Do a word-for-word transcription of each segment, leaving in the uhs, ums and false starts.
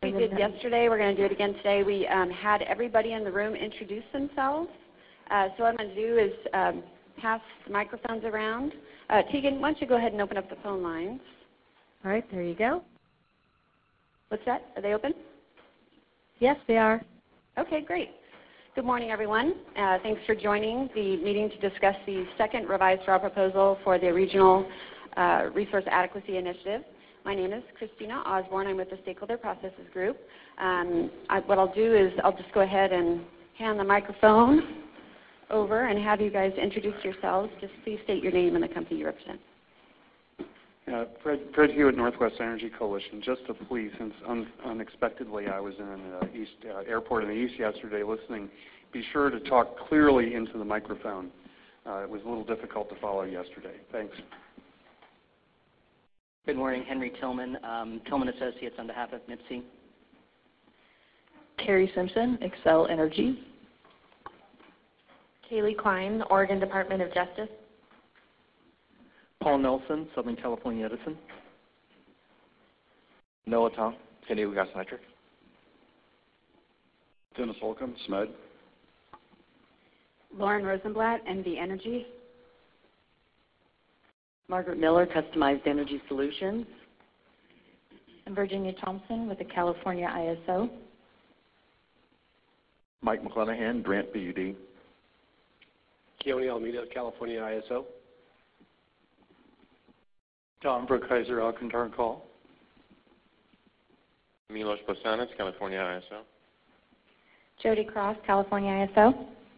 We did yesterday. We're going to do it again today. We um, had everybody in the room introduce themselves. Uh, so what I'm going to do is um, pass the microphones around. Uh, Tegan, why don't you go ahead and open up the phone lines? All right, there you go. What's that? Are they open? Yes, they are. Okay, great. Good morning, everyone. Uh, thanks for joining the meeting to discuss the second revised draw proposal for the Regional uh, Resource Adequacy Initiative. My name is Christina Osborne. I'm with the Stakeholder Processes Group. Um, I, what I'll do is I'll just go ahead and hand the microphone over and have you guys introduce yourselves. Just please state your name and the company you represent. Uh, Fred, Fred Hewitt, Northwest Energy Coalition. Just to please, since un unexpectedly I was in an uh, east, uh, airport in the east yesterday listening, be sure to talk clearly into the microphone. Uh, it was a little difficult to follow yesterday. Thanks. Good morning, Henry Tillman, um, Tillman Associates on behalf of N I P S I. Carrie Simpson, Excel Energy. Kaylee Klein, Oregon Department of Justice. Paul Nelson, Southern California Edison. Noah Tong, San Diego Gas Electric. Dennis Holcomb, S M E D. Lauren Rosenblatt, M D Energy. Margaret Miller, Customized Energy Solutions. And Virginia Thompson with the California I S O. Mike McClanahan, Grant P U D. Keone Almeida, California I S O. Tom Brookhiser, Alcantara Call. Milos Posanas, California I S O. Jody Cross, California I S O.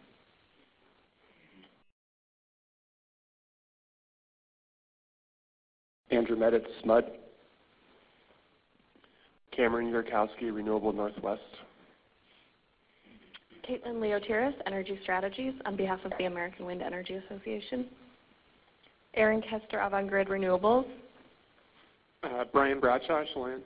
Andrew Meditz, S M U D. Cameron Yurkowski, Renewable Northwest. Caitlin Leotiris, Energy Strategies on behalf of the American Wind Energy Association. Erin Kester, Avangrid Renewables. Uh, Brian Bradshaw, Chelan.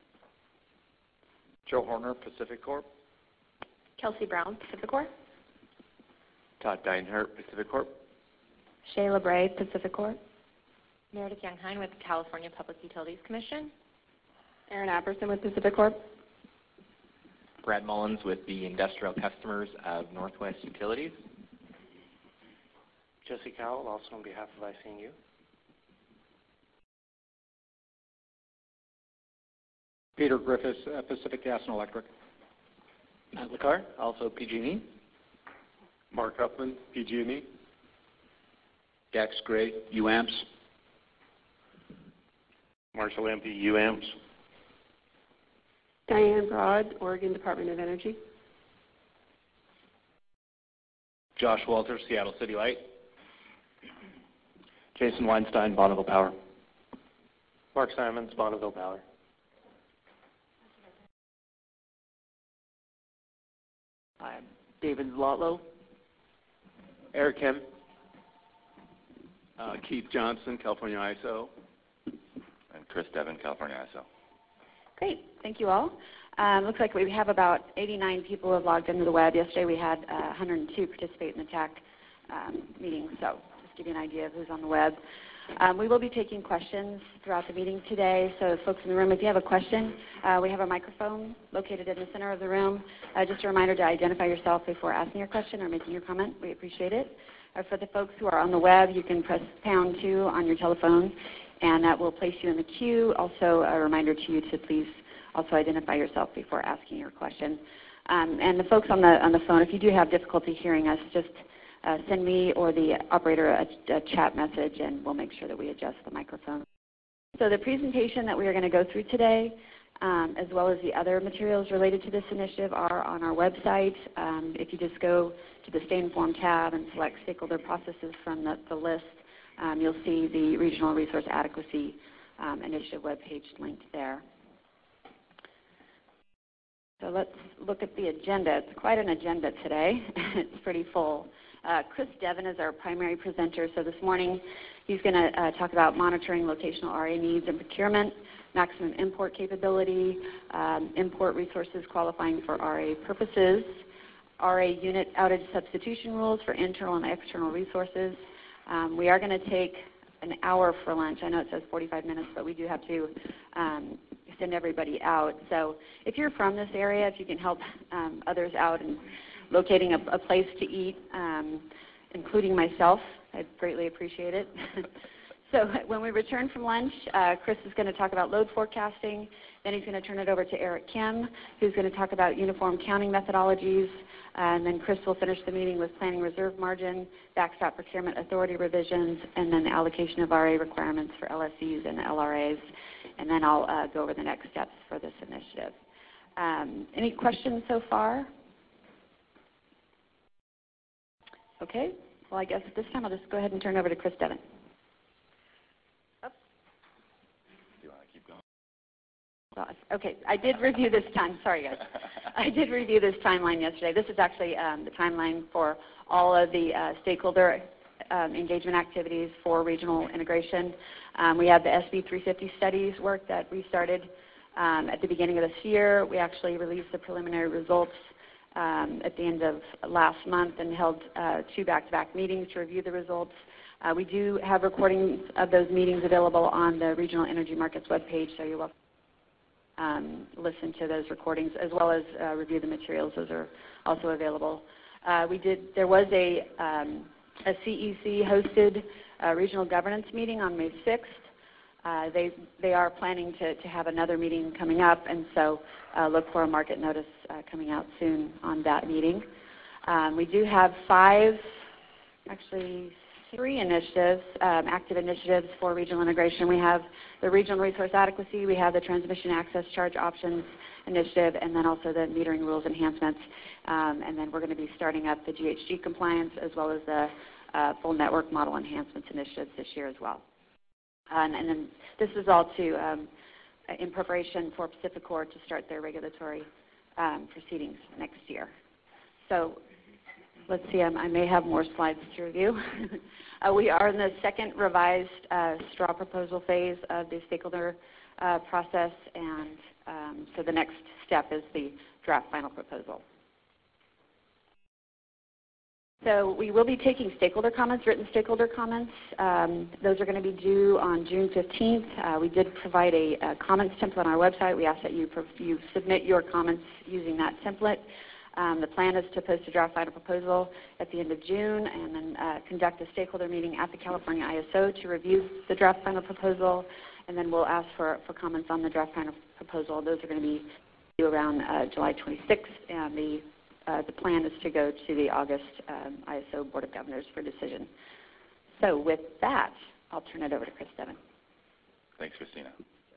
Joe Horner, Pacific Corp. Kelsey Brown, Pacificor. Todd Deinhardt, Pacific Corp. Shayla Bray, Pacificor. Meredith Youngheim with the California Public Utilities Commission. Aaron Apperson with Pacificorp. Brad Mullins with the Industrial Customers of Northwest Utilities. Jesse Cowell, also on behalf of I C N U. Peter Griffiths, uh, Pacific Gas and Electric. Matt LeCar, also P G and E. Mark Huffman, P G and E. Dax Gray, U A M S. Marshall Lampe, U A M S. Diane Broad, Oregon Department of Energy. Josh Walters, Seattle City Light. Jason Weinstein, Bonneville Power. Mark Simons, Bonneville Power. I'm David Zlotlow. Eric Kim. Uh, Keith Johnson, California I S O. And Chris Devon, California I S O. Great. Thank you all. Um, looks like we have about eighty-nine people who have logged into the web. Yesterday we had uh, one hundred two participate in the T A C um, meeting, so just give you an idea of who's on the web. Um, we will be taking questions throughout the meeting today, so folks in the room, if you have a question, uh, we have a microphone located in the center of the room. Uh, just a reminder to identify yourself before asking your question or making your comment. We appreciate it. Uh, for the folks who are on the web, you can press pound two on your telephone, and that will place you in the queue. Also, a reminder to you to please also identify yourself before asking your question. Um, and the folks on the, on the phone, if you do have difficulty hearing us, just uh, send me or the operator a, a chat message, and we'll make sure that we adjust the microphone. So the presentation that we are going to go through today, um, as well as the other materials related to this initiative, are on our website. Um, if you just go to the Stay Informed tab and select Stakeholder Processes from the, the list, um, you'll see the Regional Resource Adequacy um, Initiative webpage linked there. So let's look at the agenda. It's quite an agenda today. It's pretty full. Uh, Chris Devon is our primary presenter. So this morning he's going to uh, talk about monitoring locational R A needs and procurement, maximum import capability, um, import resources qualifying for R A purposes, R A unit outage substitution rules for internal and external resources. Um, we are going to take an hour for lunch. I know it says forty-five minutes, but we do have to um, extend everybody out. So if you're from this area, if you can help um, others out in locating a, a place to eat, um, including myself, I'd greatly appreciate it. So when we return from lunch, uh, Chris is going to talk about load forecasting. Then he's going to turn it over to Eric Kim, who's going to talk about uniform counting methodologies. And then Chris will finish the meeting with planning reserve margin, backstop procurement authority revisions, and then the allocation of R A requirements for L S Es and L R As. And then I'll uh, go over the next steps for this initiative. Um, any questions so far? Okay. Well, I guess at this time I'll just go ahead and turn over to Chris Devon. Okay, I did review this time. Sorry, guys. I did review this timeline yesterday. This is actually um, the timeline for all of the uh, stakeholder um, engagement activities for regional integration. Um, we have the S B three fifty studies work that we started um, at the beginning of this year. We actually released the preliminary results um, at the end of last month and held uh, two back-to-back meetings to review the results. Uh, we do have recordings of those meetings available on the Regional Energy Markets webpage, so you're welcome. Um, listen to those recordings as well as uh, review the materials. Those are also available. Uh, we did. There was a, um, a C E C hosted uh, regional governance meeting on May sixth. Uh, they they are planning to, to have another meeting coming up, and so uh, look for a market notice uh, coming out soon on that meeting. Um, we do have five, actually three initiatives, um, active initiatives for regional integration. We have the regional resource adequacy, we have the transmission access charge options initiative, and then also the metering rules enhancements. Um, and then we're going to be starting up the G H G compliance as well as the uh, full network model enhancements initiatives this year as well. Um, and then this is all to um, in preparation for PacifiCorp to start their regulatory um, proceedings next year. So let's see, um, I may have more slides to review. uh, we are in the second revised uh, straw proposal phase of the stakeholder uh, process, and um, so the next step is the draft final proposal. So we will be taking stakeholder comments, written stakeholder comments. Um, those are going to be due on June fifteenth. Uh, we did provide a, a comments template on our website. We ask that you, you submit your comments using that template. Um, the plan is to post a draft final proposal at the end of June and then uh, conduct a stakeholder meeting at the California I S O to review the draft final proposal, and then we'll ask for, for comments on the draft final proposal. Those are going to be due around uh, July twenty-sixth, and the, uh, the plan is to go to the August um, I S O Board of Governors for decision. So with that, I'll turn it over to Chris Devon. Thanks, Christina.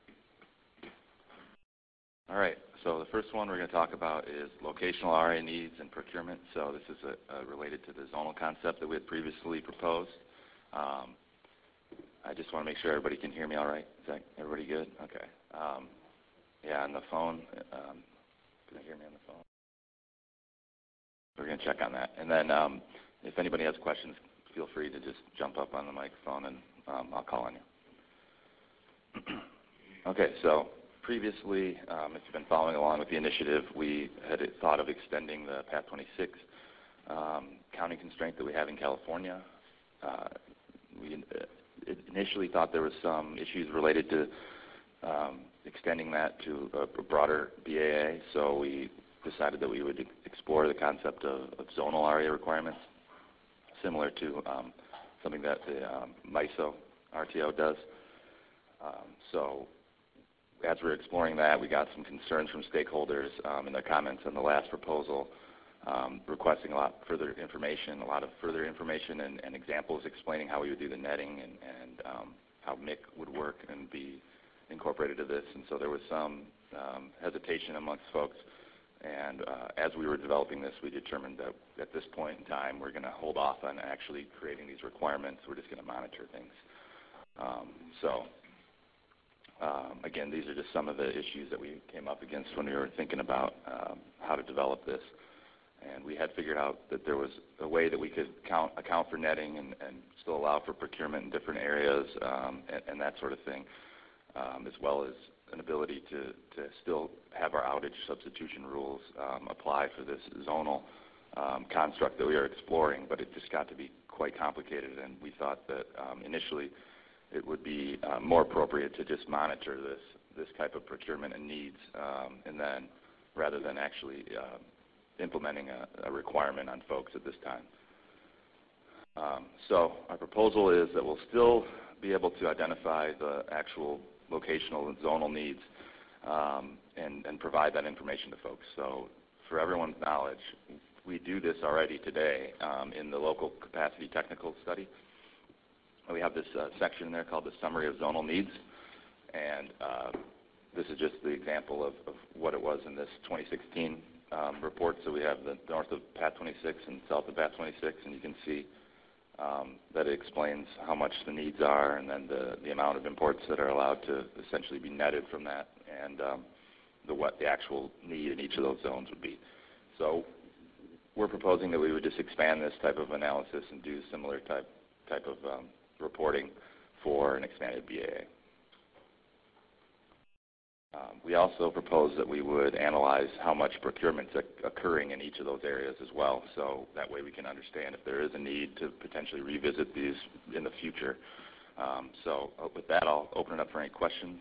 All right, so the first one we're going to talk about is locational R A needs and procurement. So this is a, a related to the zonal concept that we had previously proposed. Um, I just want to make sure everybody can hear me all right. Is that everybody good? Okay. Um, yeah, on the phone, um, can I hear me on the phone? We're going to check on that. And then um, if anybody has questions, feel free to just jump up on the microphone and um, I'll call on you. Okay, so previously, um, if you've been following along with the initiative, we had thought of extending the P A T twenty-six um, county constraint that we have in California. Uh, we uh, initially thought there was some issues related to um, extending that to a, a broader B A A, so we decided that we would explore the concept of, of zonal R A requirements, similar to um, something that the um, MISO R T O does. Um, so as we were exploring that, we got some concerns from stakeholders um, in their comments on the last proposal, um, requesting a lot further information, a lot of further information and, and examples explaining how we would do the netting and, and um, how M I C would work and be incorporated to this. And so there was some um, hesitation amongst folks. And uh, as we were developing this, we determined that at this point in time, we're going to hold off on actually creating these requirements. We're just going to monitor things. Um, so. Um, again, these are just some of the issues that we came up against when we were thinking about um, how to develop this. And we had figured out that there was a way that we could count, account for netting and, and still allow for procurement in different areas um, and, and that sort of thing, um, as well as an ability to, to still have our outage substitution rules um, apply for this zonal um, construct that we are exploring, but it just got to be quite complicated. And we thought that um, initially it would be uh, more appropriate to just monitor this this type of procurement and needs, um, and then rather than actually uh, implementing a, a requirement on folks at this time. Um, so our proposal is that we'll still be able to identify the actual locational and zonal needs um, and, and provide that information to folks. So for everyone's knowledge, we do this already today um, in the local capacity technical study. We have this uh, section in there called the Summary of Zonal Needs, and uh, this is just the example of, of what it was in this twenty sixteen um, report. So we have the north of P A T twenty-six and south of P A T twenty-six, and you can see um, that it explains how much the needs are and then the, the amount of imports that are allowed to essentially be netted from that, and um, the, what the actual need in each of those zones would be. So we're proposing that we would just expand this type of analysis and do similar type, type of um, reporting for an expanded B A A. Um, we also propose that we would analyze how much procurement's occurring in each of those areas as well, so that way we can understand if there is a need to potentially revisit these in the future. Um, so uh, with that, I'll open it up for any questions.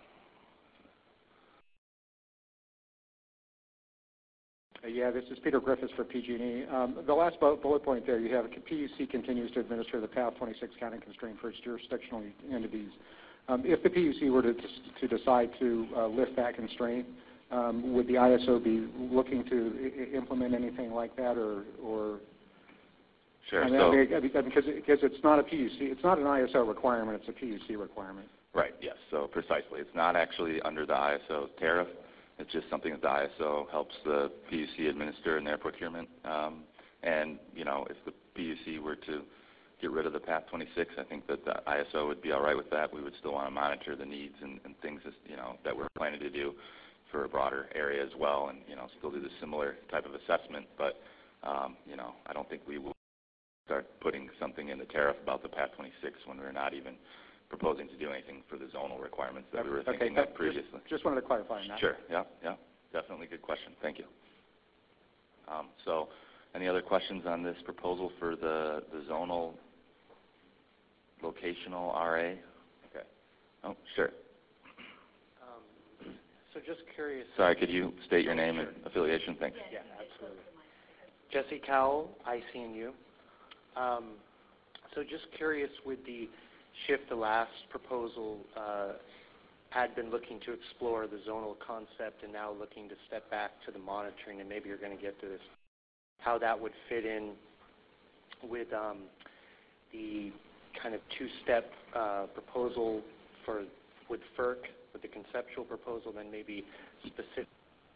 Uh, yeah, this is Peter Griffiths for P G and E. Um, the last bullet point there, you have P U C continues to administer the P A T twenty-six counting constraint for its jurisdictional entities. Um, if the P U C were to, to decide to uh, lift that constraint, um, would the I S O be looking to I implement anything like that, or? or sure. I mean, so, I mean, because, because it's not a P U C, it's not an I S O requirement, it's a P U C requirement. Right. Yes. So precisely, it's not actually under the I S O tariff. It's just something that the I S O helps the P U C administer in their procurement. Um, and you know, if the P U C were to get rid of the P A T twenty-six, I think that the I S O would be all right with that. We would still want to monitor the needs and, and things that, you know, that we're planning to do for a broader area as well, and you know, still do the similar type of assessment. But um, you know, I don't think we will start putting something in the tariff about the P A T twenty-six when we're not even proposing to do anything for the zonal requirements that we were thinking okay, of previously. Just, just wanted to clarify on that. Sure. Yeah. Yeah. Definitely good question. Thank you. Um, so, any other questions on this proposal for the the zonal locational R A? Okay. Oh, sure. Um, so just curious. Sorry, could you state your name and affiliation? Thanks. Yeah, absolutely. Jesse Cowell, I C N U. Um, so just curious, with the shift, the last proposal uh, had been looking to explore the zonal concept and now looking to step back to the monitoring, and maybe you're going to get to this, how that would fit in with um, the kind of two-step uh, proposal for with F E R C, with the conceptual proposal, then maybe specific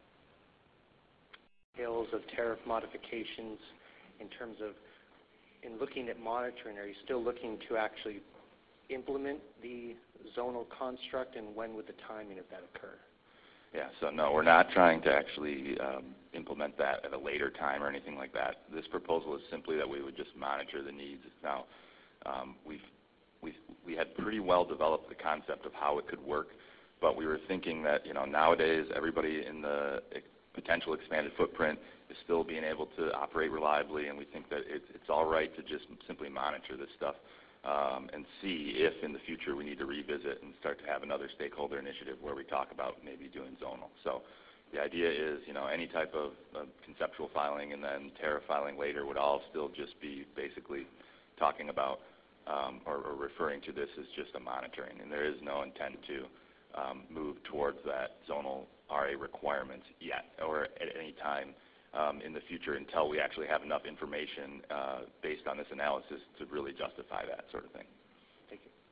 details of tariff modifications in terms of, in looking at monitoring, are you still looking to actually implement the zonal construct, and when would the timing of that occur? Yeah, so no, we're not trying to actually um, implement that at a later time or anything like that. This proposal is simply that we would just monitor the needs. Now, um, we've, we've, we had pretty well developed the concept of how it could work, but we were thinking that, you know, nowadays everybody in the potential expanded footprint is still being able to operate reliably, and we think that it, it's all right to just simply monitor this stuff. Um, and see if in the future we need to revisit and start to have another stakeholder initiative where we talk about maybe doing zonal. So the idea is, you know, any type of, of conceptual filing and then tariff filing later would all still just be basically talking about um, or, or referring to this as just a monitoring. And there is no intent to um, move towards that zonal R A requirement yet or at any time Um, in the future until we actually have enough information uh, based on this analysis to really justify that sort of thing. Thank you.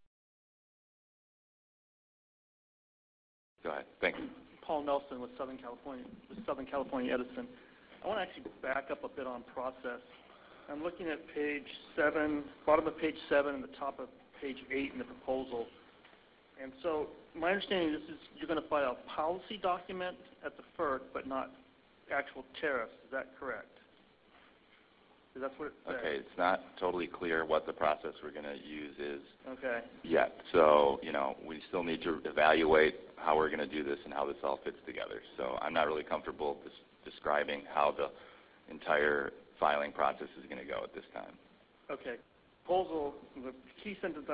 Go ahead. Thank you. Paul Nelson with Southern California, with Southern California Edison. I want to actually back up a bit on process. I'm looking at page seven, bottom of page seven, and the top of page eight in the proposal. And so my understanding is this is you're going to file a policy document at the F E R C, but not actual tariffs. Is that correct? Because that's what it says. Okay, it's not totally clear what the process we're going to use is okay. yet. So, you know, we still need to evaluate how we're going to do this and how this all fits together. So I'm not really comfortable des- describing how the entire filing process is going to go at this time. Okay. Proposal, the key sentence I'm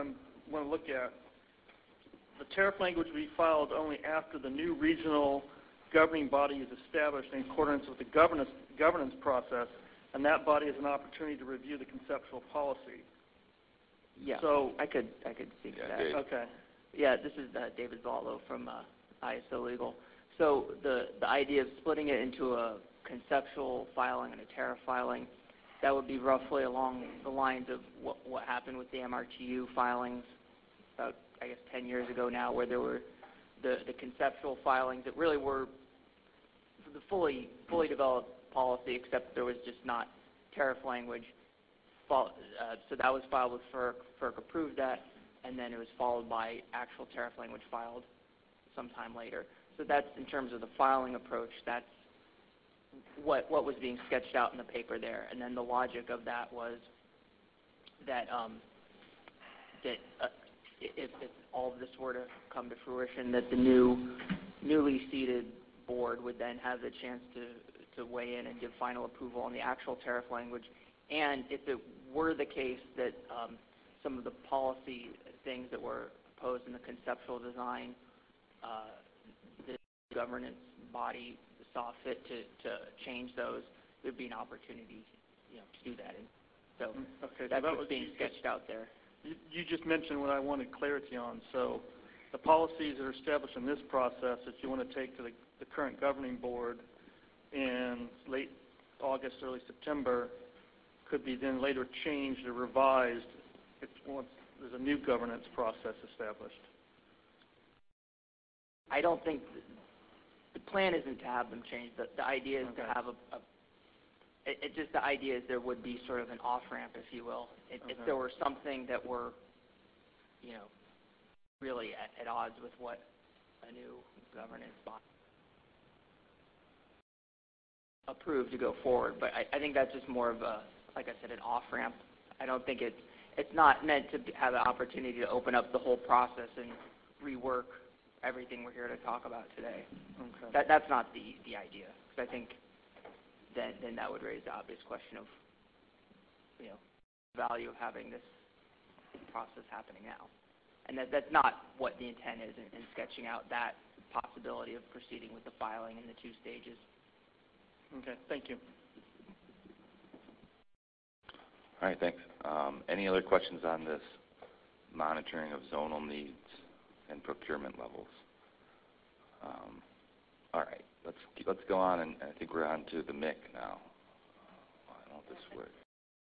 want to look at, the tariff language will be filed only after the new regional governing body is established in accordance with the governance, governance process, and that body has an opportunity to review the conceptual policy. Yeah, so, I could I could speak yeah, to that. Dave. Okay. Yeah, this is uh, David Zlotlo from uh, I S O Legal. So the, the idea of splitting it into a conceptual filing and a tariff filing, that would be roughly along the lines of what, what happened with the M R T U filings about, I guess, ten years ago now, where there were the, the conceptual filings that really were the fully, fully developed policy, except there was just not tariff language. Uh, so that was filed with FERC. FERC approved that, and then it was followed by actual tariff language filed sometime later. So that's, in terms of the filing approach, that's what, what was being sketched out in the paper there. And then the logic of that was that, um, that uh, if, if all of this were to come to fruition, that the new, newly seated board would then have the chance to, to weigh in and give final approval on the actual tariff language. And if it were the case that um, some of the policy things that were proposed in the conceptual design, uh, the governance body saw fit to, to change those, there would be an opportunity, you know, to do that. And so okay, that's so that what's being sketched out there. You, you just mentioned what I wanted clarity on. So the policies that are established in this process that you want to take to the, the current governing board in late August, early September, could be then later changed or revised if once there's a new governance process established. I don't think th- the plan isn't to have them changed. The, the idea is Okay. to have a, a it, it just the idea is there would be sort of an off ramp, if you will, if, Okay. if there were something that were, you know, really at, at odds with what a new governance body approved to go forward. But I, I think that's just more of a, like I said, an off ramp. I don't think it's it's not meant to have an opportunity to open up the whole process and rework everything we're here to talk about today. Okay. That that's not the the idea. Because I think then then that would raise the obvious question of, you know, the value of having this process happening now, and that that's not what the intent is in, in sketching out that possibility of proceeding with the filing in the two stages. Okay. Thank you. All right, thanks. Um, any other questions on this monitoring of zonal needs and procurement levels? Um, all right, let's let's go on, and I think we're on to the M I C now. I don't know if this works.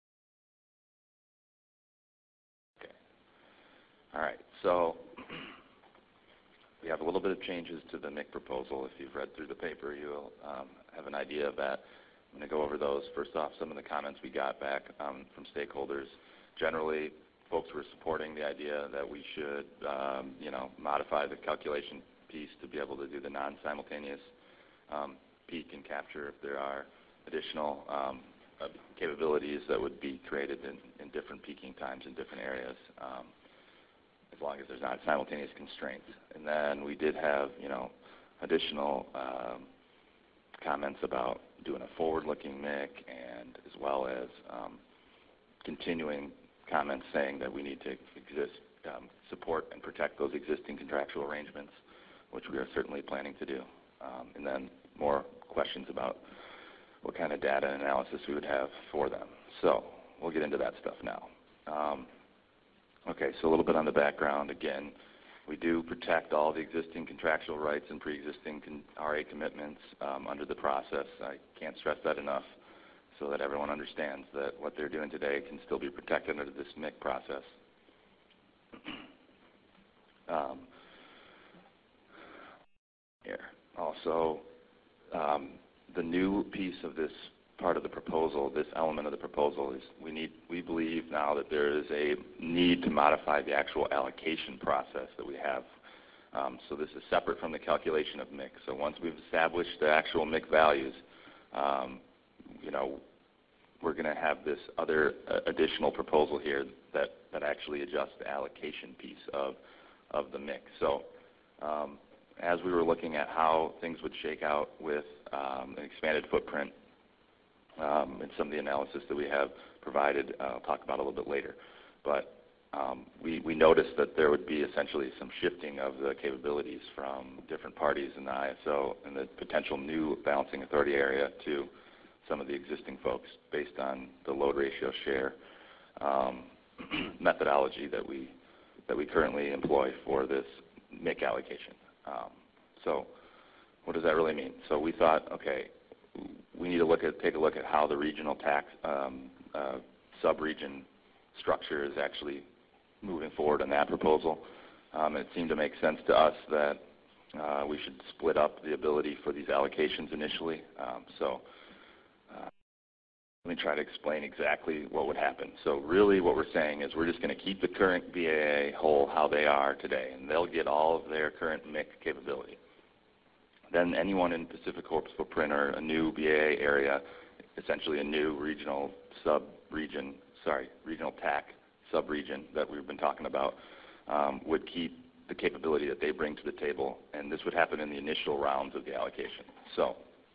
Okay. All right, so we have a little bit of changes to the M I C proposal. If you've read through the paper, you'll um, have an idea of that. I'm going to go over those. First off, some of the comments we got back um, from stakeholders. Generally, folks were supporting the idea that we should, um, you know, modify the calculation piece to be able to do the non-simultaneous um, peak and capture if there are additional um, uh, capabilities that would be created in, in different peaking times in different areas, um, as long as there's not simultaneous constraints. And then we did have, you know, additional um, comments about doing a forward-looking M I C, and as well as um, continuing comments saying that we need to exist, um, support and protect those existing contractual arrangements, which we are certainly planning to do. Um, and then more questions about what kind of data and analysis we would have for them. So we'll get into that stuff now. Um, okay, so a little bit on the background. Again, we do protect all the existing contractual rights and pre-existing con- R A commitments um, under the process. I can't stress that enough, so that everyone understands that what they're doing today can still be protected under this M I C process. um, here. Also, um, the new piece of this part of the proposal, this element of the proposal, is we need, we believe now that there is a need to modify the actual allocation process that we have. Um, so this is separate from the calculation of M I C. So once we've established the actual M I C values, um, you know, we're going to have this other uh, additional proposal here that, that actually adjusts the allocation piece of, of the M I C. So um, as we were looking at how things would shake out with um, an expanded footprint um, and some of the analysis that we have provided, uh, I'll talk about a little bit later. But um, we, we noticed that there would be essentially some shifting of the capabilities from different parties in the I S O and the potential new balancing authority area to some of the existing folks based on the load ratio share um, methodology that we that we currently employ for this M I C allocation. Um, so what does that really mean? So we thought, okay, we need to look at take a look at how the regional tax um, uh, sub-region structure is actually moving forward in that proposal. Um, it seemed to make sense to us that uh, we should split up the ability for these allocations initially. Um, so uh, let me try to explain exactly what would happen. So really what we're saying is we're just going to keep the current B A A whole how they are today, and they'll get all of their current M I C capability. Then anyone in Pacific Corp's footprint or a new B A A area, essentially a new regional sub-region, sorry, regional T A C sub-region that we've been talking about, um, would keep the capability that they bring to the table, and this would happen in the initial rounds of the allocation. So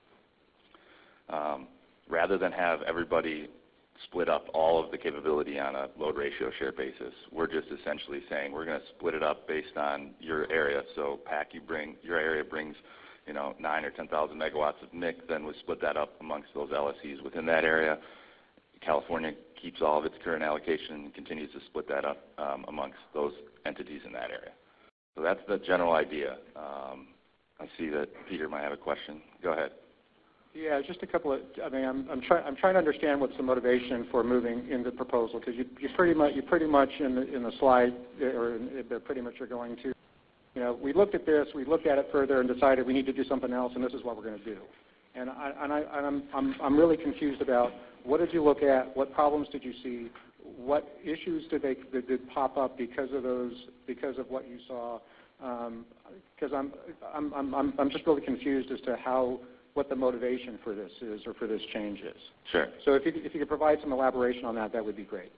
um, rather than have everybody split up all of the capability on a load ratio share basis, we're just essentially saying we're going to split it up based on your area. So P A C, you bring, your area brings you know, nine or ten thousand megawatts of M I C, then we split that up amongst those L S Es within that area. California keeps all of its current allocation and continues to split that up um, amongst those entities in that area. So that's the general idea. Um, I see that Peter might have a question. Go ahead. Yeah, just a couple of. I mean, I'm I'm trying I'm trying to understand what's the motivation for moving in the proposal, because you you pretty much you pretty much in the in the slide or in, they're pretty much are going to. You know, we looked at this, we looked at it further, and decided we need to do something else, and this is what we're going to do. And, I, and, I, and I'm, I'm, I'm really confused about what did you look at, what problems did you see, what issues did they did, did pop up because of those, because of what you saw? Because um, I'm, I'm, I'm, I'm just really confused as to how, what the motivation for this is or for this change is. Sure. So if you, if you could provide some elaboration on that, that would be great.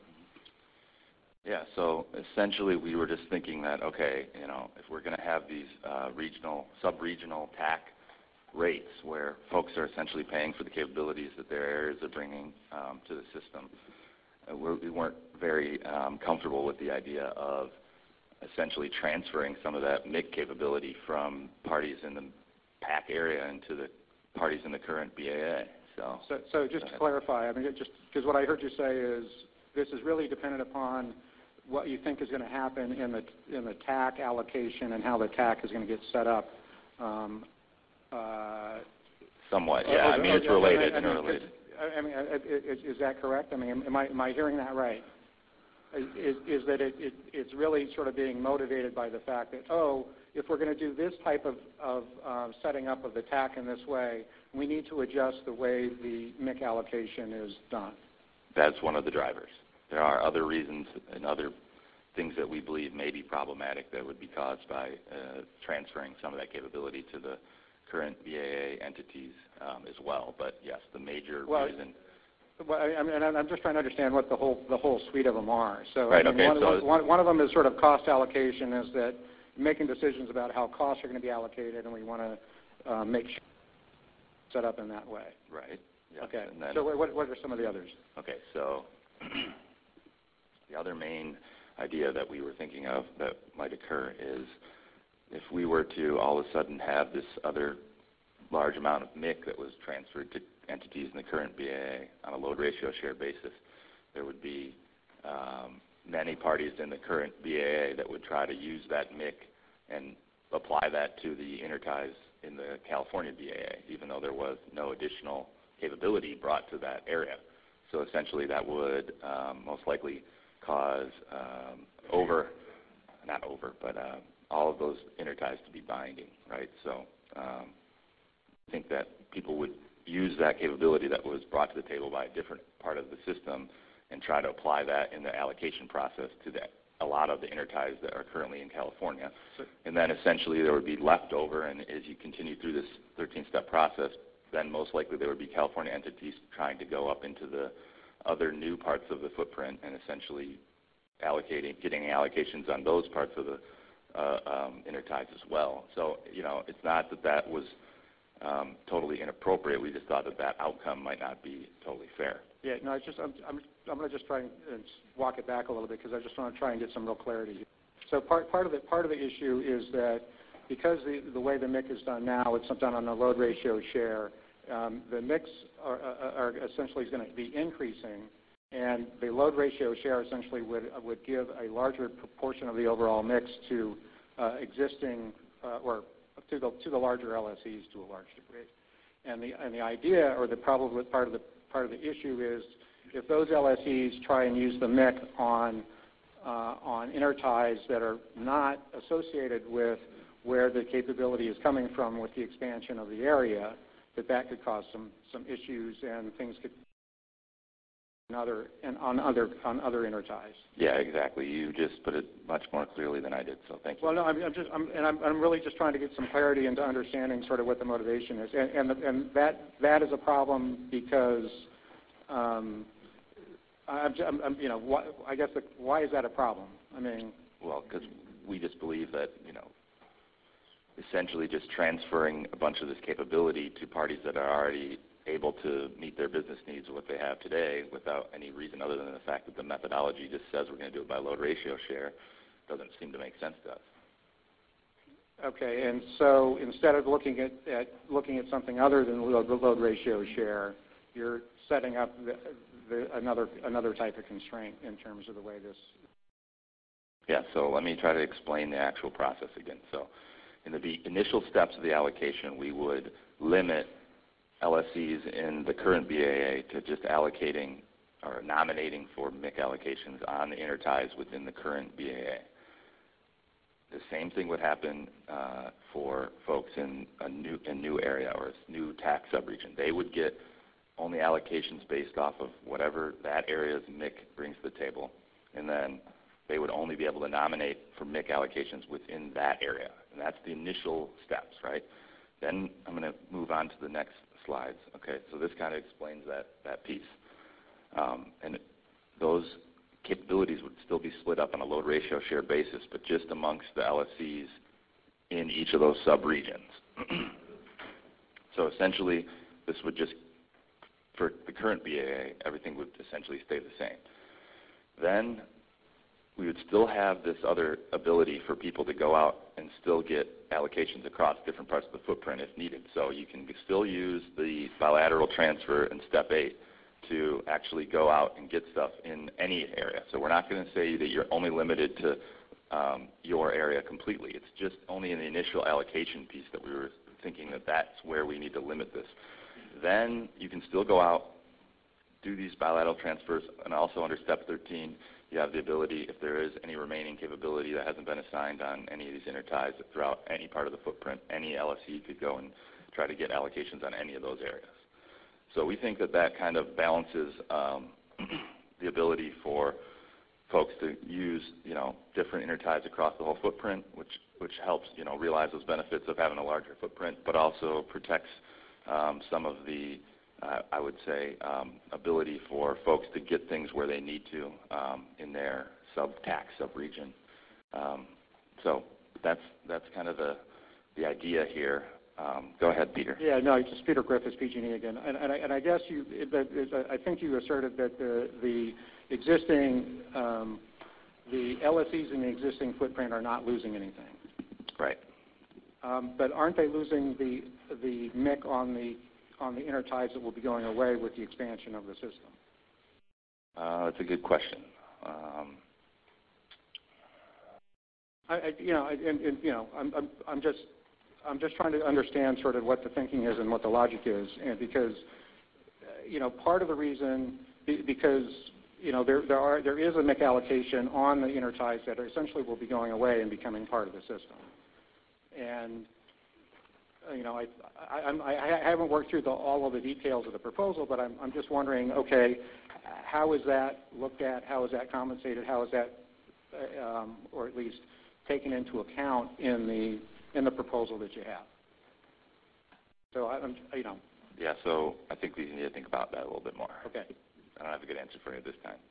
Yeah, so essentially we were just thinking that, okay, you know, if we're going to have these uh, regional, sub-regional T A C rates where folks are essentially paying for the capabilities that their areas are bringing um, to the system, uh, we're, we weren't very um, comfortable with the idea of essentially transferring some of that M I C capability from parties in the P A C area into the parties in the current B A A. So, so, so just to clarify, I mean, it just because what I heard you say is this is really dependent upon what you think is going to happen in the in the T A C allocation and how the T A C is going to get set up. Um, uh, Somewhat, yeah. I mean, it's related. I mean, interrelated. I mean, is, is that correct? I mean, am I am I hearing that right? Is is that it, it it's really sort of being motivated by the fact that oh, if we're going to do this type of of uh, setting up of the T A C in this way, we need to adjust the way the M I C allocation is done. That's one of the drivers. There are other reasons and other things that we believe may be problematic that would be caused by uh, transferring some of that capability to the current B A A entities um, as well. But yes, the major well, reason. Well, I mean, I'm just trying to understand what the whole the whole suite of them are. So, right, I mean, okay, one, so one, one of them is sort of cost allocation, is that making decisions about how costs are going to be allocated, and we want to uh, make sure it's set up in that way. Right. Yes. Okay. And then, so what, what are some of the others? Okay, so the other main idea that we were thinking of that might occur is if we were to all of a sudden have this other large amount of M I C that was transferred to entities in the current B A A on a load ratio share basis, there would be um, many parties in the current B A A that would try to use that M I C and apply that to the interties in the California B A A, even though there was no additional capability brought to that area. So essentially that would um, most likely cause um, over, not over, but uh, all of those interties to be binding, right? So um, I think that people would use that capability that was brought to the table by a different part of the system and try to apply that in the allocation process to that, a lot of the interties that are currently in California. So, and then essentially there would be leftover, and as you continue through this thirteen-step process, then most likely there would be California entities trying to go up into the other new parts of the footprint and essentially allocating, getting allocations on those parts of the uh, um, interties as well. So, you know, it's not that that was um, totally inappropriate. We just thought that that outcome might not be totally fair. Yeah, no, it's just I'm I'm, I'm going to just try and, and walk it back a little bit because I just want to try and get some real clarity here. So part part of the part of the issue is that because the the way the M I C is done now, it's done on a load ratio share. Um, the mix are, are, are essentially is going to be increasing, and the load ratio share essentially would would give a larger proportion of the overall mix to uh, existing uh, or to the to the larger L S Es to a large degree. And the and the idea or the probably part of the part of the issue is if those L S Es try and use the M I C on uh, on interties that are not associated with where the capability is coming from with the expansion of the area, that that could cause some some issues and things could on other and on other on other interties. Yeah, exactly. You just put it much more clearly than I did. So thank you. Well, no, I'm, I'm just I'm, and I'm I'm really just trying to get some clarity into understanding sort of what the motivation is, and and, the, and that that is a problem because. Um, I'm, I'm, I'm, you know, why, I guess the, why is that a problem? I mean, well, because we just believe that you know, essentially just transferring a bunch of this capability to parties that are already able to meet their business needs of what they have today without any reason other than the fact that the methodology just says we're going to do it by load ratio share doesn't seem to make sense to us. Okay, and so instead of looking at, at looking at something other than load, load ratio share, you're setting up the, the, another another type of constraint in terms of the way this. Yeah, so let me try to explain the actual process again. So in the be- initial steps of the allocation, we would limit L S Es in the current B A A to just allocating or nominating for M I C allocations on the interties within the current B A A. The same thing would happen uh, for folks in a new, a new area or a new tax subregion. They would get only allocations based off of whatever that area's M I C brings to the table, and then they would only be able to nominate for M I C allocations within that area, and that's the initial steps, right? Then I'm going to move on to the next slides. Okay, so this kind of explains that, that piece. Um, and those capabilities would still be split up on a load ratio share basis, but just amongst the L S Es in each of those subregions. So essentially, this would just for the current B A A, everything would essentially stay the same. Then we would still have this other ability for people to go out and still get allocations across different parts of the footprint if needed. So you can still use the bilateral transfer in step eight to actually go out and get stuff in any area. So we're not going to say that you're only limited to um, your area completely. It's just only in the initial allocation piece that we were thinking that that's where we need to limit this. Then you can still go out, do these bilateral transfers, and also under step thirteen, you have the ability, if there is any remaining capability that hasn't been assigned on any of these interties throughout any part of the footprint, any L S E could go and try to get allocations on any of those areas. So we think that that kind of balances um, the ability for folks to use, you know, different interties across the whole footprint, which which helps, you know, realize those benefits of having a larger footprint, but also protects um, some of the, uh, I would say, um, ability for folks to get things where they need to um, in their sub-tax sub-region. Um, so that's that's kind of the the idea here. Um, go ahead, Peter. Yeah, no, it's just Peter Griffiths, P G and E again, and, and, I, and I guess you, it, it, I think you asserted that the, the existing, um, the L S Es in the existing footprint are not losing anything. Right. Um, but aren't they losing the the M I C on the on the interties that will be going away with the expansion of the system? Uh, that's a good question. Um, I, I, you know, and, and you know, I'm, I'm, I'm just, I'm just trying to understand sort of what the thinking is and what the logic is, and because, uh, you know, part of the reason, be, because, you know, there, there are, there is a M I C allocation on the interties that essentially will be going away and becoming part of the system, and, uh, you know, I, I, I'm, I, I haven't worked through the, all of the details of the proposal, but I'm, I'm just wondering, okay, how is that looked at? How is that compensated? How is that, uh, um, or at least taken into account in the in the proposal that you have? So I'm, you know. Yeah. So I think we need to think about that a little bit more. Okay. I don't have a good answer for you at this time.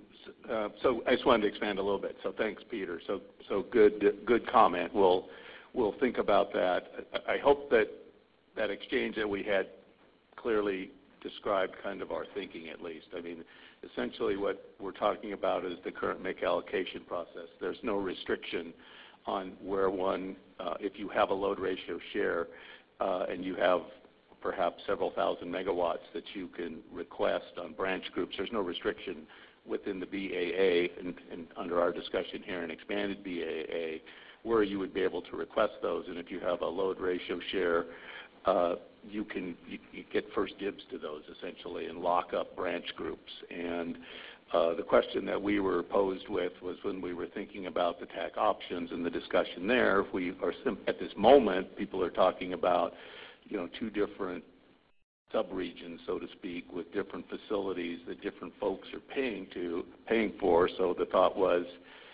Uh, so I just wanted to expand a little bit. So thanks, Peter. So so good good comment. We'll we'll think about that. I, I hope that that exchange that we had clearly described kind of our thinking at least. I mean, essentially what we're talking about is the current M I C allocation process. There's no restriction on where one, uh, if you have a load ratio share uh, and you have perhaps several thousand megawatts that you can request on branch groups, there's no restriction within the B A A and, and under our discussion here in expanded B A A where you would be able to request those. And if you have a load ratio share, uh, you can you, you get first dibs to those essentially and lock up branch groups. And uh, the question that we were posed with was when we were thinking about the T A C options and the discussion there, if we are sim- at this moment, people are talking about, you know, two different subregions, so to speak, with different facilities that different folks are paying to paying for. So the thought was,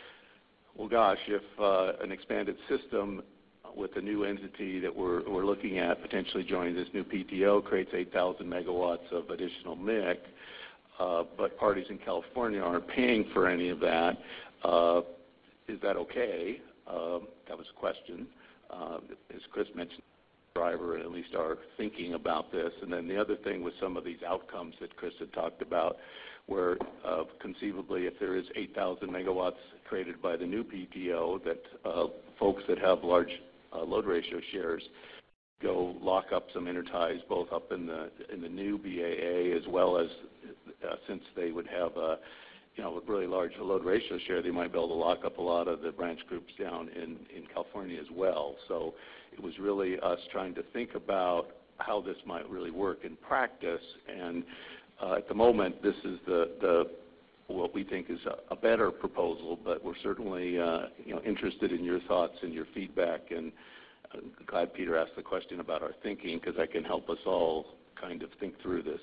well, gosh, if uh, an expanded system with a new entity that we're, we're looking at potentially joining this new P T O creates eight thousand megawatts of additional M I C, uh, but parties in California aren't paying for any of that, uh, is that okay? Uh, that was a question. Uh, as Chris mentioned, driver, at least our thinking about this. And then the other thing with some of these outcomes that Chris had talked about, where uh, conceivably if there is eight thousand megawatts created by the new P T O, that uh, folks that have large uh, load ratio shares go lock up some interties both up in the in the new B A A as well as uh, since they would have a you know a really large load ratio share, they might be able to lock up a lot of the branch groups down in, in California as well. So it was really us trying to think about how this might really work in practice. And uh, at the moment, this is the, the what we think is a, a better proposal, but we're certainly uh, you know interested in your thoughts and your feedback. And I'm glad Peter asked the question about our thinking because that can help us all kind of think through this.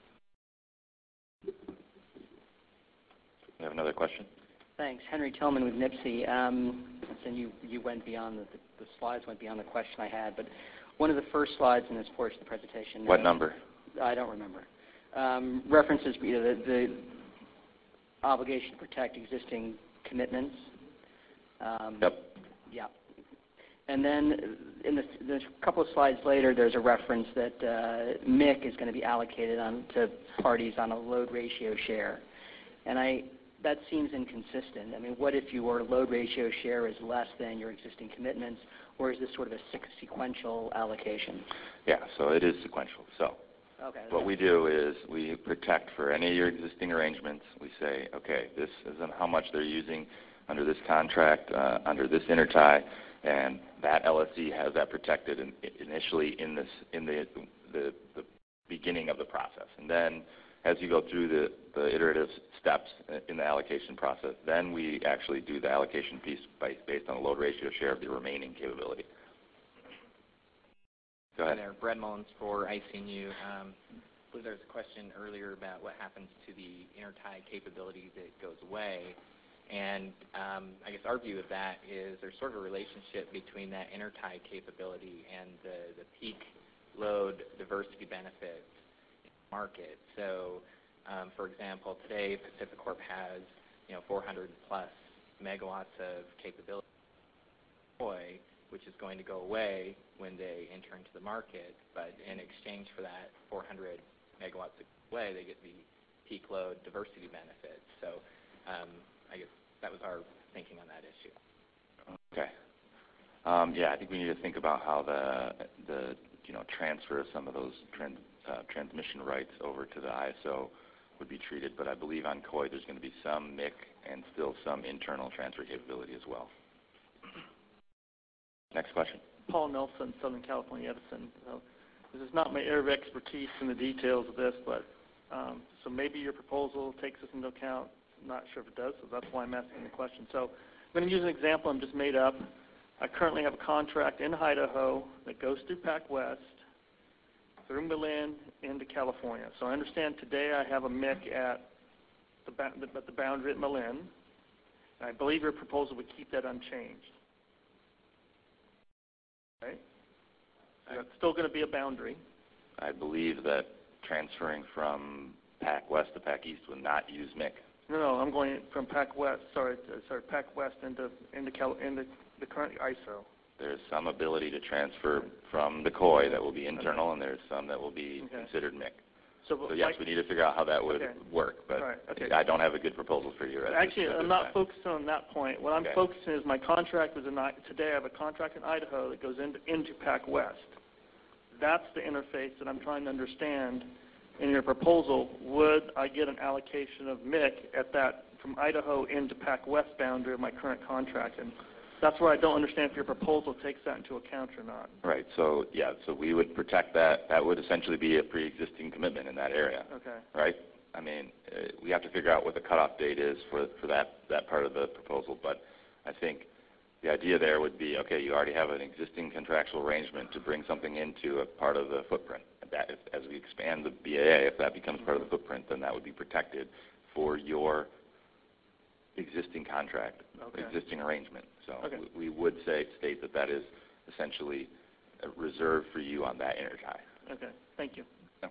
We have another question. Thanks. Henry Tillman with NIPSI. Um, and you, you went beyond, the, the slides went beyond the question I had, but one of the first slides in this portion of the presentation. What uh, number? I don't remember. Um, references you know, the, the obligation to protect existing commitments. Um, yep. Yeah. And then in the, the couple of slides later, there's a reference that uh, M I C is going to be allocated on to parties on a load ratio share. And I, that seems inconsistent. I mean, what if your load ratio share is less than your existing commitments, or is this sort of a sequential allocation? Yeah, so it is sequential. So okay, what we do is we protect for any of your existing arrangements. We say, okay, this is how much they're using under this contract, uh, under this intertie, and that L S E has that protected in, initially in this in the, the the beginning of the process, and then as you go through the, the iterative steps in the allocation process, then we actually do the allocation piece by, based on the load ratio share of the remaining capability. Go ahead. Hi there, Brad Mullins for I C N U. Um, I believe there was a question earlier about what happens to the intertie capability that goes away. And um, I guess our view of that is there's sort of a relationship between that intertie capability and the, the peak load diversity benefits in the market. So, um, for example, today PacifiCorp has you know four hundred plus megawatts of capability, which is going to go away when they enter into the market. But in exchange for that four hundred megawatts away, they get the peak load diversity benefits. So. Um, I guess that was our thinking on that issue. Okay. Um, yeah, I think we need to think about how the the you know transfer of some of those trans, uh, transmission rights over to the I S O would be treated. But I believe on C O I there's going to be some M I C and still some internal transfer capability as well. Next question. Paul Nelson, Southern California Edison. So this is not my area of expertise in the details of this, but um, so maybe your proposal takes this into account. I'm not sure if it does, so that's why I'm asking the question. So I'm going to use an example I'm just made up. I currently have a contract in Idaho that goes through PacWest, through Malin, into California. So I understand today I have a M I C at the, the, the boundary at Malin, and I believe your proposal would keep that unchanged. Right? So that's still going to be a boundary. I believe that transferring from PacWest to PacEast would not use M I C. No, no, I'm going from PacWest. Sorry, sorry, PacWest into into Cal, into the current I S O. There's some ability to transfer from the C O I that will be internal, and there's some that will be Okay. considered M I C. So, So yes, like- we need to figure out how that would Okay. work, but Right, okay. I don't have a good proposal for you. At this- Actually, at I'm this not time. focusing on that point. What I'm Okay. focusing is my contract was in, I- today I have a contract in Idaho that goes into, into PAC West. That's the interface that I'm trying to understand in your proposal. Would I get an allocation of M I C at that, from Idaho into PAC West boundary of my current contract? And that's where I don't understand if your proposal takes that into account or not. Right. So yeah. So we would protect that. That would essentially be a pre-existing commitment in that area. Okay. Right. I mean, uh, we have to figure out what the cutoff date is for for that that part of the proposal. But I think the idea there would be, okay, you already have an existing contractual arrangement to bring something into a part of the footprint. That if, as we expand the B A A, if that becomes part of the footprint, then that would be protected for your existing contract, Okay. existing arrangement. So Okay. we, we would say state that that is essentially uh, reserved for you on that intertie. Okay. Thank you. Yeah.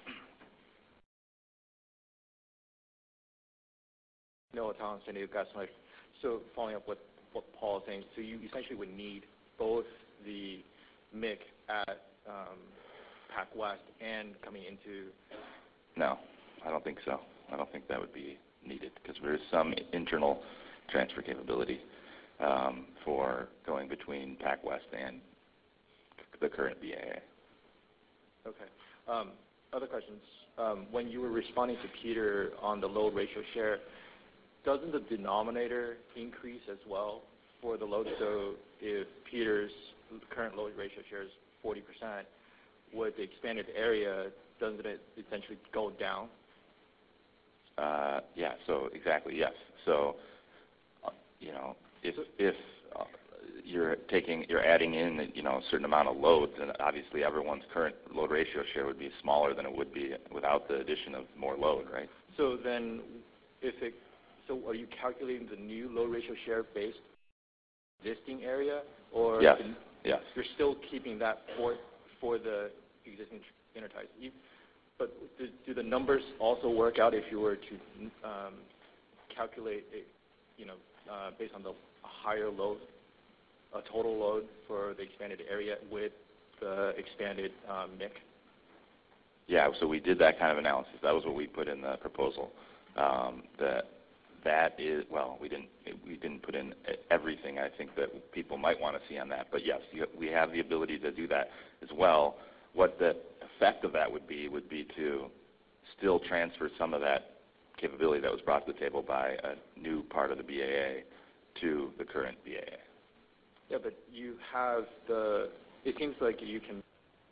Noah Thomas, San Diego Gas and Electric. So following up what, what Paul is saying, so you essentially would need both the M I C at um, PAC West and coming into... No, I don't think so. I don't think that would be needed because there is some internal transfer capability um, for going between PAC West and the current B A A. Okay. Um, other questions. Um, when you were responding to Peter on the load ratio share, doesn't the denominator increase as well for the load? So if Peter's current load ratio share is forty percent, with the expanded area, doesn't it essentially go down? Uh, yeah, so exactly, yes. So, uh, you know, if, if uh, you're taking, you're adding in, you know, a certain amount of load, then obviously everyone's current load ratio share would be smaller than it would be without the addition of more load, right? So then, if it, so are you calculating the new load ratio share based on the existing area, or yes, the, yes. you're still keeping that for for the existing interties? You, but do, do the numbers also work out if you were to um, calculate, it, you know, uh, based on the higher load, a total load for the expanded area with the expanded um, M I C? Yeah, so we did that kind of analysis. That was what we put in the proposal. Um, that that is, well, we didn't we didn't put in everything I think that people might want to see on that. But yes, you, we have the ability to do that as well. What the effect of that would be would be to still transfer some of that capability that was brought to the table by a new part of the B A A to the current B A A. Yeah, but you have the, it seems like you can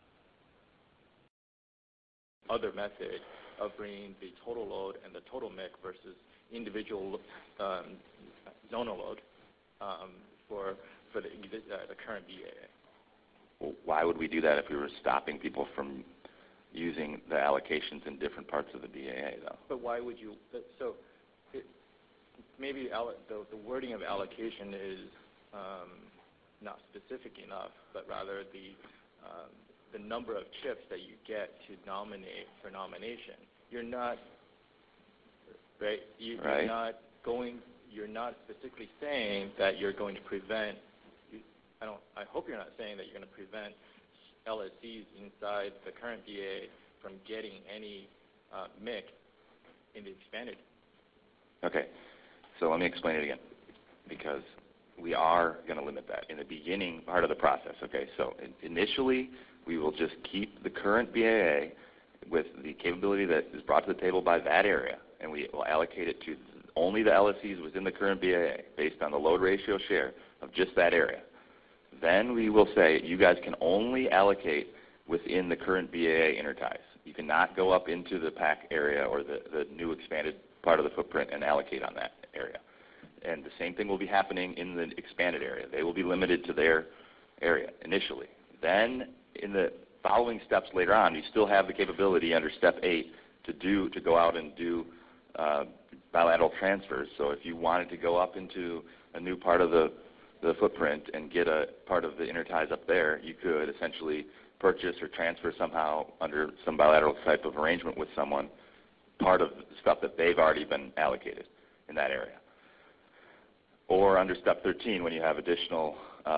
other method of bringing the total load and the total M I C versus individual um, zonal load um, for for the, uh, the current B A A. Well, why would we do that if we were stopping people from using the allocations in different parts of the B A A, though? But why would you? So it, maybe allo, the, the wording of allocation is um, not specific enough, but rather the um, the number of chips that you get to nominate for nomination. You're not right. You, right. You're not going. You're not specifically saying that you're going to prevent. You, I don't. I hope you're not saying that you're going to prevent L S Cs inside the current B A A from getting any uh, M I C in the expanded. Okay. So let me explain it again, because we are going to limit that in the beginning part of the process. Okay. So in, initially, we will just keep the current B A A with the capability that is brought to the table by that area, and we will allocate it to only the L S Cs within the current B A A based on the load ratio share of just that area. Then we will say you guys can only allocate within the current B A A interties. You cannot go up into the PAC area or the, the new expanded part of the footprint and allocate on that area. And the same thing will be happening in the expanded area. They will be limited to their area initially. Then in the following steps later on, you still have the capability under step eight to do to go out and do uh, bilateral transfers. So if you wanted to go up into a new part of the, the footprint and get a part of the interties up there, you could essentially purchase or transfer somehow under some bilateral type of arrangement with someone part of the stuff that they've already been allocated in that area. Or under step thirteen, when you have additional um,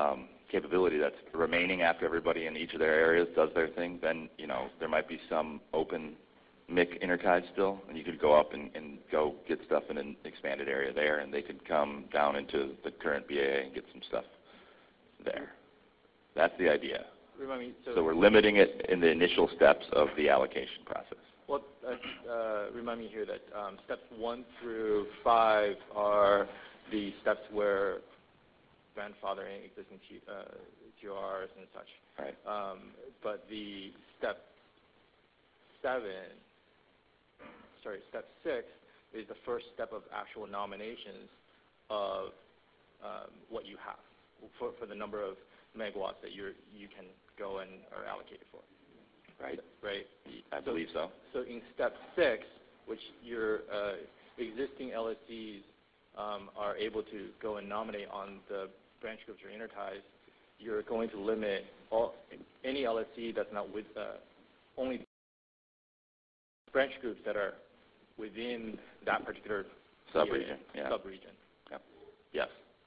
capability that's remaining after everybody in each of their areas does their thing, then, you know, there might be some open M I C intertie still, and you could go up and, and go get stuff in an expanded area there, and they could come down into the current B A A and get some stuff there. That's the idea. Remind me, so, so we're limiting it in the initial steps of the allocation process. Well, uh, uh, remind me here that um, steps one through five are the steps where grandfathering existing T, uh, T O Rs and such. Right. Um, but the step seven, sorry, step six is the first step of actual nominations of um, what you have for, for the number of megawatts that you're, you can go and are allocated for. Right. Right. I so, believe so. So in step six, which your uh, existing L S Cs um, are able to go and nominate on the branch groups or interties, you're going to limit all, any L S C that's not with uh, only branch groups that are within that particular subregion. Yeah. Subregion. Yep. Yes.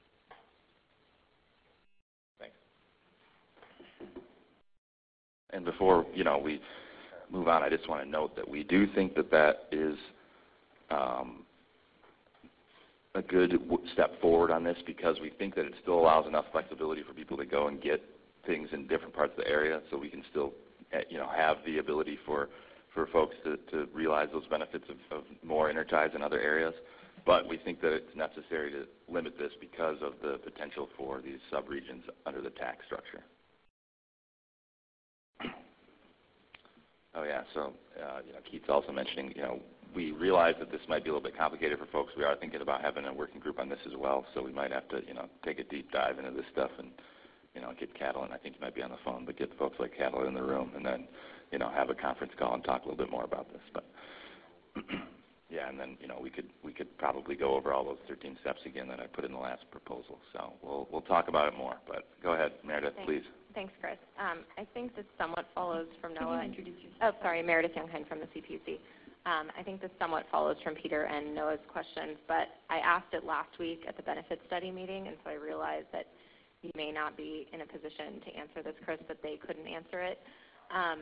Thanks. And before, you know, we move on, I just want to note that we do think that that is um, a good w step forward on this, because we think that it still allows enough flexibility for people to go and get things in different parts of the area, so we can still, you know, have the ability for for folks to, to realize those benefits of, of more interties in other areas. But we think that it's necessary to limit this because of the potential for these subregions under the tax structure. Oh yeah, so uh, you know, Keith's also mentioning, you know, we realize that this might be a little bit complicated for folks. We are thinking about having a working group on this as well, so we might have to, you know, take a deep dive into this stuff and, you know, get Catalin. I think you might be on the phone, but get folks like Catalin in the room, and then, you know, have a conference call and talk a little bit more about this. But yeah, and then, you know, we could we could probably go over all those thirteen steps again that I put in the last proposal. So we'll we'll talk about it more. But go ahead, Meredith, Thanks. please. Thanks, Chris. Um, I think this somewhat follows from Can Noah. you introduce yourself? Oh, sorry, Meredith Youngheim from the C P U C. Um, I think this somewhat follows from Peter and Noah's questions, but I asked it last week at the benefit study meeting, and so I realized that you may not be in a position to answer this, Chris, but they couldn't answer it. Um,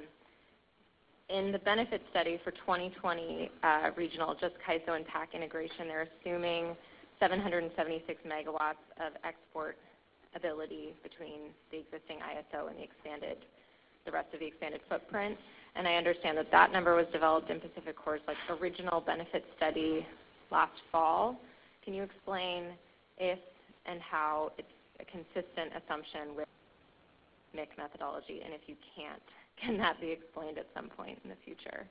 in the benefit study for twenty twenty uh, regional, just C I S O and P A C integration, they're assuming seven hundred seventy-six megawatts of export ability between the existing I S O and the expanded, the rest of the expanded footprint. And I understand that that number was developed in PacifiCorp's like original benefit study last fall. Can you explain if and how it's a consistent assumption with M I C methodology? And if you can't, can that be explained at some point in the future?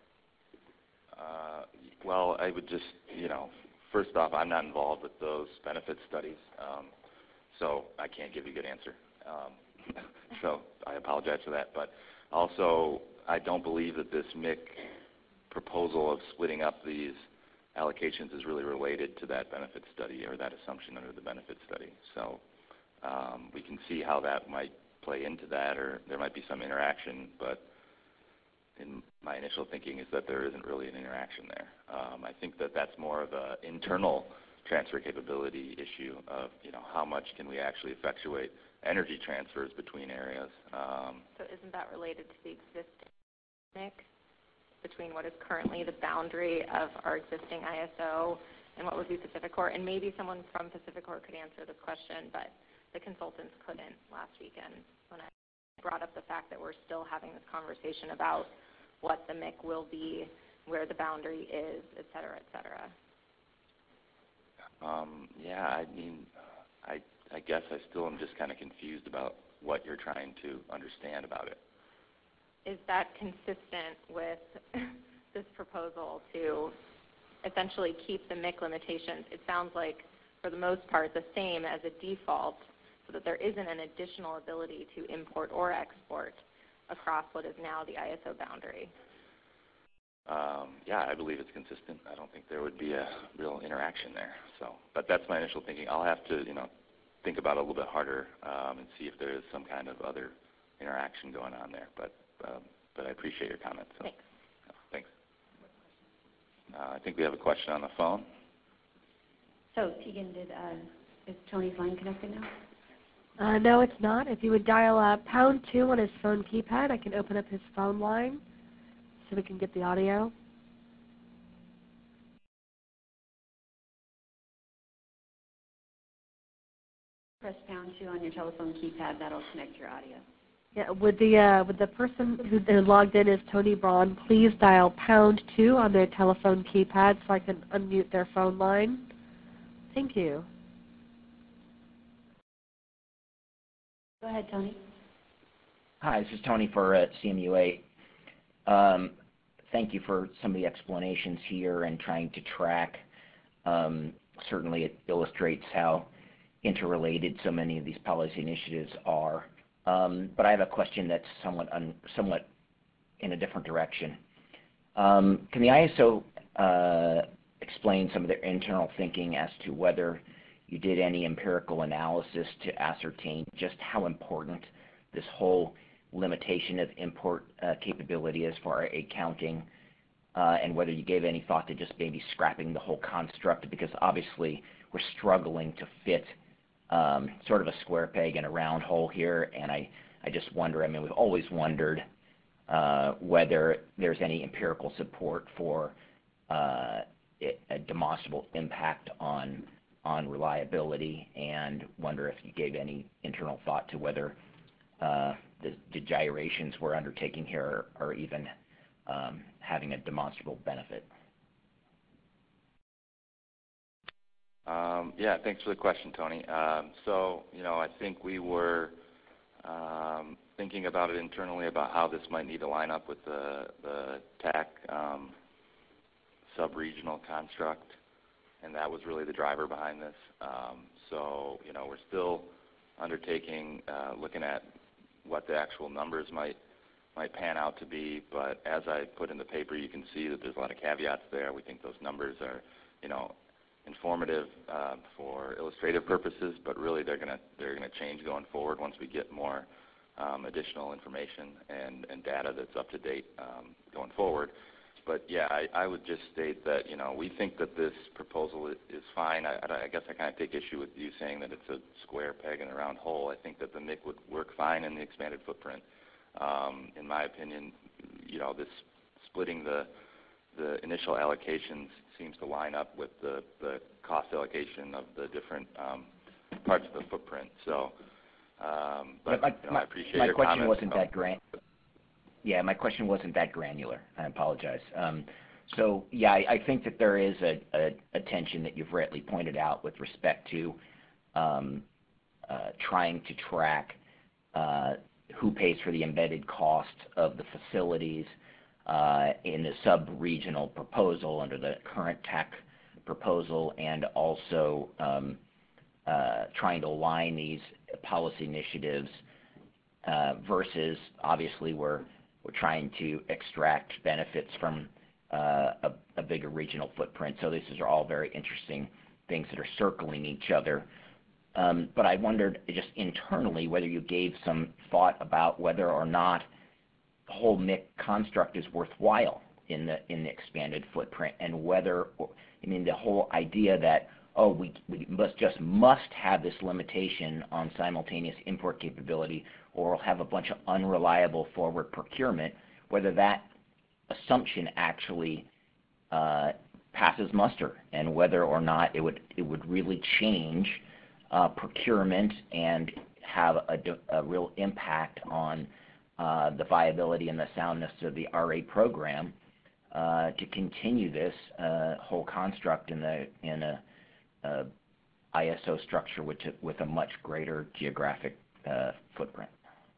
Uh, well, I would just, you know, first off, I'm not involved with those benefit studies. Um, So I can't give you a good answer. Um, so I apologize for that. But also, I don't believe that this M I C proposal of splitting up these allocations is really related to that benefit study or that assumption under the benefit study. So um, we can see how that might play into that, or there might be some interaction. But in my initial thinking is that there isn't really an interaction there. Um, I think that that's more of an internal transfer capability issue of, you know, how much can we actually effectuate energy transfers between areas. Um, so isn't that related to the existing M I C between what is currently the boundary of our existing I S O and what would be PacifiCorp? And maybe someone from PacifiCorp could answer this question, but the consultants couldn't last weekend when I brought up the fact that we're still having this conversation about what the M I C will be, where the boundary is, et cetera, et cetera. Um, yeah, I mean, I, I guess I still am just kind of confused about what you're trying to understand about it. Is that consistent with this proposal to essentially keep the M I C limitations? It sounds like, for the most part, the same as a default, so that there isn't an additional ability to import or export across what is now the I S O boundary. Um, yeah, I believe it's consistent. I don't think there would be a real interaction there. So, but that's my initial thinking. I'll have to, you know, think about it a little bit harder um, and see if there is some kind of other interaction going on there. But, um, but I appreciate your comments. So. Thanks. Yeah, thanks. Uh, I think we have a question on the phone. So, Tegan, did uh, is Tony's line connected now? Uh, no, it's not. If you would dial uh, pound two on his phone keypad, I can open up his phone line so we can get the audio. Press pound two on your telephone keypad. That'll connect your audio. Yeah, would the uh, would the person who who logged in as Tony Braun please dial pound two on their telephone keypad so I can unmute their phone line? Thank you. Go ahead, Tony. Hi, this is Tony for uh, C M U A. Um, thank you for some of the explanations here and trying to track. Um, certainly it illustrates how interrelated so many of these policy initiatives are. Um, but I have a question that's somewhat, un, somewhat in a different direction. Um, can the I S O uh, explain some of their internal thinking as to whether you did any empirical analysis to ascertain just how important this whole limitation of import uh, capability is for A counting, uh, and whether you gave any thought to just maybe scrapping the whole construct, because obviously we're struggling to fit um, sort of a square peg in a round hole here, and I, I just wonder, I mean, we've always wondered uh, whether there's any empirical support for uh, a demonstrable impact on on reliability, and wonder if you gave any internal thought to whether uh, the, the gyrations we're undertaking here are, are even um, having a demonstrable benefit. Um, yeah, thanks for the question, Tony. Um, so, you know, I think we were um, thinking about it internally about how this might need to line up with the, the T A C um, sub-regional construct, and that was really the driver behind this. Um, so, you know, we're still undertaking, uh, looking at what the actual numbers might might pan out to be, but as I put in the paper, you can see that there's a lot of caveats there. We think those numbers are, you know, informative uh, for illustrative purposes, but really they're going to they're going to change going forward once we get more um, additional information and, and data that's up to date um, going forward. But yeah, I, I would just state that, you know, we think that this proposal is, is fine. I, I guess I kind of take issue with you saying that it's a square peg in a round hole. I think that the M I C would work fine in the expanded footprint. Um, in my opinion, you know, this splitting the the initial allocations seems to line up with the, the cost allocation of the different um, parts of the footprint. So, um, but my, you know, my, I appreciate my your question comments. wasn't that gran- Yeah, my question wasn't that granular. I apologize. Um, so, yeah, I, I think that there is a, a, a tension that you've rightly pointed out with respect to um, uh, trying to track uh, who pays for the embedded cost of the facilities uh, in the sub-regional proposal under the current T A C proposal, and also um, uh, trying to align these policy initiatives uh, versus, obviously, we're We're trying to extract benefits from uh, a, a bigger regional footprint. So these are all very interesting things that are circling each other. Um, but I wondered just internally whether you gave some thought about whether or not the whole M I C construct is worthwhile in the in the expanded footprint, and whether, I mean, the whole idea that, oh, we, we must just must have this limitation on simultaneous import capability, or we'll have a bunch of unreliable forward procurement, whether that assumption actually uh, passes muster, and whether or not it would it would really change uh, procurement and have a, a real impact on uh, the viability and the soundness of the R A program uh, to continue this uh, whole construct in the in a, a I S O structure with a, with a much greater geographic uh, footprint.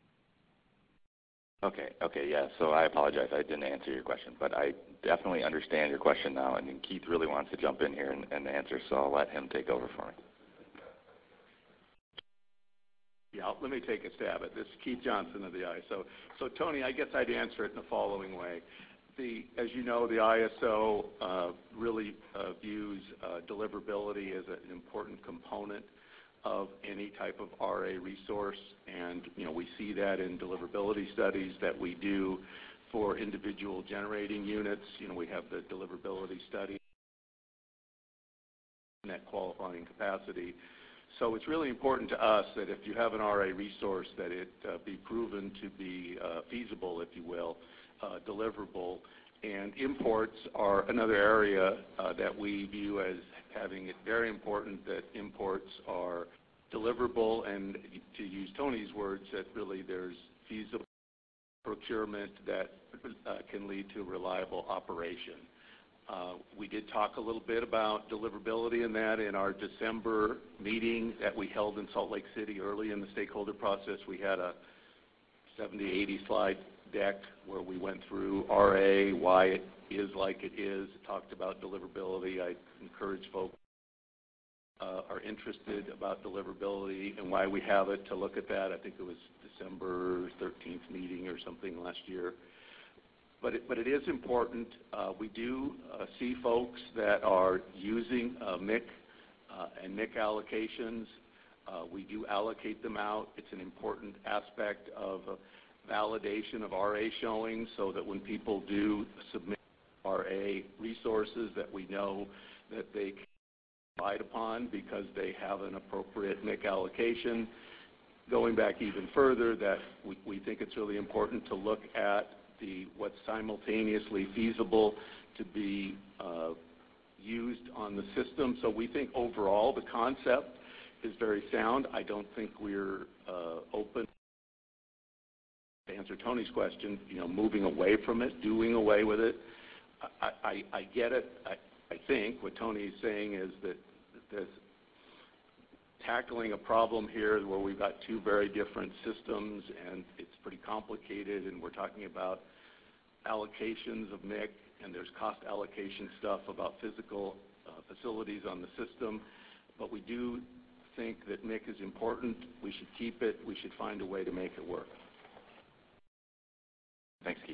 Okay, okay, yeah, so I apologize. I didn't answer your question, but I definitely understand your question now, and Keith really wants to jump in here and, and answer, so I'll let him take over for me. Yeah, let me take a stab at this. Keith Johnson of the I S O. So, Tony, I guess I'd answer it in the following way. The, as you know, the I S O uh, really uh, views uh, deliverability as an important component of any type of R A resource, and you know we see that in deliverability studies that we do for individual generating units. You know we have the deliverability study, net qualifying capacity. So it's really important to us that if you have an R A resource, that it uh, be proven to be uh, feasible, if you will, uh, deliverable. And imports are another area uh, that we view as having it very important that imports are deliverable, and to use Tony's words, that really there's feasible procurement that uh, can lead to reliable operation. Uh, we did talk a little bit about deliverability in that in our December meeting that we held in Salt Lake City early in the stakeholder process. We had a seventy, eighty slide deck where we went through R A, why it is like it is, talked about deliverability. I encourage folks uh, are interested about deliverability and why we have it to look at that. I think it was December thirteenth meeting or something last year. But it, but it is important. Uh, we do uh, see folks that are using uh, M I C uh, and M I C allocations. Uh, we do allocate them out. It's an important aspect of uh, validation of R A showing, so that when people do submit R A resources, that we know that they can be relied upon because they have an appropriate M I C allocation. Going back even further, that we, we think it's really important to look at the what's simultaneously feasible to be uh, used on the system. So we think overall the concept is very sound. I don't think we're uh, open, to answer Tony's question, you know, moving away from it, doing away with it. I, I, I get it. I, I think what Tony's saying is that this tackling a problem here where we've got two very different systems and it's pretty complicated, and we're talking about allocations of M I C, and there's cost allocation stuff about physical uh, facilities on the system. But we do think that M I C is important. We should keep it. We should find a way to make it work. Thanks, Keith.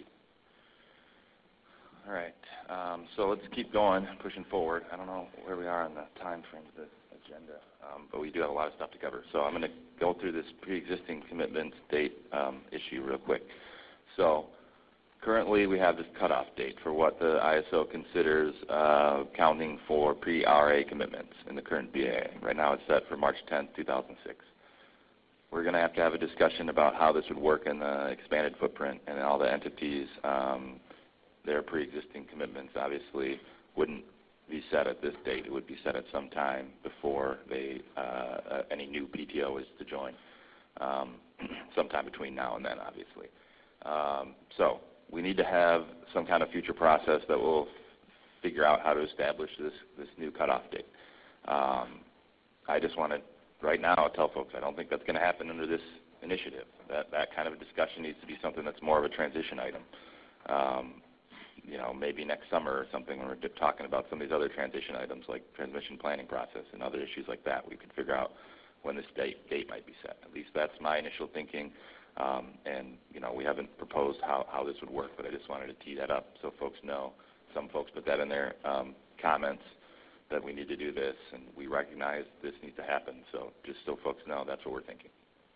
All right, um, so let's keep going, pushing forward. I don't know where we are on the time frame of the agenda, um, but we do have a lot of stuff to cover. So I'm going to go through this pre-existing commitment date um, issue real quick. So currently we have this cutoff date for what the I S O considers uh, counting for pre-R A commitments in the current B A A. Right now it's set for March tenth, two thousand six. We're going to have to have a discussion about how this would work in the expanded footprint, and all the entities, um, their pre-existing commitments obviously wouldn't be set at this date. It would be set at some time before they, uh, uh, any new P T O is to join, um, sometime between now and then, obviously. Um, so we need to have some kind of future process that will figure out how to establish this, this new cutoff date. Um, I just want to right now tell folks I don't think that's going to happen under this initiative. That, that kind of a discussion needs to be something that's more of a transition item. Um, you know, maybe next summer or something when we're talking about some of these other transition items like transmission planning process and other issues like that, we can figure out when this date, date might be set. At least that's my initial thinking. Um, and, you know, we haven't proposed how, how this would work, but I just wanted to tee that up so folks know. Some folks put that in their um, comments that we need to do this, and we recognize this needs to happen. So just so folks know, that's what we're thinking.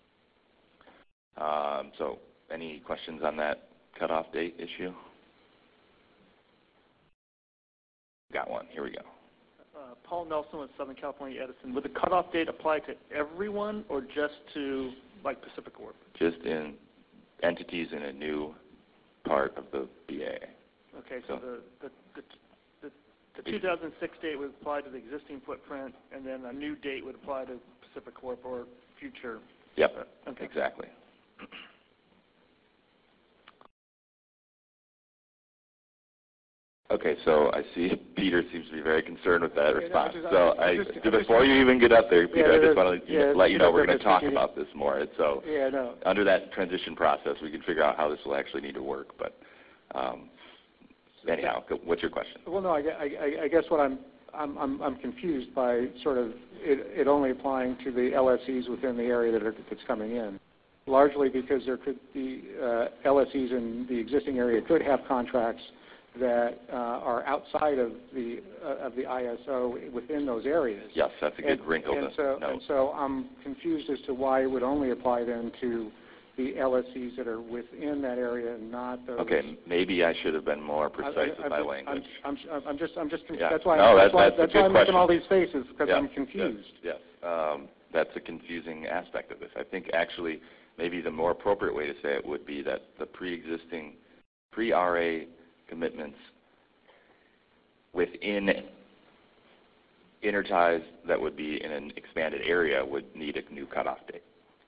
Um, so any questions on that cutoff date issue? Got one. Here we go. Uh, Paul Nelson with Southern California Edison. Would the cutoff date apply to everyone or just to, like, Pacific Corp? Just in entities in a new part of the B A A. Okay, so, so the, the, the, the, the two thousand six date would apply to the existing footprint, and then a new date would apply to Pacific Corp or future. Yep, uh, okay. Exactly. Okay, so I see Peter seems to be very concerned with that response. Yeah, no, so I, I, just, I, before you even get up there, Peter, yeah, I just want to yeah, let you know we're going to talk speaking. about this more. And so yeah, no. under that transition process, we can figure out how this will actually need to work. But um, anyhow, what's your question? Well, no, I, I, I guess what I'm, I'm, I'm, I'm confused by sort of it, it only applying to the L S Es within the area that are, that's coming in, largely because there could be uh, L S Es in the existing area could have contracts that uh, are outside of the uh, of the I S O within those areas. Yes, that's a good and, wrinkle and to so, note. And so I'm confused as to why it would only apply then to the L S Es that are within that area and not those. Okay, maybe I should have been more precise I, I, with my I'm, language. I'm, I'm, I'm just, I'm just, Yeah. that's why, no, that's that, why, that's that's a good why I'm making question. all these faces because yeah, I'm confused. Yes. yes. Um, that's a confusing aspect of this. I think actually maybe the more appropriate way to say it would be that the pre-existing, pre-R A commitments within interties that would be in an expanded area would need a new cutoff date.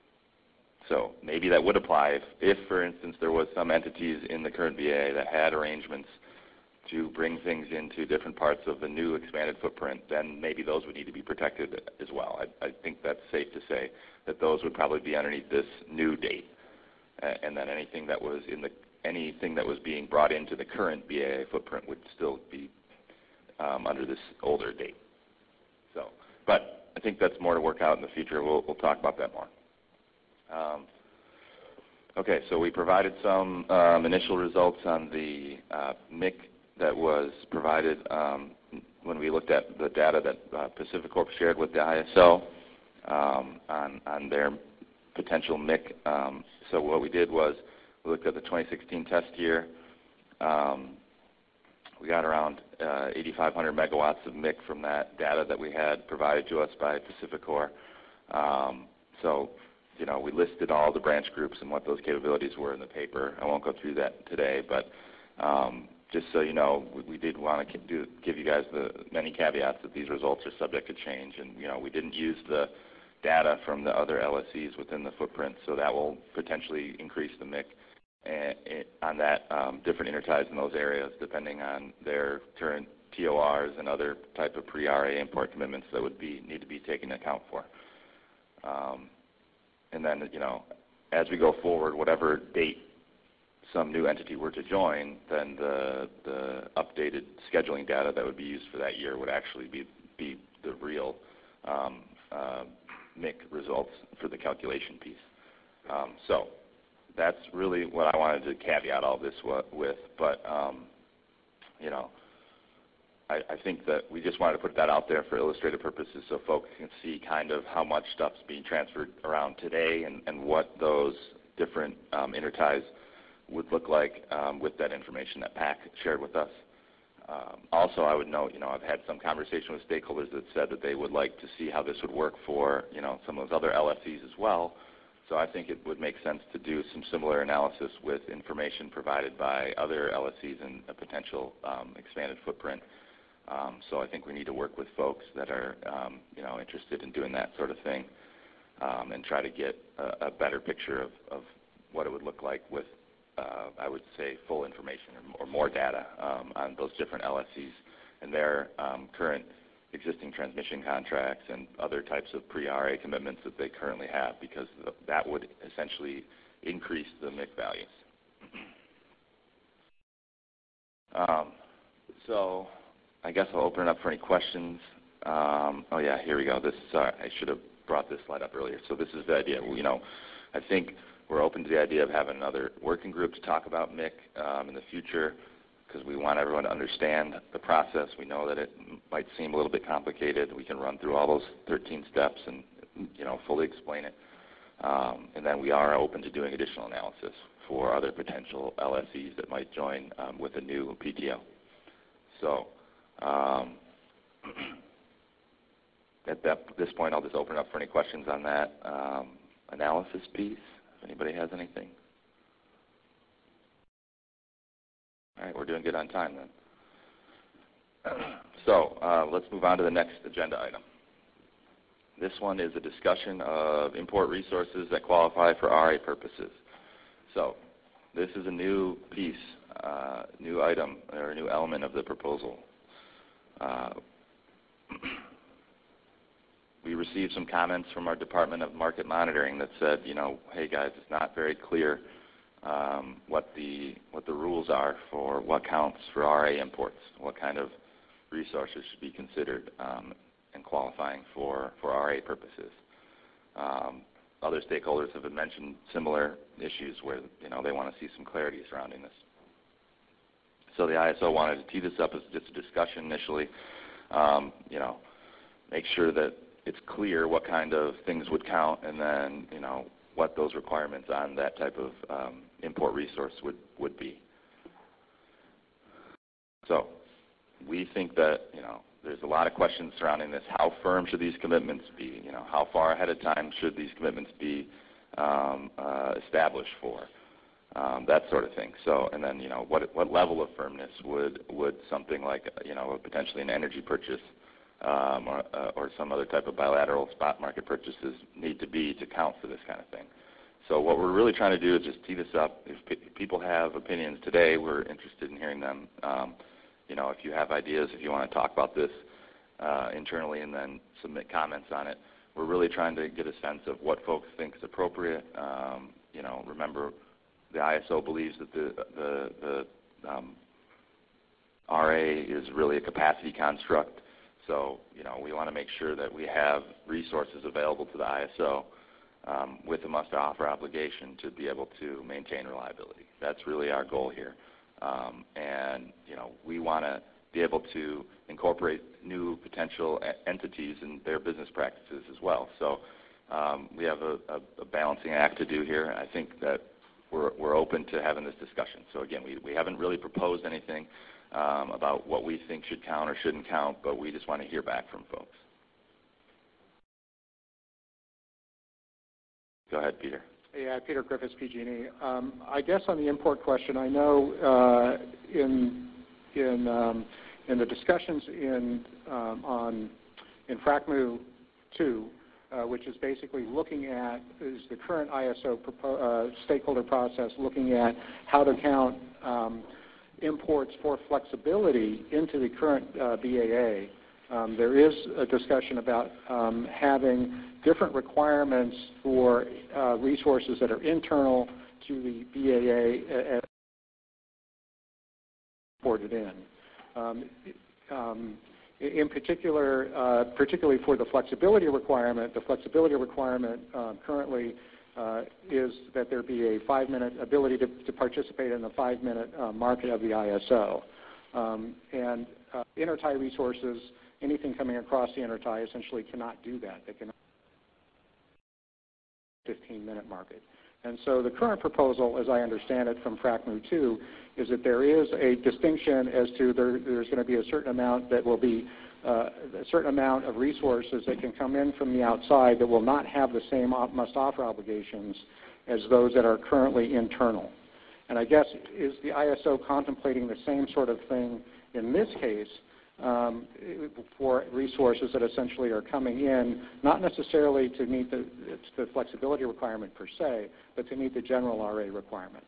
So maybe that would apply if, if, for instance, there was some entities in the current B A that had arrangements to bring things into different parts of the new expanded footprint, then maybe those would need to be protected as well. I, I think that's safe to say that those would probably be underneath this new date, uh, and then anything that was in the anything that was being brought into the current B A A footprint would still be um, under this older date. So, but I think that's more to work out in the future. We'll, we'll talk about that more. Um, okay, so we provided some um, initial results on the uh, M I C that was provided um, when we looked at the data that uh, PacifiCorp shared with the I S O um, on, on their potential M I C. Um, so what we did was we looked at the twenty sixteen test year. Um, we got around uh, eighty-five hundred megawatts of M I C from that data that we had provided to us by PacifiCorp. Um, so you know, we listed all the branch groups and what those capabilities were in the paper. I won't go through that today, but um, just so you know, we, we did want to do, give you guys the many caveats that these results are subject to change. And, you know, we didn't use the data from the other L S Es within the footprint, so that will potentially increase the M I C and, and on that um, different interties in those areas depending on their current T O Rs and other type of pre-R A import commitments that would be need to be taken into account for. Um, And then, you know, as we go forward, whatever date some new entity were to join, then the, the updated scheduling data that would be used for that year would actually be, be the real um, uh, M I C results for the calculation piece. Um, so that's really what I wanted to caveat all this with. But, um, you know, I, I think that we just wanted to put that out there for illustrative purposes so folks can see kind of how much stuff's being transferred around today and, and what those different um, interties would look like um, with that information that P A C shared with us. Um, also, I would note, you know, I've had some conversation with stakeholders that said that they would like to see how this would work for, you know, some of those other L S Es as well. So I think it would make sense to do some similar analysis with information provided by other L S Es in a potential um, expanded footprint. Um, so I think we need to work with folks that are, um, you know, interested in doing that sort of thing um, and try to get a, a better picture of, of what it would look like with, uh, I would say, full information or, or more data um, on those different L S Es and their um, current existing transmission contracts and other types of pre-R A commitments that they currently have, because th that would essentially increase the M I C values. um, so. I guess I'll open it up for any questions. Um, oh yeah, here we go. This uh, I should have brought this slide up earlier. So this is the idea. You know, I think we're open to the idea of having another working group to talk about M I C um, in the future, because we want everyone to understand the process. We know that it might seem a little bit complicated. We can run through all those thirteen steps and, you know, fully explain it. Um, and then we are open to doing additional analysis for other potential L S Es that might join um, with a new P T O. So. Um, at that, this point, I'll just open up for any questions on that um, analysis piece, if anybody has anything. All right, we're doing good on time then. So uh, let's move on to the next agenda item. This one is a discussion of import resources that qualify for R A purposes. So this is a new piece, uh, new item, or a new element of the proposal. Uh, we received some comments from our Department of Market Monitoring that said, you know, hey guys, it's not very clear um, what the what the rules are for what counts for R A imports, what kind of resources should be considered um, in qualifying for, for R A purposes. Um, other stakeholders have mentioned similar issues where, you know, they want to see some clarity surrounding this. So the I S O wanted to tee this up as just a discussion initially, um, you know, make sure that it's clear what kind of things would count, and then, you know, what those requirements on that type of um, import resource would, would be. So we think that, you know, there's a lot of questions surrounding this. How firm should these commitments be? You know, how far ahead of time should these commitments be um, uh, established for? Um, that sort of thing. So, and then, you know, what what level of firmness would would something like, you know, potentially an energy purchase um, or uh, or some other type of bilateral spot market purchases need to be to count for this kind of thing? So, what we're really trying to do is just tee this up. If, p- if people have opinions today, we're interested in hearing them. Um, you know, if you have ideas, if you want to talk about this uh, internally and then submit comments on it, we're really trying to get a sense of what folks think is appropriate. Um, you know, remember, the I S O believes that the, the, the um, R A is really a capacity construct. So, you know, we want to make sure that we have resources available to the I S O um, with a must-offer obligation to be able to maintain reliability. That's really our goal here. Um, and, you know, we want to be able to incorporate new potential a- entities in their business practices as well. So um, we have a, a, a balancing act to do here. I think that We're, we're open to having this discussion. So again, we, we haven't really proposed anything um, about what we think should count or shouldn't count, but we just want to hear back from folks. Go ahead, Peter. Yeah, Peter Griffiths, P G and E. Um, I guess on the import question, I know uh, in in um, in the discussions in um, on in FRACMU two. Uh, which is basically looking at, is the current I S O propo- uh, stakeholder process looking at how to count um, imports for flexibility into the current uh, B A A. Um, there is a discussion about um, having different requirements for uh, resources that are internal to the B A A as imported in. Um, um, In particular, uh, particularly for the flexibility requirement, the flexibility requirement uh, currently uh, is that there be a five-minute ability to, to participate in the five-minute uh, market of the I S O. Um, and uh, intertie resources, anything coming across the intertie essentially cannot do that. They cannot fifteen-minute market. And so the current proposal, as I understand it from FRACMU two, is that there is a distinction as to there, there's going to be a certain amount that will be uh, a certain amount of resources that can come in from the outside that will not have the same op- must-offer obligations as those that are currently internal. And I guess, is the I S O contemplating the same sort of thing in this case um, for resources that essentially are coming in, not necessarily to meet the, the flexibility requirement per se, but to meet the general R A requirement?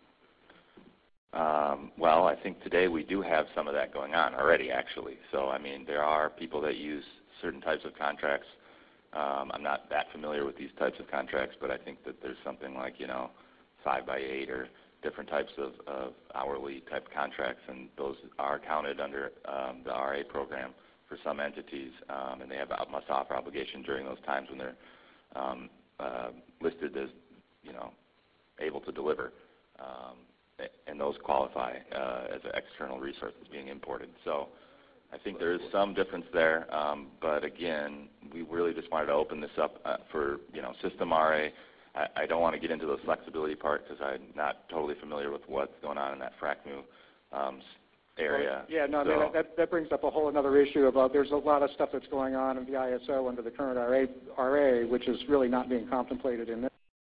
Um, well, I think today we do have some of that going on already, actually. So, I mean, there are people that use certain types of contracts. Um, I'm not that familiar with these types of contracts, but I think that there's something like, you know, five by eight or different types of, of hourly type contracts, and those are counted under um, the R A program for some entities, um, and they have a must-offer obligation during those times when they're um, uh, listed as, you know, able to deliver. Um, and those qualify uh, as external resources being imported. So I think there is some difference there, um, but again, we really just wanted to open this up uh, for, you know, system R A. I, I don't want to get into the flexibility part because I'm not totally familiar with what's going on in that FRACMU um, area. Well, yeah, no, so, I mean, that, that brings up a whole other issue about there's a lot of stuff that's going on in the I S O under the current R A, R A, which is really not being contemplated in this,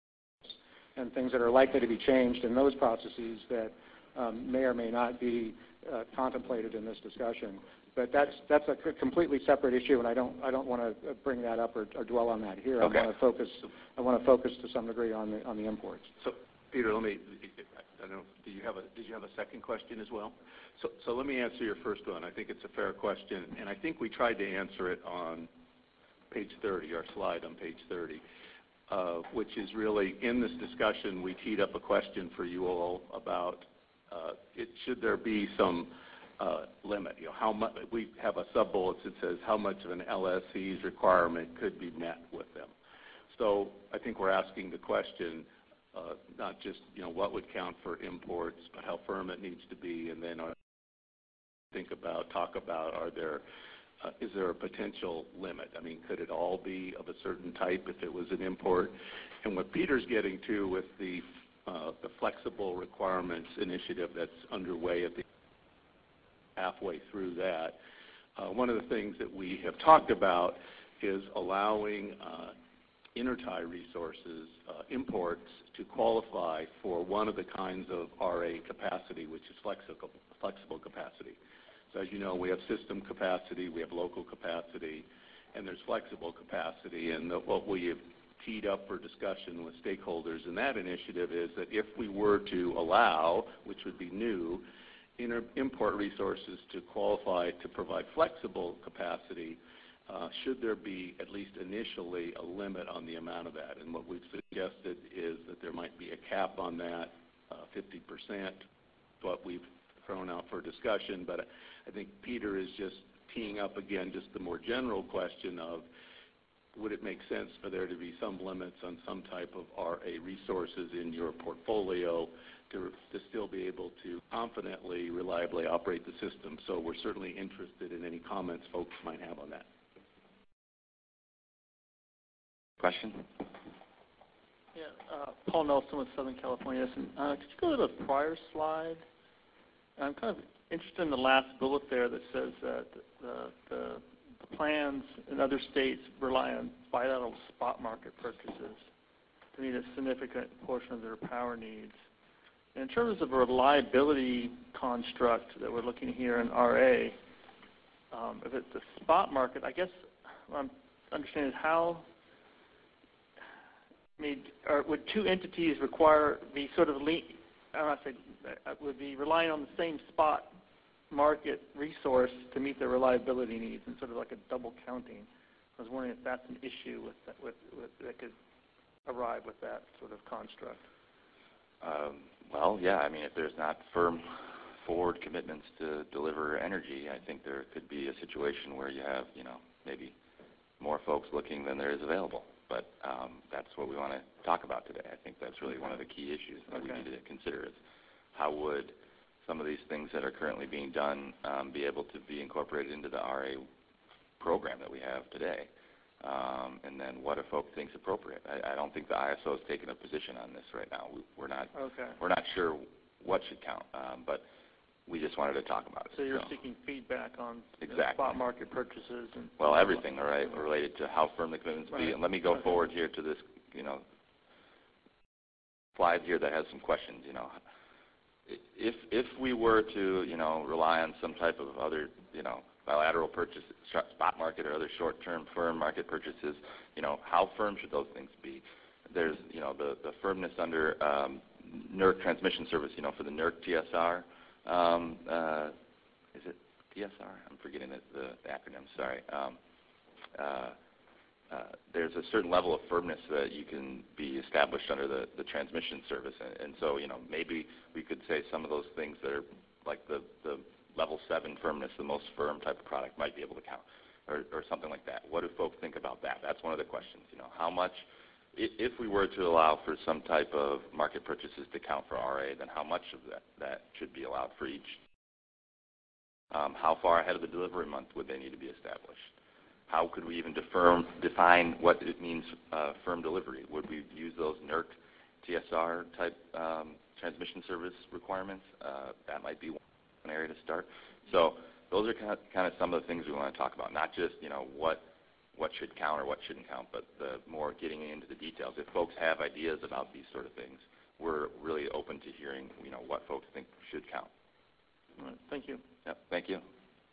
and things that are likely to be changed in those processes that um, may or may not be uh, contemplated in this discussion. But that's that's a completely separate issue, and I don't I don't want to bring that up or, or dwell on that here. Okay. I want to focus I want to focus to some degree on the on the imports. So, Peter, let me. I don't know. Did you have a Did you have a second question as well? So, so let me answer your first one. I think it's a fair question, and I think we tried to answer it on page thirty, our slide on page thirty. Uh, which is really, in this discussion, we teed up a question for you all about uh, it, should there be some uh, limit? You know, how much we have a sub-bullet that says how much of an L S C's requirement could be met with them. So I think we're asking the question, uh, not just, you know, what would count for imports, but how firm it needs to be, and then uh, think about, talk about, are there Uh, is there a potential limit? I mean, could it all be of a certain type if it was an import? And what Peter's getting to with the uh, the flexible requirements initiative that's underway at the halfway through that, Uh, one of the things that we have talked about is allowing uh, intertie resources, uh, imports, to qualify for one of the kinds of R A capacity, which is flexible, flexible capacity. So as you know, we have system capacity, we have local capacity, and there's flexible capacity. And the, what we have teed up for discussion with stakeholders in that initiative is that if we were to allow, which would be new, inter- import resources to qualify to provide flexible capacity, uh, should there be at least initially a limit on the amount of that. And what we've suggested is that there might be a cap on that, uh, fifty percent, what we've thrown out for discussion. But I think Peter is just teeing up again just the more general question of, would it make sense for there to be some limits on some type of R A resources in your portfolio to, to still be able to confidently, reliably operate the system? So we're certainly interested in any comments folks might have on that. Question? Yeah, uh, Paul Nelson with Southern California Edison. Uh, could you go to the prior slide? I'm kind of interested in the last bullet there that says that the, the, the plans in other states rely on bilateral spot market purchases to meet a significant portion of their power needs. And in terms of a reliability construct that we're looking here in R A, um, if it's the spot market, I guess what I'm understanding is how, I mean, or would two entities require be sort of, le- I don't know how to say, would be relying on the same spot market resource to meet their reliability needs and sort of like a double counting? I was wondering if that's an issue with that, with, with, that could arrive with that sort of construct. Um, well, yeah, I mean, if there's not firm forward commitments to deliver energy, I think there could be a situation where you have, you know, maybe more folks looking than there is available. But um, that's what we want to talk about today. I think that's really one of the key issues that okay. we need to consider is how would some of these things that are currently being done um, be able to be incorporated into the R A program that we have today. Um, and then what do folks think is appropriate? I, I don't think the I S O has taken a position on this right now. We, we're not okay. we're not sure what should count, um, but we just wanted to talk about it. So you're so. seeking feedback on exactly. the spot market purchases and well, everything, all right, related to how firm the commitments right. be. And let me go okay. forward here to this, you know, slide here that has some questions. You know, if if we were to, you know, rely on some type of other, you know, bilateral purchase, spot market or other short-term firm market purchases, you know, how firm should those things be? There's, you know, the, the firmness under um, N E R C transmission service, you know, for the N E R C T S R. Um, uh, is it T S R? I'm forgetting the, the acronym, sorry. Um, uh, uh, there's a certain level of firmness that you can be established under the, the transmission service. And, and so, you know, maybe we could say some of those things that are like the, the level seven firmness, the most firm type of product might be able to count, or, or something like that. What do folks think about that? That's one of the questions. You know, how much, if we were to allow for some type of market purchases to count for R A, then how much of that, that should be allowed for each? Um, how far ahead of the delivery month would they need to be established? How could we even defirm, define what it means uh, firm delivery? Would we use those N E R C T S R type um, transmission service requirements? Uh, that might be one area to start. So those are kind of, kind of some of the things we want to talk about, not just, you know, what what should count or what shouldn't count, but the more getting into the details. If folks have ideas about these sort of things, we're really open to hearing, you know, what folks think should count. All right. Thank you. Yep, thank you.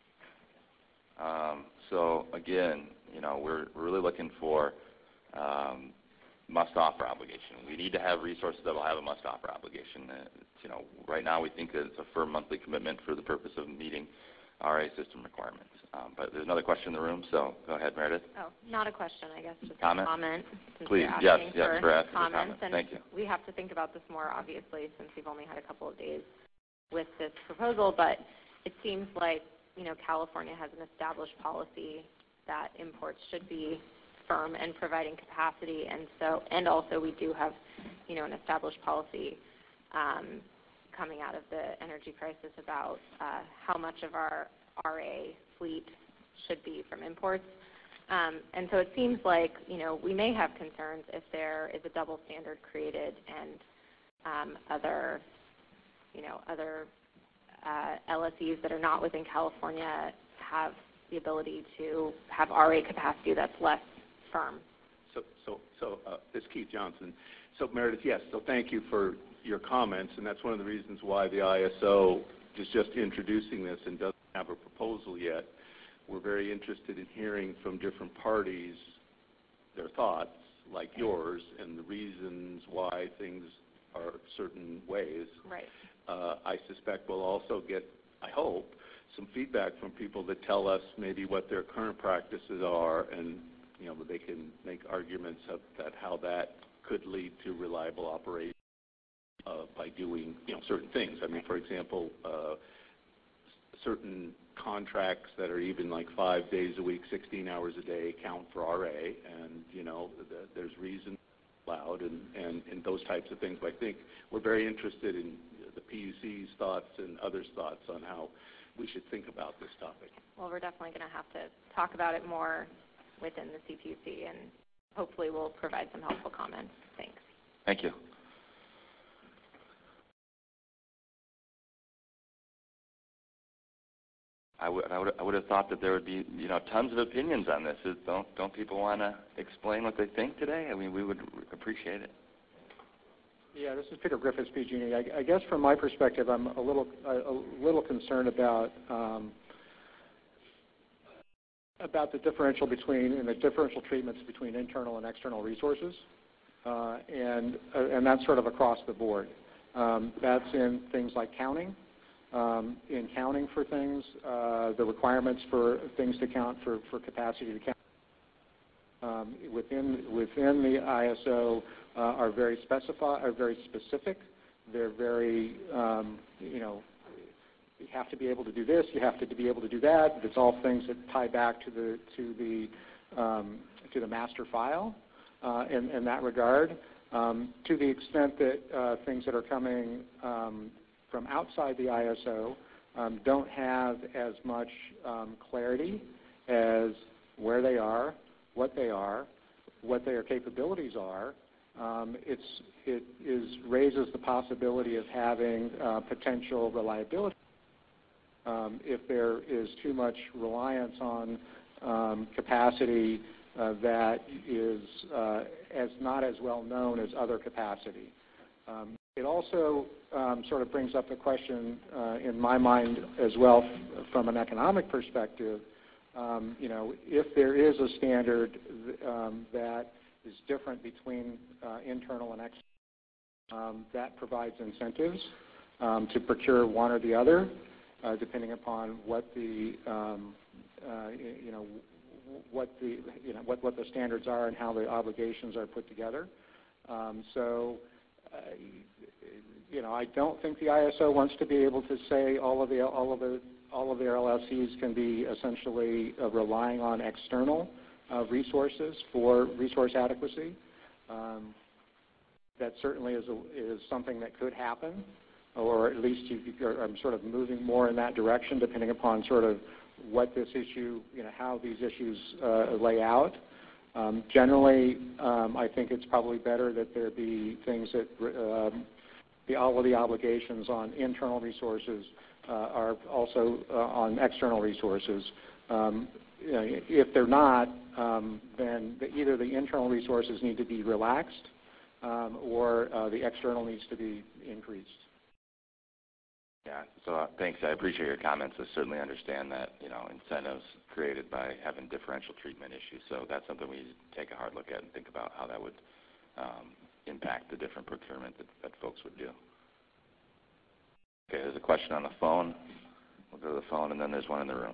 Um, so again, you know, we're really looking for um, must-offer obligation. We need to have resources that will have a must-offer obligation. Uh, you know, right now we think that it's a firm monthly commitment for the purpose of meeting R A system requirements. Um, but there's another question in the room, so go ahead, Meredith. Oh, not a question, I guess, just comment? a comment. Since Please, you're yes, asking yes, for for asking comments, comment. and Thank you. We have to think about this more, obviously, since we've only had a couple of days with this proposal, but it seems like, you know, California has an established policy that imports should be firm and providing capacity, and so, and also we do have, you know, an established policy um, coming out of the energy crisis about uh, how much of our R A fleet should be from imports. Um, and so it seems like, you know, we may have concerns if there is a double standard created and um, other, you know, other uh, L S Es that are not within California have the ability to have R A capacity that's less firm. So, so, so uh, this is Keith Johnson. So, Meredith, yes. So, thank you for your comments, and that's one of the reasons why the I S O is just introducing this and doesn't have a proposal yet. We're very interested in hearing from different parties their thoughts, like yours, and the reasons why things are certain ways. Right. Uh, I suspect we'll also get, I hope, some feedback from people that tell us maybe what their current practices are, and you know they can make arguments of that how that could lead to reliable operation uh, by doing you know certain things. I mean, for example, uh, certain contracts that are even like five days a week, sixteen hours a day, count for R A, and you know the, there's reason allowed, and, and and those types of things. But I think we're very interested in the P U C's thoughts and others' thoughts on how we should think about this topic. Well, we're definitely going to have to talk about it more within the C P U C, and hopefully we'll provide some helpful comments. Thanks. Thank you. I would, I would, I would have thought that there would be, you know, tons of opinions on this. Is, don't, don't people want to explain what they think today? I mean, we would appreciate it. Yeah, this is Peter Griffiths, P G and E. I, I guess from my perspective, I'm a little, a, a little concerned about um, about the differential between and the differential treatments between internal and external resources, uh, and uh, and that's sort of across the board. Um, that's in things like counting. Um, in counting for things, uh, the requirements for things to count for, for capacity to count um, within within the I S O uh, are very specify are very specific. They're very um, you know you have to be able to do this. You have to be able to do that. It's all things that tie back to the to the um, to the master file uh, in, in that regard. Um, to the extent that uh, things that are coming um, from outside the I S O um, don't have as much um, clarity as where they are, what they are, what their capabilities are. Um, it's, it is, raises the possibility of having uh, potential reliability. Um, if there is too much reliance on um, capacity uh, that is uh, as not as well known as other capacity. Um, It also um, sort of brings up the question uh, in my mind as well f from an economic perspective, um, you know, if there is a standard th um, that is different between uh, internal and external, um, that provides incentives um, to procure one or the other, uh, depending upon what the, um, uh, you know, what the, you know, what, what the standards are and how the obligations are put together. Um, so, uh, you know, I don't think the I S O wants to be able to say all of the all of the all of their L L Cs can be essentially uh, relying on external uh, resources for resource adequacy. Um, that certainly is a, is something that could happen, or at least you, you're, I'm sort of moving more in that direction, depending upon sort of what this issue, you know, how these issues uh, lay out. Um, generally, um, I think it's probably better that there be things that um, the, all of the obligations on internal resources uh, are also uh, on external resources. Um, you know, if they're not, um, then the, either the internal resources need to be relaxed um, or uh, the external needs to be increased. Yeah, so uh, thanks. I appreciate your comments. I certainly understand that, you know, incentives created by having differential treatment issues. So that's something we take a hard look at and think about how that would um, impact the different procurement that, that folks would do. Okay, there's a question on the phone. We'll go to the phone, and then there's one in the room.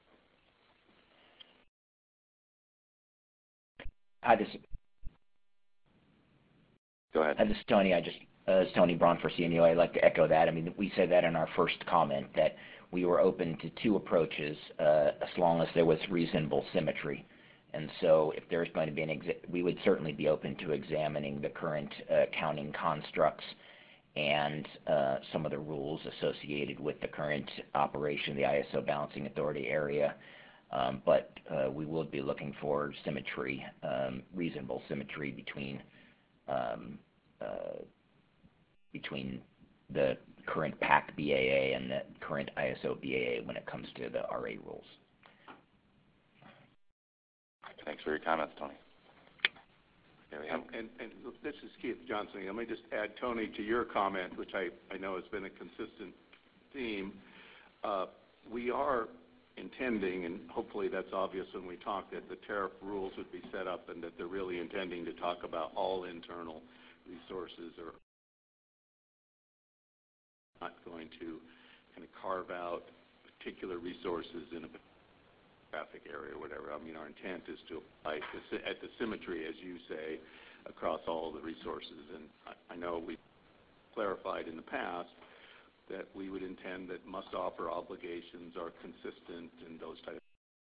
Hi, this, Go ahead. Hi, this is Tony. I just Uh, it's Tony Braun for C N U. I'd like to echo that. I mean, we said that in our first comment, that we were open to two approaches uh, as long as there was reasonable symmetry. And so if there's going to be an exa- we would certainly be open to examining the current uh, counting constructs and uh, some of the rules associated with the current operation of the I S O Balancing Authority area. Um, but uh, we will be looking for symmetry, um, reasonable symmetry between um, uh, between the current P A C B A A and the current I S O B A A when it comes to the R A rules. Thanks for your comments, Tony. Okay, we have and, and, and this is Keith Johnson. Let me just add, Tony, to your comment, which I, I know has been a consistent theme. Uh, we are intending, and hopefully that's obvious when we talk, that the tariff rules would be set up and that they're really intending to talk about all internal resources, or not going to kind of carve out particular resources in a traffic area or whatever. I mean, our intent is to apply at the symmetry, as you say, across all the resources. And I, I know we clarified in the past that we would intend that must-offer obligations are consistent and those types.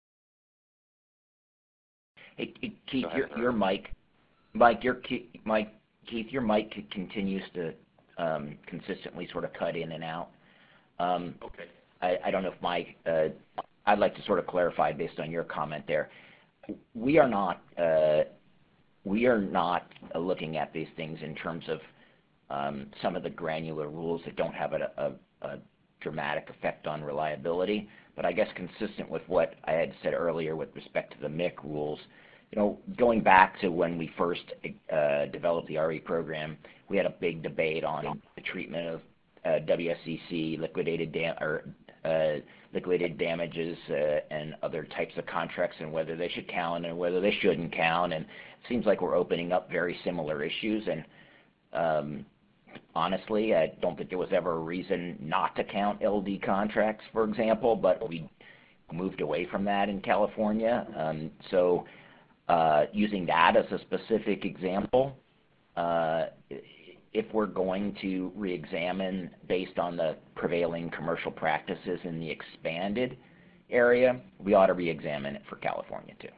Hey, Keith, your, your mic, Mike, your Mike, Keith, your mic continues to um, consistently sort of cut in and out. Um, okay. I, I don't know if Mike. Uh, I'd like to sort of clarify based on your comment there. We are not. Uh, we are not uh, looking at these things in terms of um, some of the granular rules that don't have a, a, a dramatic effect on reliability. But I guess consistent with what I had said earlier with respect to the M I C rules, you know, going back to when we first uh, developed the R E program, we had a big debate on the treatment of uh, W S E C, liquidated dam or uh, liquidated damages uh, and other types of contracts, and whether they should count and whether they shouldn't count. And it seems like we're opening up very similar issues. And um, honestly, I don't think there was ever a reason not to count L D contracts, for example, but we moved away from that in California. Um, so uh, using that as a specific example, uh, if we're going to re-examine based on the prevailing commercial practices in the expanded area, we ought to re-examine it for California too.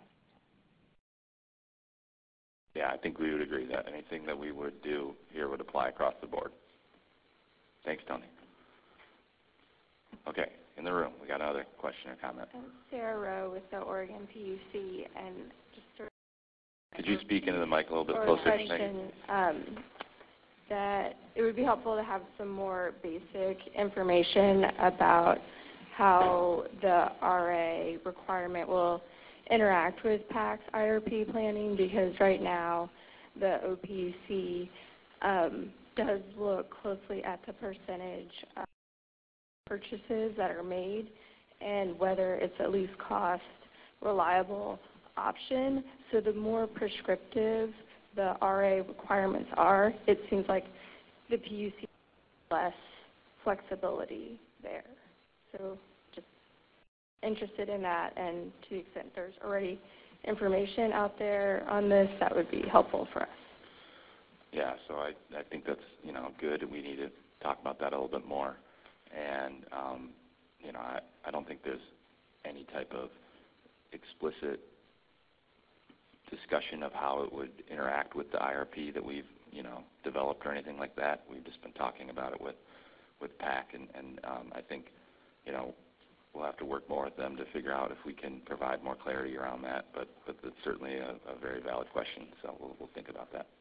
Yeah, I think we would agree that anything that we would do here would apply across the board. Thanks, Tony. Okay, in the room, we got another question or comment. Um, Sarah Rowe with the Oregon P U C, and just sort of Could you speak into the mic a little bit or closer? Bennington, um, that it would be helpful to have some more basic information about how the R A requirement will interact with PAC's I R P planning, because right now the O P U C um, does look closely at the percentage of purchases that are made and whether it's a least cost reliable option. So the more prescriptive the R A requirements are, it seems like the P U C has less flexibility there. So just interested in that, and to the extent there's already information out there on this, that would be helpful for us. Yeah, so I, I think that's, you know, good. We need to talk about that a little bit more. And, um, you know, I, I don't think there's any type of explicit discussion of how it would interact with the I R P that we've, you know, developed or anything like that. We've just been talking about it with, with PAC, and, and um, I think, you know, we'll have to work more with them to figure out if we can provide more clarity around that, but, but it's certainly a, a very valid question, so we'll, we'll think about that.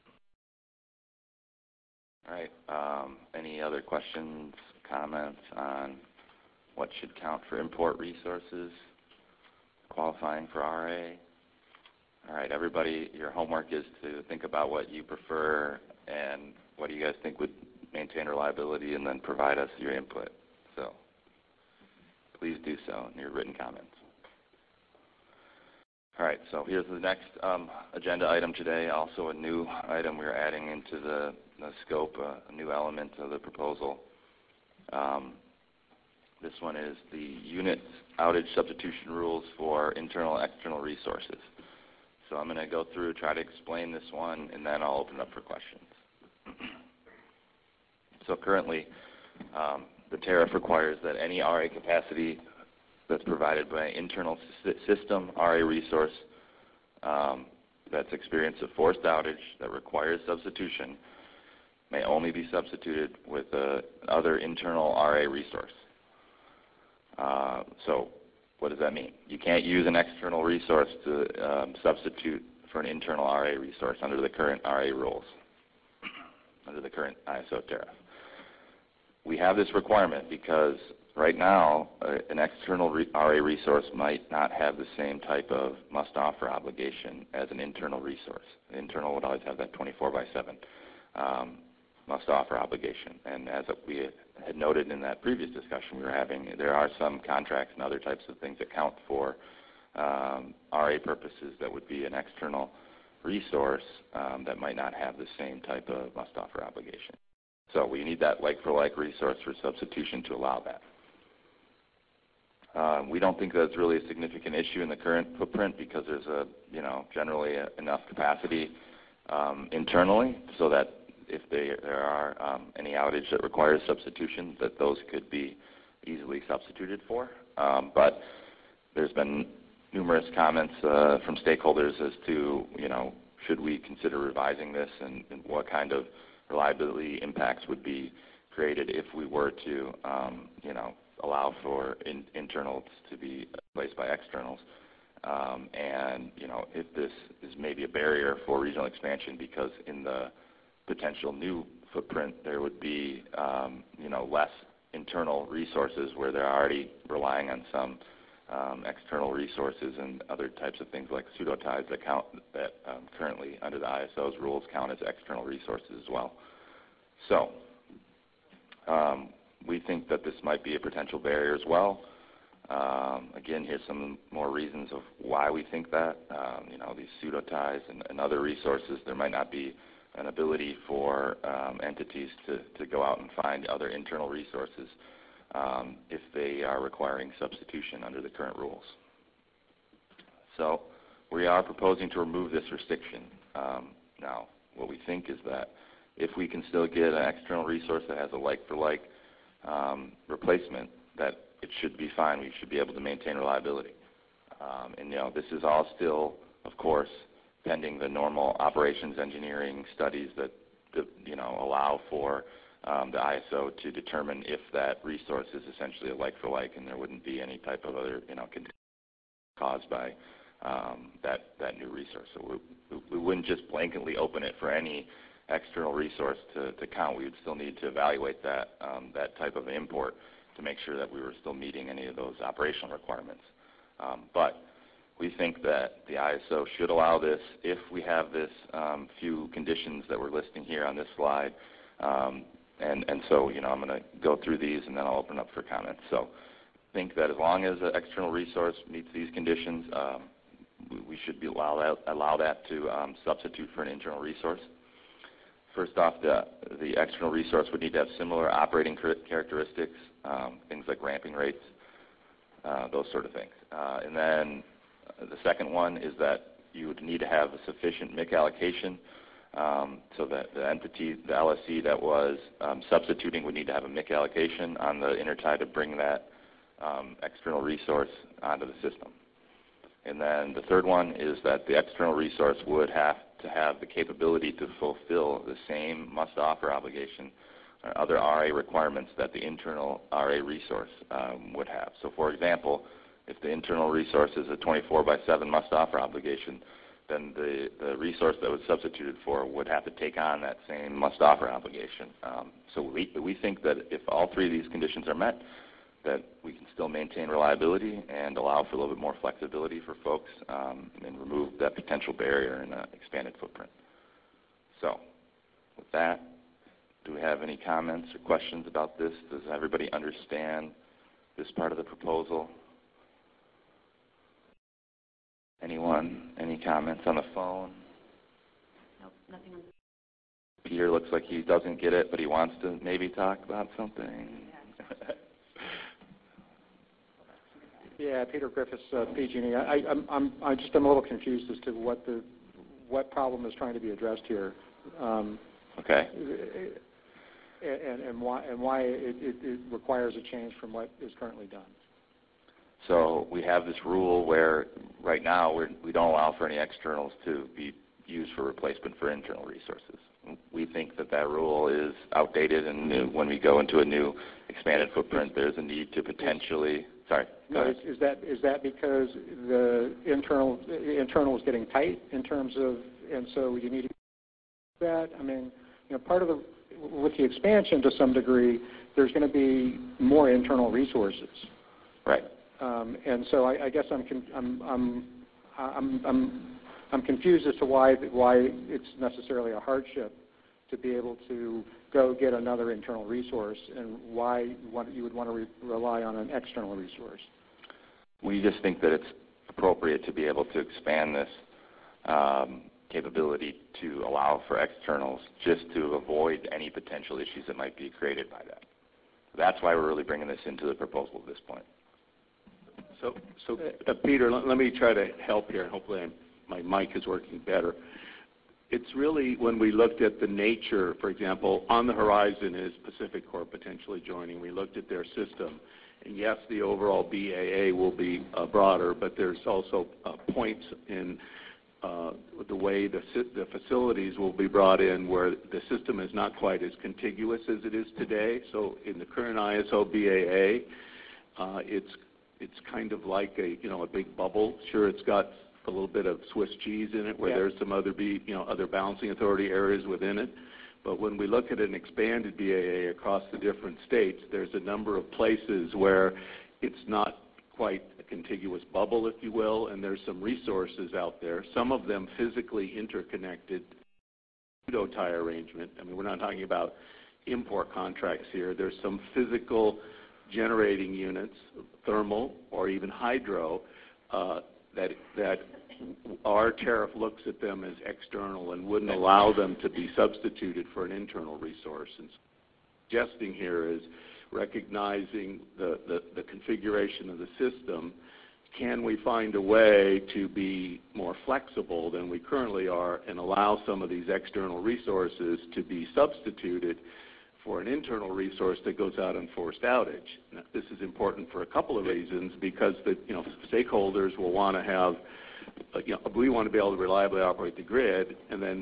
All right, um, any other questions, comments on what should count for import resources, qualifying for R A? All right, everybody, your homework is to think about what you prefer and what do you guys think would maintain reliability, and then provide us your input. So please do so in your written comments. All right, so here's the next um, agenda item today, also a new item we're adding into the, the scope, uh, a new element of the proposal. Um, this one is the unit outage substitution rules for internal and external resources. So I'm going to go through, try to explain this one, and then I'll open up for questions. So currently, um, the tariff requires that any R A capacity that's provided by an internal system R A resource um, that's experienced a forced outage that requires substitution may only be substituted with another internal R A resource. Uh, so what does that mean? You can't use an external resource to um, substitute for an internal R A resource under the current R A rules, under the current I S O tariff. We have this requirement because right now, uh, an external re- R A resource might not have the same type of must-offer obligation as an internal resource. The internal would always have that twenty-four by seven um, must-offer obligation. And as we had noted in that previous discussion we were having, there are some contracts and other types of things that count for um, R A purposes that would be an external resource um, that might not have the same type of must-offer obligation. So we need that like-for-like resource for substitution to allow that. Um, we don't think that's really a significant issue in the current footprint because there's a, you know, generally a, enough capacity um, internally so that if they, there are um, any outage that requires substitution, that those could be easily substituted for. Um, but there's been numerous comments uh, from stakeholders as to, you know, should we consider revising this and, and what kind of reliability impacts would be created if we were to, um, you know, allow for in, internals to be replaced by externals. Um, and, you know, if this is maybe a barrier for regional expansion because in the potential new footprint there would be, um, you know, less internal resources where they're already relying on some um, external resources and other types of things like pseudo-ties that count that um, currently under the I S O's rules count as external resources as well. So um, we think that this might be a potential barrier as well. Um, again, here's some more reasons of why we think that. Um, you know, these pseudo-ties and, and other resources, there might not be an ability for um, entities to, to go out and find other internal resources um, if they are requiring substitution under the current rules. So we are proposing to remove this restriction. Um, now, what we think is that if we can still get an external resource that has a like-for-like um, replacement, that it should be fine. We should be able to maintain reliability. Um, and, you know, this is all still, of course, pending the normal operations engineering studies that, that you know, allow for um, the I S O to determine if that resource is essentially a like-for-like and there wouldn't be any type of other, you know, caused by um, that, that new resource. So we, we wouldn't just blanketly open it for any external resource to, to count. We would still need to evaluate that, um, that type of import to make sure that we were still meeting any of those operational requirements. Um, but we think that the I S O should allow this if we have this um, few conditions that we're listing here on this slide. Um, and, and so, you know, I'm going to go through these and then I'll open up for comments. So I think that as long as an external resource meets these conditions, um, we, we should be allow that, allow that to um, substitute for an internal resource. First off, the, the external resource would need to have similar operating characteristics, um, things like ramping rates, uh, those sort of things. Uh, and then the second one is that you would need to have a sufficient M I C allocation um, so that the entity, the L S C that was um, substituting would need to have a M I C allocation on the intertie to bring that um, external resource onto the system. And then the third one is that the external resource would have to have the capability to fulfill the same must-offer obligation or other R A requirements that the internal R A resource um, would have. So, for example, if the internal resource is a twenty-four by seven must-offer obligation, then the, the resource that was substituted for would have to take on that same must-offer obligation. Um, so we, we think that if all three of these conditions are met, that we can still maintain reliability and allow for a little bit more flexibility for folks um, and remove that potential barrier in an expanded footprint. So with that, do we have any comments or questions about this? Does everybody understand this part of the proposal? Anyone? Any comments on the phone? Nope, nothing on the Peter looks like he doesn't get it, but he wants to maybe talk about something. Yeah. Yeah, Peter Griffiths, uh, P G and E. I, I'm, I'm, I just am a little confused as to what the what problem is trying to be addressed here. Um, okay. And, and why and why it, it, it requires a change from what is currently done. So we have this rule where right now we're, we don't allow for any externals to be used for replacement for internal resources. We think that that rule is outdated, and new, when we go into a new expanded footprint, there's a need to potentially. Sorry. No, is, is that is that because the internal internal is getting tight in terms of, and so you need to that? I mean, you know, part of the with the expansion to some degree, there's going to be more internal resources. Right. Um, and so I, I guess I'm, con- I'm, I'm, I'm, I'm, I'm confused as to why, why it's necessarily a hardship to be able to go get another internal resource, and why you, want, you would want to re- rely on an external resource. We just think that it's appropriate to be able to expand this um, capability to allow for externals, just to avoid any potential issues that might be created by that. That's why we're really bringing this into the proposal at this point. So, so uh, Peter, let, let me try to help here, and hopefully I'm, my mic is working better. It's really when we looked at the nature, for example, on the horizon is PacifiCorp potentially joining. We looked at their system. And yes, the overall B A A will be uh, broader, but there's also uh, points in uh, the way the, the facilities will be brought in where the system is not quite as contiguous as it is today. So in the current I S O B A A, uh, it's it's kind of like a you know a big bubble. Sure, it's got a little bit of Swiss cheese in it, where yeah. there's some other B, you know other balancing authority areas within it. But when we look at an expanded B A A across the different states, there's a number of places where it's not quite a contiguous bubble, if you will, and there's some resources out there, some of them physically interconnected, pseudo-tie arrangement. I mean, we're not talking about import contracts here. There's some physical generating units, thermal or even hydro, uh, that that our tariff looks at them as external and wouldn't allow them to be substituted for an internal resource. And suggesting here is recognizing the, the, the configuration of the system. Can we find a way to be more flexible than we currently are and allow some of these external resources to be substituted for an internal resource that goes out on forced outage? Now, this is important for a couple of reasons, because the you know stakeholders will want to have Uh, you know, we want to be able to reliably operate the grid, and then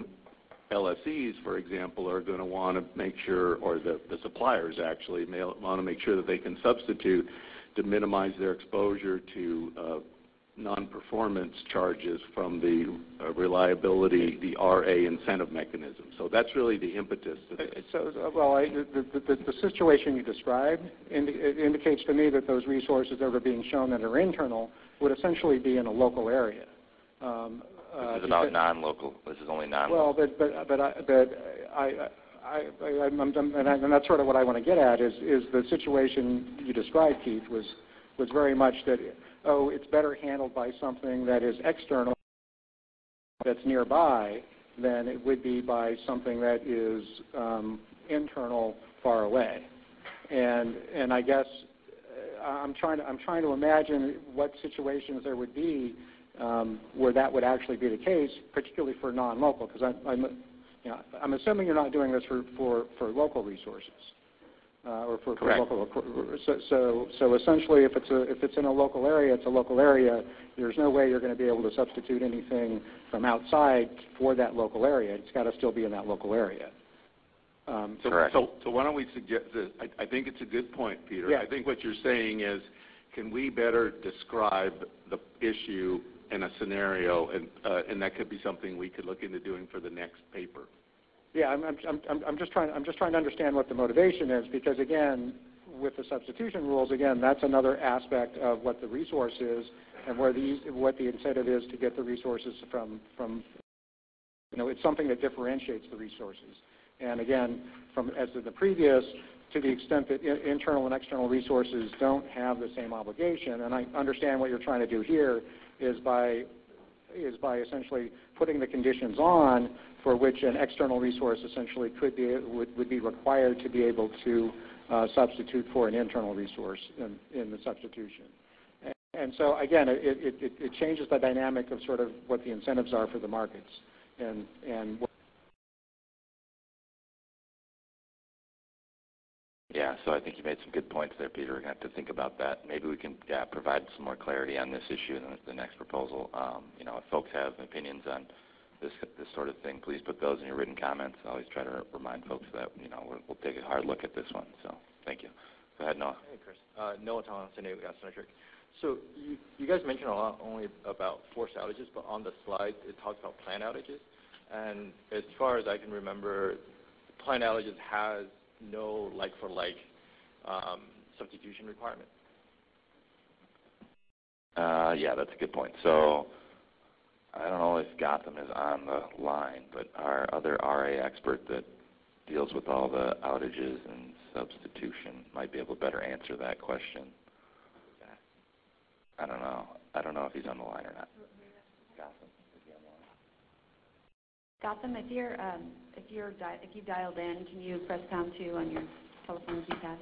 L S Es, for example, are going to want to make sure, or the, the suppliers actually may want to make sure that they can substitute to minimize their exposure to uh, non-performance charges from the uh, reliability, the R A incentive mechanism. So that's really the impetus of this. So, well, I, the, the, the situation you described indi- it indicates to me that those resources that are being shown that are internal would essentially be in a local area. Um, uh, this is about non-local. This is only non-local. Well, but but but I, but I, I, I I'm, I'm, and, I, and that's sort of what I want to get at is is the situation you described, Keith, was was very much that oh, it's better handled by something that is external, that's nearby, than it would be by something that is um, internal, far away. And and I guess uh, I'm trying to I'm trying to imagine what situations there would be um, where that would actually be the case, particularly for non-local, because I'm, I'm you know I'm assuming you're not doing this for for, for local resources. Uh, or for, for local, so, so so essentially, if it's a if it's in a local area, it's a local area. There's no way you're going to be able to substitute anything from outside for that local area. It's got to still be in that local area. Um, so, Correct. So, so why don't we suggest this? I, I think it's a good point, Peter. Yeah. I think what you're saying is, can we better describe the issue in a scenario, and uh, and that could be something we could look into doing for the next paper. Yeah, I'm, I'm, I'm, I'm just trying. I'm just trying to understand what the motivation is, because again, with the substitution rules, again, that's another aspect of what the resource is and where the what the incentive is to get the resources from from. You know, it's something that differentiates the resources. And again, from as to the previous, to the extent that in, internal and external resources don't have the same obligation, and I understand what you're trying to do here is by is by essentially putting the conditions on for which an external resource essentially could be would, would be required to be able to uh, substitute for an internal resource in, in the substitution. And, and so again, it, it, it changes the dynamic of sort of what the incentives are for the markets. And, and Yeah, so I think you made some good points there, Peter. We're going to have to think about that. Maybe we can yeah, provide some more clarity on this issue in the, the next proposal. Um, you know, if folks have opinions on this this sort of thing, please put those in your written comments. I always try to remind folks that, you know, we'll, we'll take a hard look at this one. So thank you. Go ahead, Noah. Hey, Chris. Uh, Noah Thomas, San Diego Gas and Electric. So you, you guys mentioned a lot only about forced outages, but on the slide it talks about planned outages. And as far as I can remember, planned outages has no like-for-like um, substitution requirement? Uh, yeah, that's a good point. So I don't know if Gotham is on the line, but our other R A expert that deals with all the outages and substitution might be able to better answer that question. I don't know. I don't know if he's on the line or not. Gotham, is he on the line? Gotham, if you're um, if you're di- if you dialed in, can you press pound two on your telephone keypad?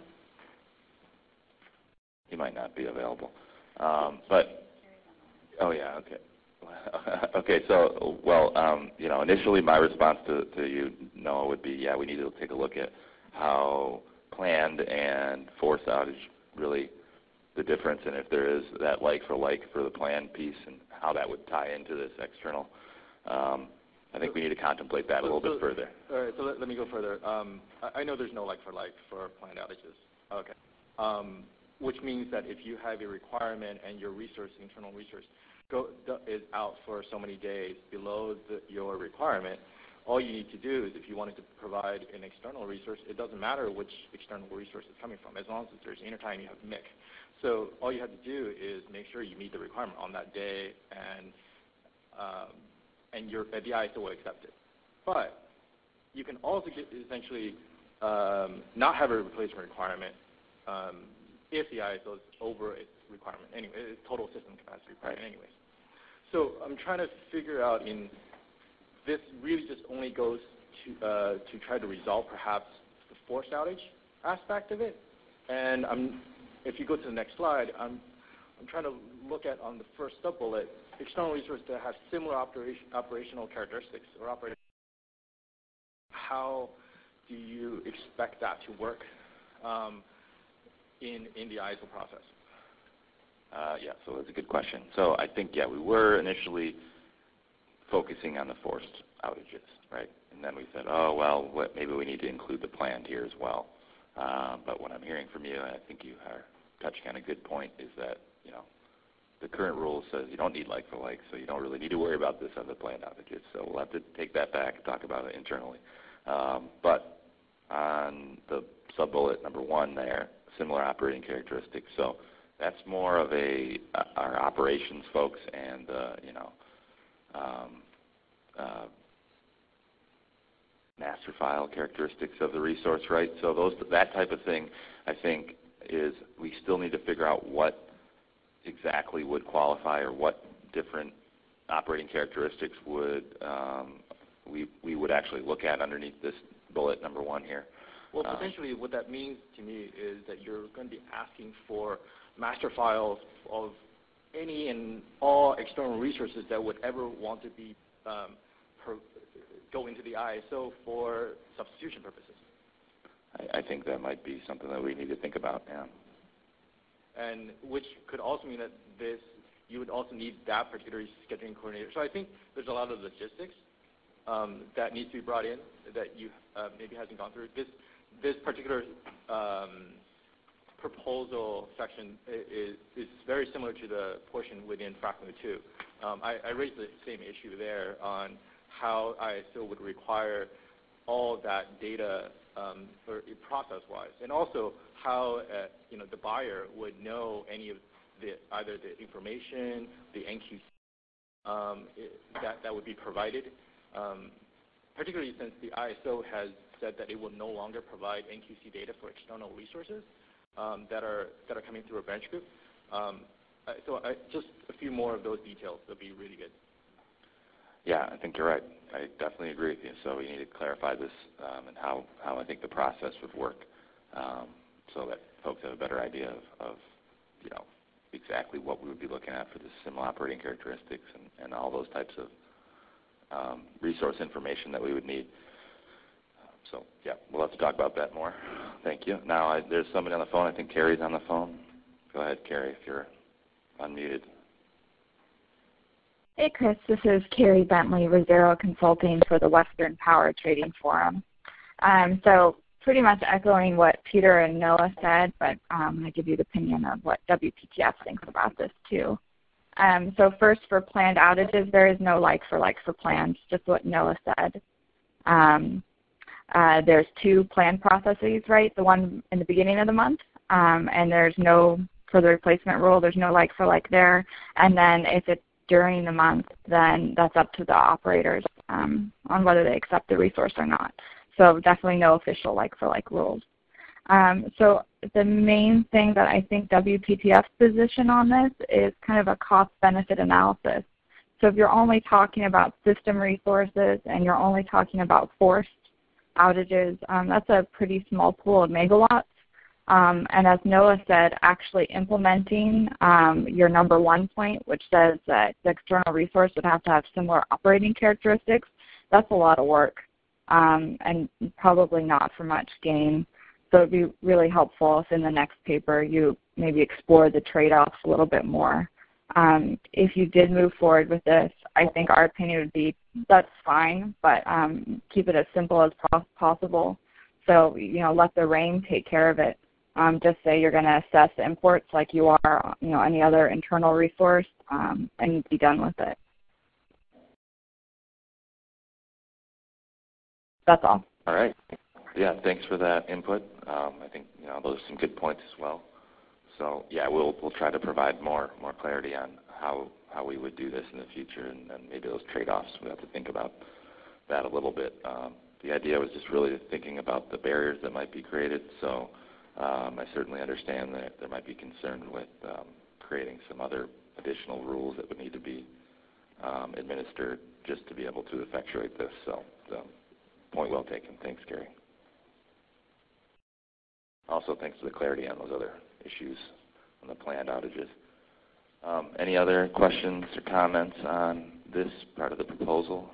He might not be available. Um, but oh yeah, okay. Okay, so well, um, you know, initially my response to, to you, Noah, would be, yeah, we need to take a look at how planned and forced outage really the difference, and if there is that like for like for the planned piece, and how that would tie into this external. Um, I think we need to contemplate that a little so, bit further. All right, so let, let me go further. Um, I, I know there's no like for like for planned outages. Okay. Um, which means that if you have a requirement and your resource, internal resource, go, is out for so many days below the, your requirement, all you need to do is, if you wanted to provide an external resource, it doesn't matter which external resource it's coming from, as long as there's intertime, you have M I C. So all you have to do is make sure you meet the requirement on that day, and um, and your, the I S O will accept it. But you can also get essentially um, not have a replacement requirement um, if the I S O is over its requirement anyway, its total system capacity requirement anyways. So I'm trying to figure out, in this really just only goes to uh, to try to resolve perhaps the forced outage aspect of it. And I'm, if you go to the next slide, I'm I'm trying to look at, on the first sub bullet, external resources that have similar operation, operational characteristics or operating. How do you expect that to work um, in in the I S O process? Uh, yeah, so that's a good question. So I think, yeah, we were initially focusing on the forced outages, right? And then we said, oh, well, what, maybe we need to include the planned here as well. Uh, but what I'm hearing from you, and I think you are touching on a good point, is that, you know, the current rule says you don't need like for like, so you don't really need to worry about this on the planned outages. So we'll have to take that back and talk about it internally. Um, but on the sub-bullet number one there, similar operating characteristics. So that's more of a uh, our operations folks and uh, you know um, uh, master file characteristics of the resource, right? So those that type of thing, I think, is we still need to figure out what exactly would qualify, or what different operating characteristics would um, we we would actually look at underneath this bullet number one here. Well, potentially um, what that means to me is that you're going to be asking for master files of any and all external resources that would ever want to be um, per, go into the I S O for substitution purposes. I, I think that might be something that we need to think about, yeah. And which could also mean that this, you would also need that particular scheduling coordinator. So I think there's a lot of logistics um, that needs to be brought in that you uh, maybe hasn't gone through. This this particular um, proposal section is, is very similar to the portion within FRACMU two. Um, I, I raised the same issue there on how I S O would require all that data um, or process-wise, and also how uh, you know the buyer would know any of the either the information, the N Q C um, it, that that would be provided. Um, particularly since the I S O has said that it will no longer provide N Q C data for external resources um, that are that are coming through a branch group. Um, so I, just a few more of those details would be really good. Yeah, I think you're right. I definitely agree with you. So we need to clarify this um, and how, how I think the process would work, um, so that folks have a better idea of, of, you know, exactly what we would be looking at for the similar operating characteristics and, and all those types of um, resource information that we would need. So, yeah, we'll have to talk about that more. Thank you. Now, I, there's somebody on the phone. I think Carrie's on the phone. Go ahead, Carrie, if you're unmuted. Hey, Chris. This is Carrie Bentley, Rosero Consulting for the Western Power Trading Forum. Um, so pretty much echoing what Peter and Noah said, but um, I give you the opinion of what W P T F thinks about this too. Um, so first, for planned outages, there is no like for like for planned, just what Noah said. Um, uh, there's two planned processes, right? The one in the beginning of the month um, and there's no for the replacement rule, there's no like for like there. And then if it's during the month, then that's up to the operators um, on whether they accept the resource or not. So definitely no official like for like rules. Um, so the main thing that I think W P T F's position on this is kind of a cost-benefit analysis. So if you're only talking about system resources and you're only talking about forced outages, um, that's a pretty small pool of megawatts. Um, and as Noah said, actually implementing um, your number one point, which says that the external resource would have to have similar operating characteristics, that's a lot of work um, and probably not for much gain. So it would be really helpful if in the next paper you maybe explore the trade-offs a little bit more. Um, if you did move forward with this, I think our opinion would be that's fine, but um, keep it as simple as po- possible. So, you know, let the R A I M take care of it. Um, just say you're going to assess imports like you are, you know, any other internal resource, um, and be done with it. That's all. All right. Yeah, thanks for that input. Um, I think you know those are some good points as well. So yeah, we'll we'll try to provide more more clarity on how how we would do this in the future, and, and maybe those trade-offs. We have to think about that a little bit. Um, the idea was just really thinking about the barriers that might be created. So um, I certainly understand that there might be concern with um, creating some other additional rules that would need to be um, administered just to be able to effectuate this. So, so point well taken. Thanks, Gary. Also, thanks for the clarity on those other issues on the planned outages. Um, any other questions or comments on this part of the proposal?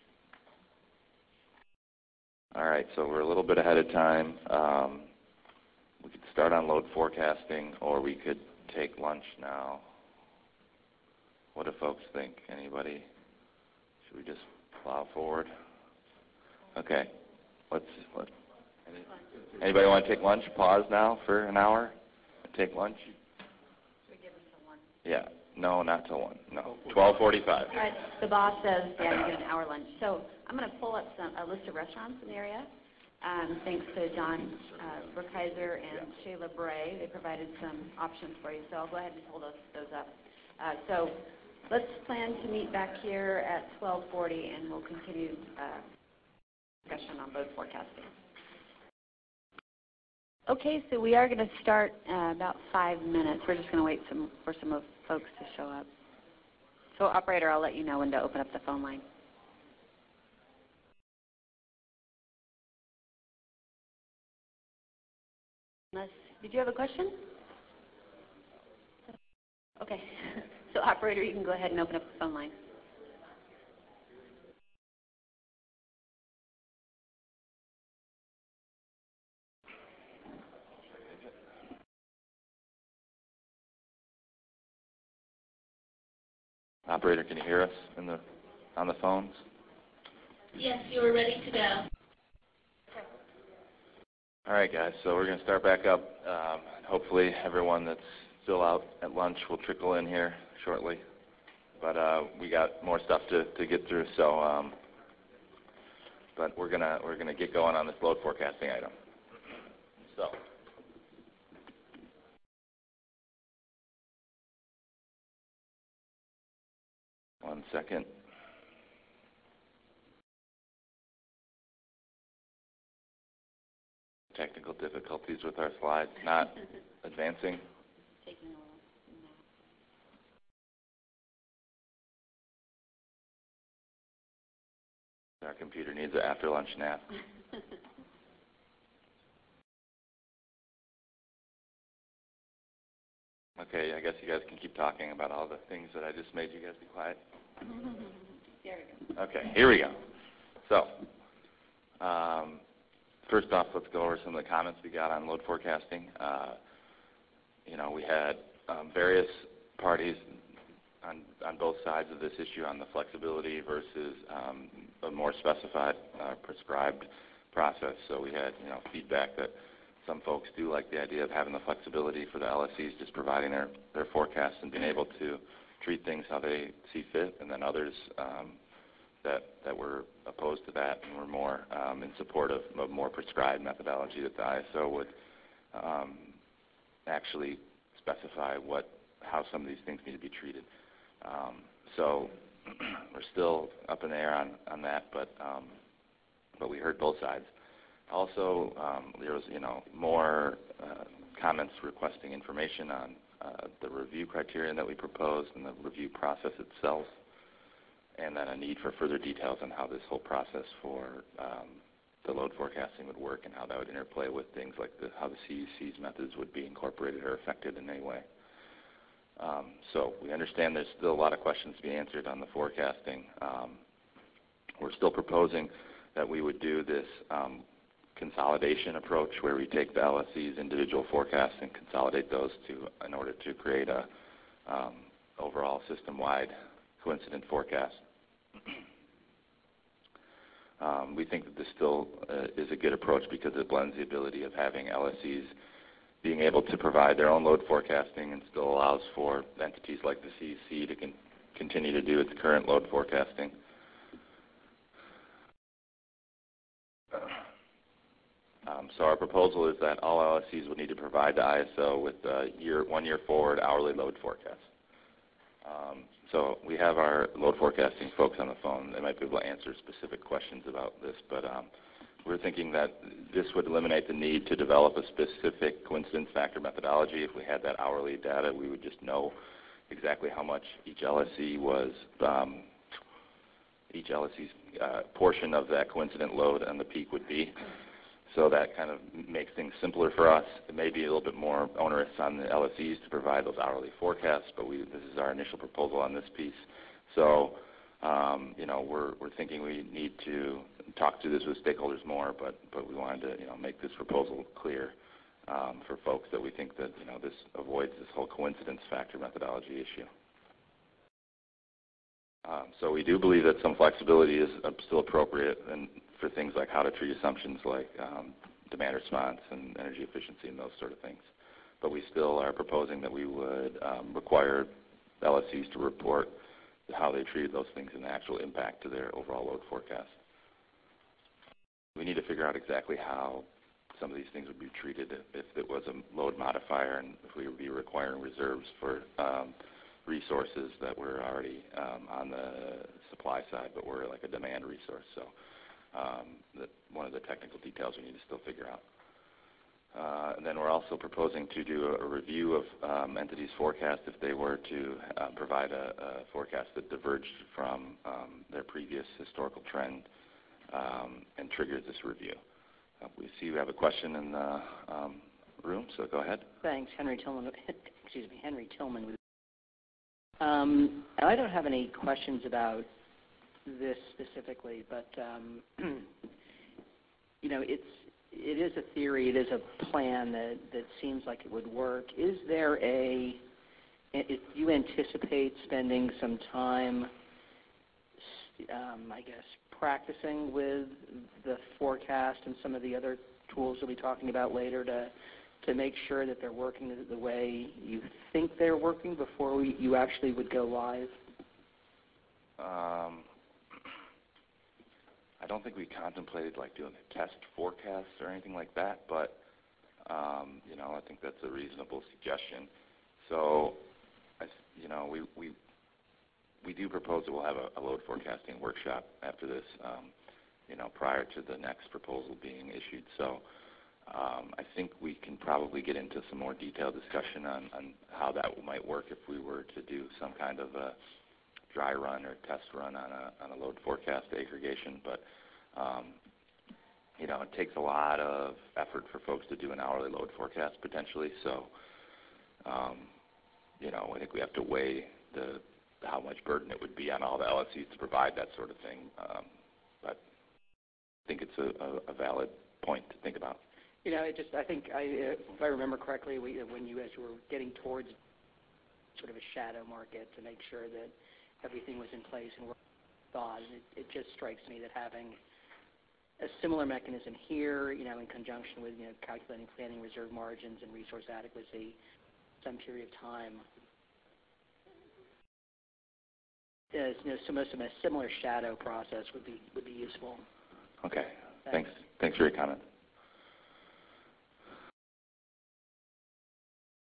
All right, so we're a little bit ahead of time. Um, we could start on load forecasting, or we could take lunch now. What do folks think? Anybody? Should we just plow forward? Okay. Let's. Let, any, anybody want to take lunch? Pause now for an hour and take lunch? Should we give them till one? Yeah. No, not till one. No. twelve forty-five. All right. The boss says, yeah, you get an hour lunch. So I'm going to pull up some a list of restaurants in the area. Um, thanks to John uh, Brookhiser and yeah. Shayla Bray. They provided some options for you. So I'll go ahead and pull those, those up. Uh, so let's plan to meet back here at twelve forty, and we'll continue uh, discussion on both forecasting. Okay, so we are going to start uh, about five minutes. We're just going to wait some, for some of folks to show up. So, operator, I'll let you know when to open up the phone line. Unless, did you have a question? Okay. So, operator, you can go ahead and open up the phone line. Operator, can you hear us in the, on the phones? Yes, you are ready to go. All right, guys, so we're going to start back up. Um, hopefully everyone that's still out at lunch will trickle in here shortly. But uh, we got more stuff to, to get through, so um, but we're gonna we're gonna get going on this load forecasting item. So. One second. Technical difficulties with our slides not advancing. Taking a little nap. Our computer needs an after lunch nap. Okay, I guess you guys can keep talking about all the things that I just made you guys be quiet. There we go. Okay, here we go. So, um, first off, let's go over some of the comments we got on load forecasting. Uh, you know, we had um, various parties on, on both sides of this issue on the flexibility versus um, a more specified, uh, prescribed process. So we had, you know, feedback that some folks do like the idea of having the flexibility for the L S Es just providing their, their forecasts and being able to treat things how they see fit, and then others um, that, that were opposed to that and were more um, in support of a more prescribed methodology that the I S O would um, actually specify what how some of these things need to be treated. Um, so we're still up in the air on, on that, but um, but we heard both sides. Also, um, there was you know more uh, comments requesting information on uh, the review criterion that we proposed and the review process itself, and then a need for further details on how this whole process for um, the load forecasting would work and how that would interplay with things like the, how the C U C's methods would be incorporated or affected in any way. Um, so we understand there's still a lot of questions to be answered on the forecasting. Um, we're still proposing that we would do this um, consolidation approach where we take the L S E's individual forecasts and consolidate those to in order to create a um, overall system-wide coincident forecast. Um, we think that this still uh, is a good approach because it blends the ability of having L S Es being able to provide their own load forecasting and still allows for entities like the C U C to con continue to do its current load forecasting. Um, so our proposal is that all L S Es would need to provide the I S O with a year, one year forward hourly load forecast. Um, so we have our load forecasting folks on the phone. They might be able to answer specific questions about this, but um, we're thinking that this would eliminate the need to develop a specific coincidence factor methodology. If we had that hourly data, we would just know exactly how much each L S E was, um, each L S E's uh, portion of that coincident load and the peak would be. So that kind of makes things simpler for us. It may be a little bit more onerous on the L S Es to provide those hourly forecasts, but we, this is our initial proposal on this piece. So, um, you know, we're, we're thinking we need to talk through this with stakeholders more, but, but we wanted to, you know, make this proposal clear um, for folks that we think that, you know, this avoids this whole coincidence factor methodology issue. Um, so we do believe that some flexibility is uh, still appropriate and for things like how to treat assumptions like um, demand response and energy efficiency and those sort of things. But we still are proposing that we would um, require L S Es to report how they treated those things and the actual impact to their overall load forecast. We need to figure out exactly how some of these things would be treated if, if it was a load modifier and if we would be requiring reserves for um, resources that were already um, on the supply side but were like a demand resource. So um, that one of the technical details we need to still figure out. Uh, and then we're also proposing to do a, a review of um, entities' forecast if they were to uh, provide a, a forecast that diverged from um, their previous historical trend um, and triggers this review. Uh, we see we have a question in the um, room, so go ahead. Thanks, Henry Tillman. Excuse me, Henry Tillman. Um, I don't have any questions about this specifically, but um, you know, it's it is a theory, it is a plan that that seems like it would work. Is there a? If you anticipate spending some time, um, I guess, practicing with the forecast and some of the other tools we'll be talking about later to to make sure that they're working the, the way you think they're working before we, you actually would go live? Um, I don't think we contemplated like doing a test forecast or anything like that, but um, you know, I think that's a reasonable suggestion. So, I, you know, we, we we do propose that we'll have a, a load forecasting workshop after this, um, you know, prior to the next proposal being issued. So. Um, I think we can probably get into some more detailed discussion on, on how that might work if we were to do some kind of a dry run or test run on a, on a load forecast aggregation. But, um, you know, it takes a lot of effort for folks to do an hourly load forecast potentially. So, um, you know, I think we have to weigh the, how much burden it would be on all the L S Es to provide that sort of thing. Um, but I think it's a, a, a valid point to think about. You know, it just, I think, I, if I remember correctly, we, when you guys were getting towards sort of a shadow market to make sure that everything was in place and worked thought, it, it just strikes me that having a similar mechanism here, you know, in conjunction with, you know, calculating planning reserve margins and resource adequacy, some period of time, is, you know, some, some a similar shadow process would be would be useful. Okay. Thanks. Thanks for your comment.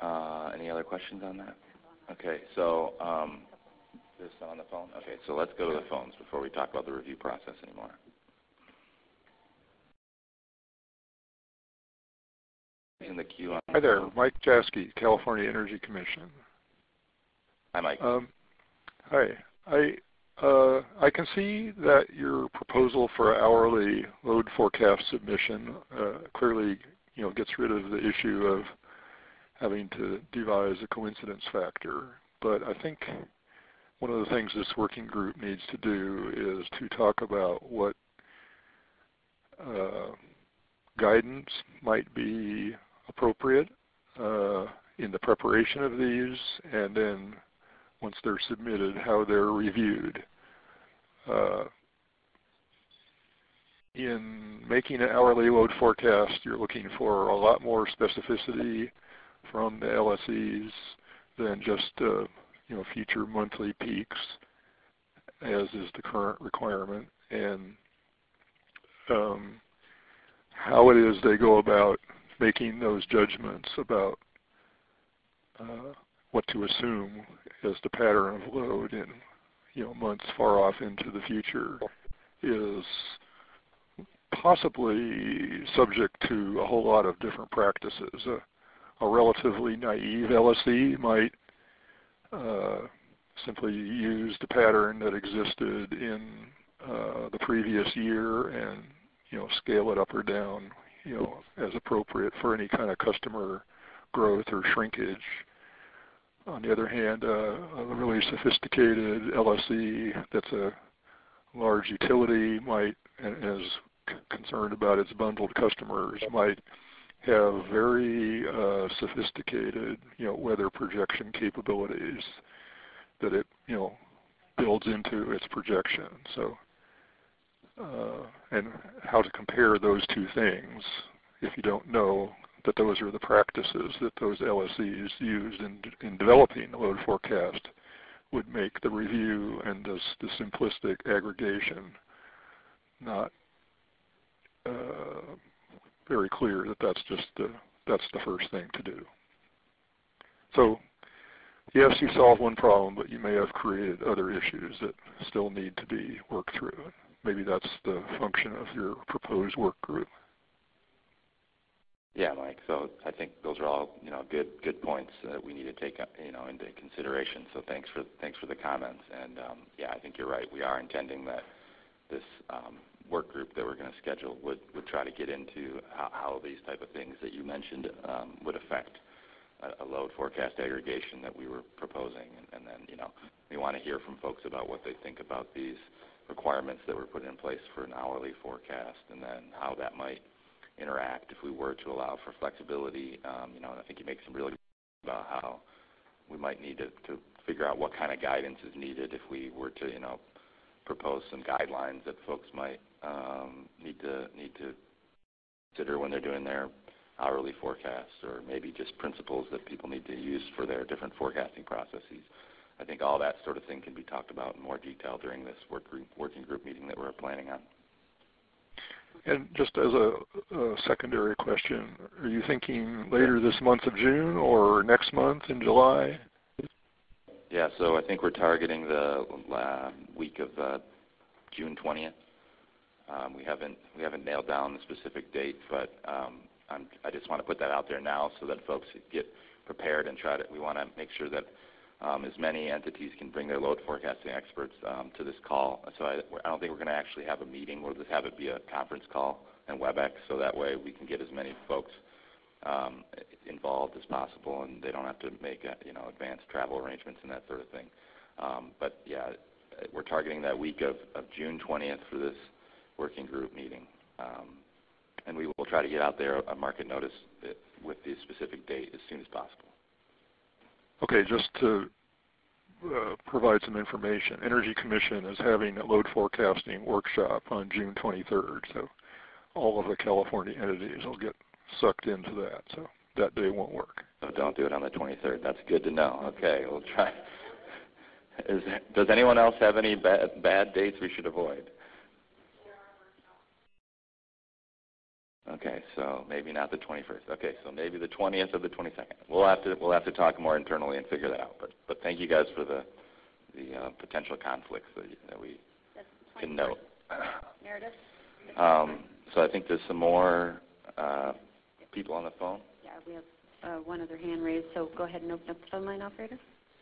Uh, any other questions on that? Okay, so um, this on the phone? Okay, so let's go to the phones before we talk about the review process anymore. In the queue on Hi there, Mike Jaskey, California Energy Commission. Hi, Mike. Um, hi. I uh, I can see that your proposal for hourly load forecast submission uh, clearly, you know, gets rid of the issue of having to devise a coincidence factor. But I think one of the things this working group needs to do is to talk about what uh, guidance might be appropriate uh, in the preparation of these, and then once they're submitted, how they're reviewed. Uh, in making an hourly load forecast, you're looking for a lot more specificity from the L S Es than just uh, you know, future monthly peaks, as is the current requirement, and um, how it is they go about making those judgments about uh, what to assume as the pattern of load in, you know, months far off into the future is possibly subject to a whole lot of different practices. Uh, a relatively naive L S E might uh, simply use the pattern that existed in uh, the previous year and, you know, scale it up or down, you know, as appropriate for any kind of customer growth or shrinkage. On the other hand, uh, a really sophisticated L S E that's a large utility might, and is c- concerned about its bundled customers, might have very uh, sophisticated, you know, weather projection capabilities that it, you know, builds into its projection. So, uh, and how to compare those two things if you don't know that those are the practices that those L S Es used in, in developing the load forecast would make the review and this, the simplistic aggregation not uh, very clear that that's just the, that's the first thing to do. So yes, you solve one problem, but you may have created other issues that still need to be worked through. Maybe that's the function of your proposed work group. Yeah, Mike. So I think those are all, you know, good good points that we need to take, you know, into consideration. So thanks for thanks for the comments. And um, yeah, I think you're right. We are intending that this um, work group that we're going to schedule would, would try to get into how, how these type of things that you mentioned um, would affect a, a load forecast aggregation that we were proposing. And, and then, you know, we want to hear from folks about what they think about these requirements that were put in place for an hourly forecast, and then how that might interact if we were to allow for flexibility. Um, you know, and I think you make some really about how we might need to, to figure out what kind of guidance is needed if we were to, you know, propose some guidelines that folks might um, need to need to consider when they're doing their hourly forecasts, or maybe just principles that people need to use for their different forecasting processes. I think all that sort of thing can be talked about in more detail during this work group, working group meeting that we're planning on. And just as a, a secondary question, are you thinking later this month of June or next month in July? Yeah, so I think we're targeting the uh, week of uh, June twentieth. Um, we haven't we haven't nailed down the specific date, but um, I'm, I just want to put that out there now so that folks get prepared and try to. We want to make sure that um, as many entities can bring their load forecasting experts um, to this call. So I, I don't think we're going to actually have a meeting. We'll just have it be a conference call and WebEx, so that way we can get as many folks um, involved as possible, and they don't have to make uh, you know advanced travel arrangements and that sort of thing. Um, but yeah, we're targeting that week of, of June twentieth for this working group meeting, um, and we will try to get out there a market notice with the specific date as soon as possible. Okay, just to uh, provide some information, Energy Commission is having a load forecasting workshop on June twenty-third, so all of the California entities will get sucked into that, so that day won't work. So don't do it on the twenty-third. That's good to know. Okay, we'll try. Is, does anyone else have any bad, bad dates we should avoid? Okay, so maybe not the twenty-first. Okay, so maybe the twentieth or the twenty-second. We'll have to we'll have to talk more internally and figure that out. But but thank you guys for the the uh, potential conflicts that, that we can note. Meredith? Um, so I think there's some more uh, people on the phone. Yeah, we have uh, one other hand raised, so go ahead and open up the phone line, operator.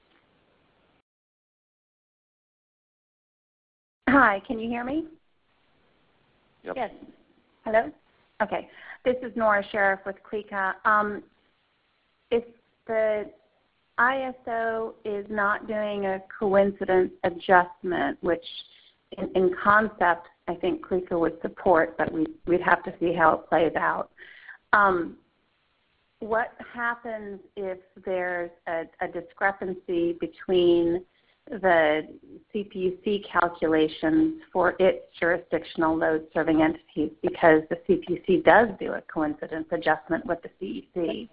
Hi, can you hear me? Yep. Yes. Hello? Okay. This is Nora Sheriff with C L I C A. Um, if the I S O is not doing a coincidence adjustment, which in, in concept I think C L I C A would support, but we, we'd have to see how it plays out. Um, what happens if there's a, a discrepancy between the C P U C calculations for its jurisdictional load-serving entities, because the C P U C does do a coincidence adjustment with the C E C?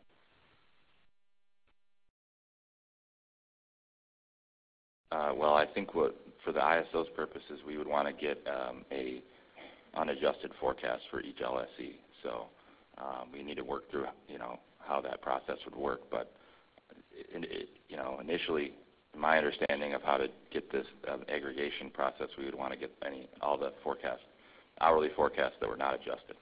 Uh, well, I think what, for the I S O's purposes, we would want to get um, a unadjusted forecast for each L S E. So um, we need to work through, you know, how that process would work. But it, it, you know, initially, my understanding of how to get this uh, aggregation process, we would want to get any all the forecasts, hourly forecasts that were not adjusted.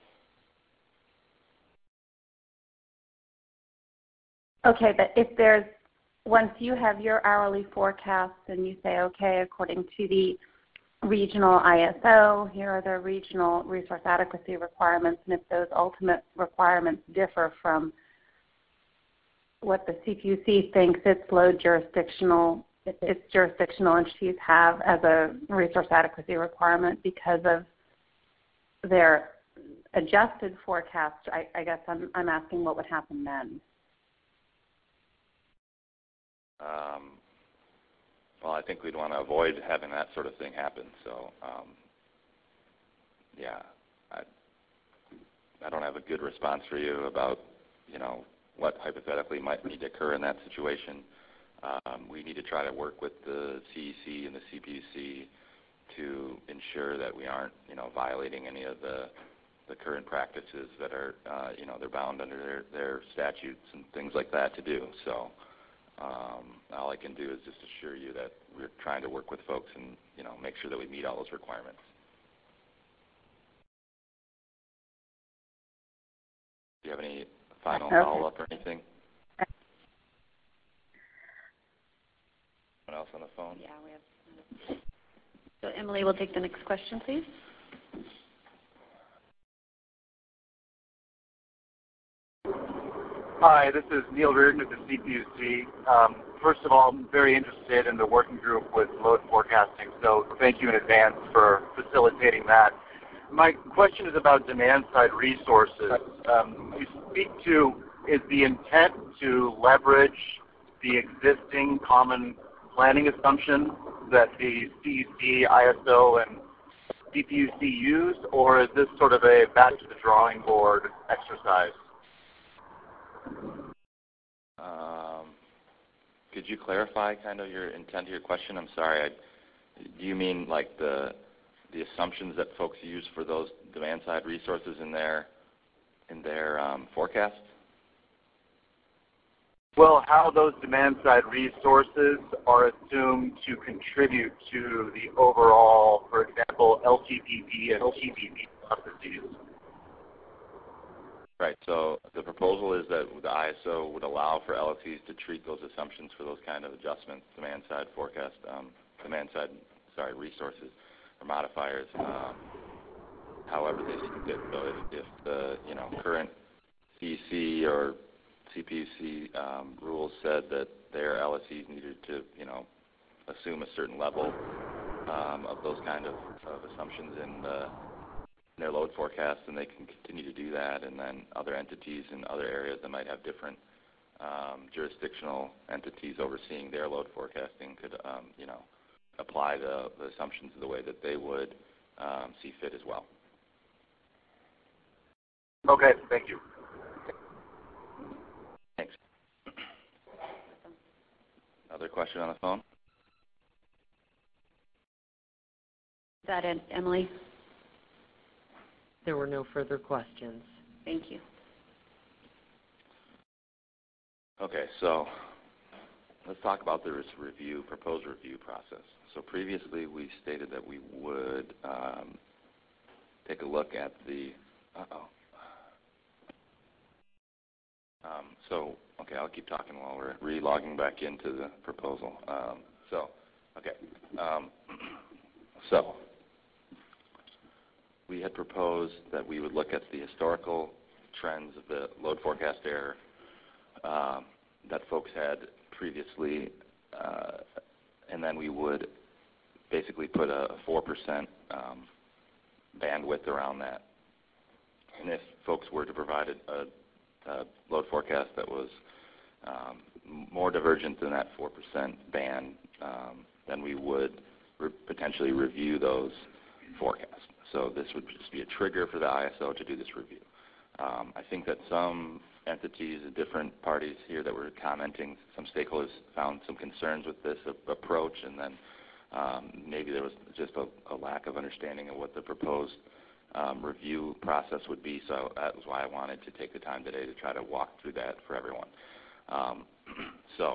Okay, but if there's, once you have your hourly forecasts and you say, okay, according to the regional I S O, here are the regional resource adequacy requirements, and if those ultimate requirements differ from what the C P U C thinks its load jurisdictional, its jurisdictional entities have as a resource adequacy requirement because of their adjusted forecast, I, I guess I'm, I'm asking what would happen then. Um, well, I think we'd want to avoid having that sort of thing happen. So, um, yeah, I, I don't have a good response for you about, you know, what hypothetically might need to occur in that situation. Um, we need to try to work with the C E C and the C P U C to ensure that we aren't, you know, violating any of the the current practices that are, uh, you know, they're bound under their, their statutes and things like that to do. So um, all I can do is just assure you that we're trying to work with folks and, you know, make sure that we meet all those requirements. Do you have any final Okay. follow-up or anything? Anyone else on the phone? Yeah, we have. So Emily, we'll take the next question, please. Hi, this is Neil Reardon at the C P U C. Um, first of all, I'm very interested in the working group with load forecasting, so thank you in advance for facilitating that. My question is about demand-side resources. Um, you speak to, is the intent to leverage the existing common planning assumptions that the C E C, I S O, and C P U C use, or is this sort of a back to the drawing board exercise? Um, could you clarify kind of your intent of your question? I'm sorry. I, do you mean like the the assumptions that folks use for those demand-side resources in their in their um, forecast? Well, how those demand-side resources are assumed to contribute to the overall, for example, L T P P and T P P processes. Right. So the proposal is that the I S O would allow for L S Es to treat those assumptions for those kind of adjustments, demand-side forecast, um, demand-side, sorry, resources or modifiers, um, however they see fit. So if, if the you know current C E C or C P U C um, rules said that their L S Es needed to you know assume a certain level um, of those kind of, of assumptions in the in their load forecast, and they can continue to do that, and then other entities in other areas that might have different um, jurisdictional entities overseeing their load forecasting could, um, you know, apply the, the assumptions the way that they would um, see fit as well. Okay, thank you. Thanks. Another question on the phone? Is that it, Emily? There were no further questions. Thank you. Okay, so let's talk about the review, proposed review process. So previously we stated that we would um, take a look at the, uh-oh. Um, so, okay, I'll keep talking while we're re-logging back into the proposal. Um, so, okay. Um, so, we had proposed that we would look at the historical trends of the load forecast error um, that folks had previously, uh, and then we would basically put a four percent um, bandwidth around that. And if folks were to provide a, a Uh, load forecast that was um, more divergent than that four percent band, um, then we would re potentially review those forecasts. So this would just be a trigger for the I S O to do this review. Um, I think that some entities and different parties here that were commenting, some stakeholders found some concerns with this approach, and then um, maybe there was just a, a lack of understanding of what the proposed Um, review process would be, so that was why I wanted to take the time today to try to walk through that for everyone. Um, so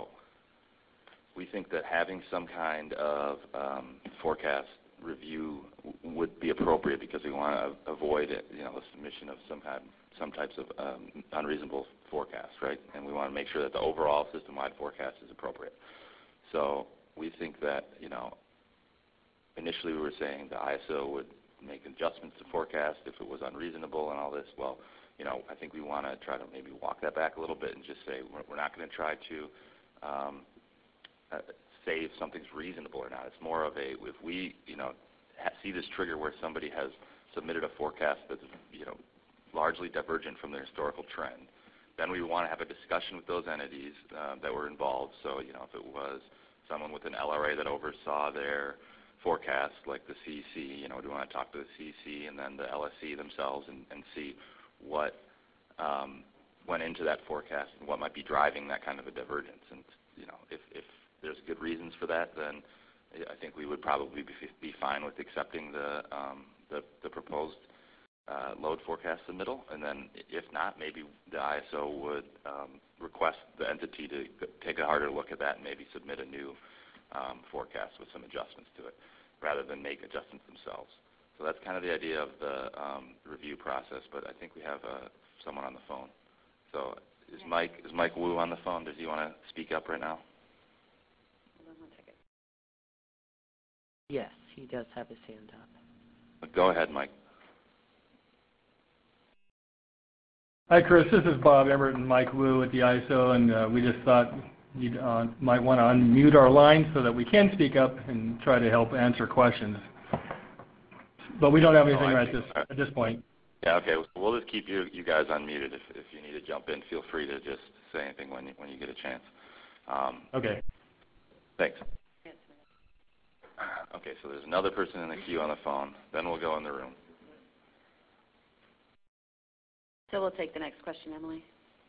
we think that having some kind of um, forecast review w would be appropriate because we want to avoid it, you know, the submission of some kind, some types of um, unreasonable forecasts, right? And we want to make sure that the overall system-wide forecast is appropriate. So we think that, you know, initially we were saying the I S O would make adjustments to forecast if it was unreasonable and all this. Well, you know, I think we want to try to maybe walk that back a little bit and just say we're, we're not going to try to um, uh, say if something's reasonable or not. It's more of a, if we, you know, ha see this trigger where somebody has submitted a forecast that's, you know, largely divergent from the historical trend, then we want to have a discussion with those entities uh, that were involved. So, you know, if it was someone with an L R A that oversaw their forecast, like the C C, you know, do we want to talk to the C C and then the L S C themselves and, and see what um, went into that forecast and what might be driving that kind of a divergence. And, you know, if, if there's good reasons for that, then I think we would probably be, be fine with accepting the, um, the, the proposed uh, load forecast submittal. And then if not, maybe the I S O would um, request the entity to take a harder look at that and maybe submit a new Um, forecast with some adjustments to it, rather than make adjustments themselves. So that's kind of the idea of the um, review process. But I think we have uh, someone on the phone. So is Mike is Mike Wu on the phone? Does he want to speak up right now? Hold on one second. Yes, he does have his hand up. Go ahead, Mike. Hi, Chris. This is Bob Everett and Mike Wu with the I S O, and uh, we just thought you uh, might want to unmute our line so that we can speak up and try to help answer questions. But we don't have anything oh, right at this, at this point. Yeah, okay. We'll just keep you, you guys unmuted. If, if you need to jump in, feel free to just say anything when you, when you get a chance. Um, okay. Thanks. Okay, so there's another person in the queue on the phone. Then we'll go in the room. So we'll take the next question, Emily.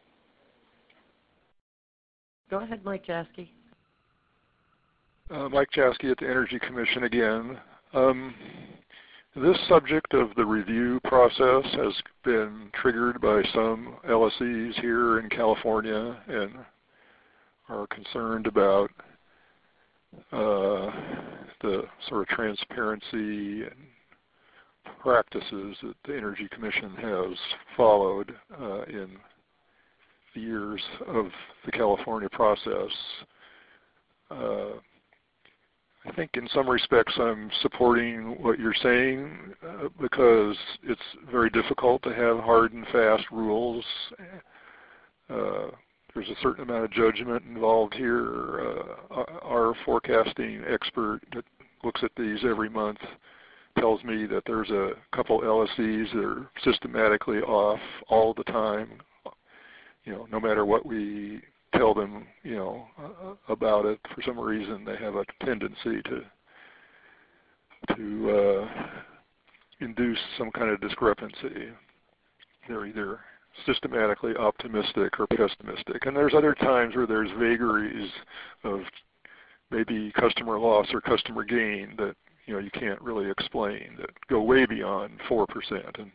Go ahead, Mike Jaskey. Uh, Mike Jaskey at the Energy Commission again. Um, this subject of the review process has been triggered by some L S Es here in California and are concerned about uh, the sort of transparency and practices that the Energy Commission has followed uh, in the years of the California process. Uh, I think in some respects I'm supporting what you're saying uh, because it's very difficult to have hard and fast rules. Uh, there's a certain amount of judgment involved here. Uh, our forecasting expert that looks at these every month tells me that there's a couple L S Es that are systematically off all the time. You know, no matter what we tell them, you know, uh, about it, for some reason they have a tendency to to uh, induce some kind of discrepancy. They're either systematically optimistic or pessimistic, and there's other times where there's vagaries of maybe customer loss or customer gain that you know you can't really explain that go way beyond four percent, and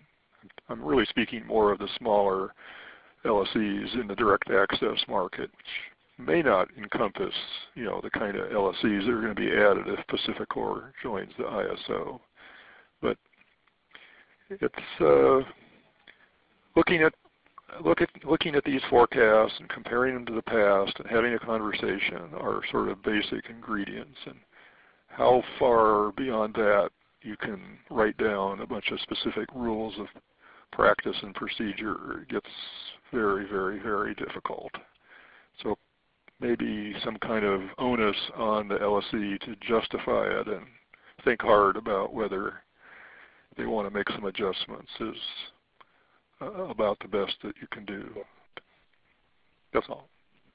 I'm really speaking more of the smaller L S Es in the direct access market, which may not encompass, you know, the kind of L S Es that are going to be added if PacifiCorp joins the I S O. But it's uh, looking at look at looking at these forecasts and comparing them to the past and having a conversation are sort of basic ingredients. And how far beyond that you can write down a bunch of specific rules of practice and procedure gets very, very, very difficult. So maybe some kind of onus on the L S E to justify it and think hard about whether they want to make some adjustments is uh, about the best that you can do. That's all.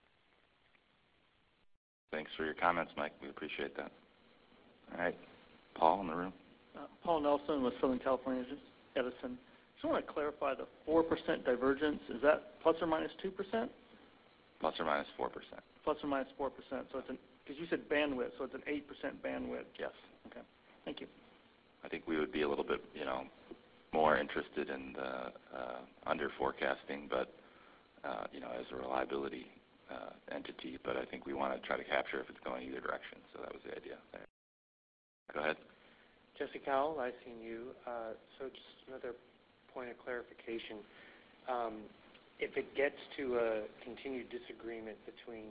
Thanks for your comments, Mike. We appreciate that. All right. Paul in the room. Uh, Paul Nelson with Southern California Edison. Just want to clarify the four percent divergence. Is that plus or minus two percent? Plus or minus four percent. Plus or minus four percent. So it's an, because you said bandwidth, so it's an eight percent bandwidth. Yes. Okay. Thank you. I think we would be a little bit, you know, more interested in the uh, under forecasting, but, uh, you know, as a reliability uh, entity, but I think we want to try to capture if it's going either direction. So that was the idea there. Go ahead. Jesse Cowell, I seen you. Uh, so just another point of clarification. Um, if it gets to a continued disagreement between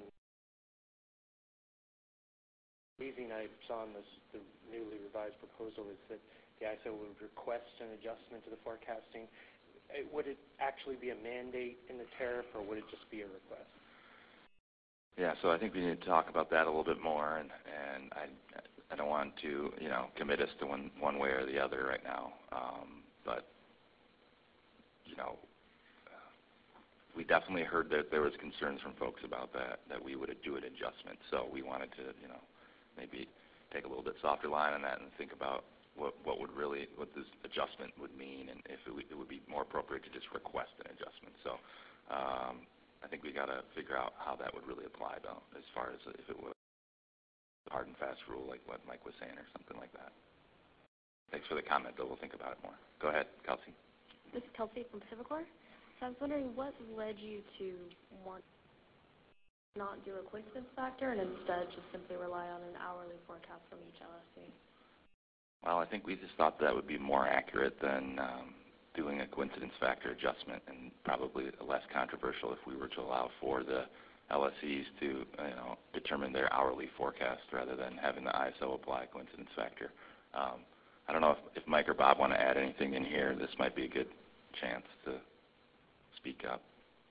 the reason I saw in this, the newly revised proposal is that the I S O would request an adjustment to the forecasting. It, would it actually be a mandate in the tariff, or would it just be a request? Yeah, so I think we need to talk about that a little bit more, and, and I, I don't want to, you know, commit us to one, one way or the other right now. Um, but, you know, uh, we definitely heard that there was concerns from folks about that, that we would do an adjustment. So we wanted to, you know, maybe take a little bit softer line on that and think about what, what would really, what this adjustment would mean, and if it would, it would be more appropriate to just request an adjustment. So um, I think we got to figure out how that would really apply, though, as far as if it was a hard and fast rule like what Mike was saying or something like that. Thanks for the comment, though. We'll think about it more. Go ahead, Kelsey. This is Kelsey from PacifiCorp. So I was wondering what led you to want not do a coincidence factor and instead just simply rely on an hourly forecast from each L S C? Well, I think we just thought that would be more accurate than um, doing a coincidence factor adjustment, and probably less controversial if we were to allow for the L S Es to, you know, determine their hourly forecast rather than having the I S O apply a coincidence factor. Um, I don't know if, if Mike or Bob want to add anything in here. This might be a good chance to speak up.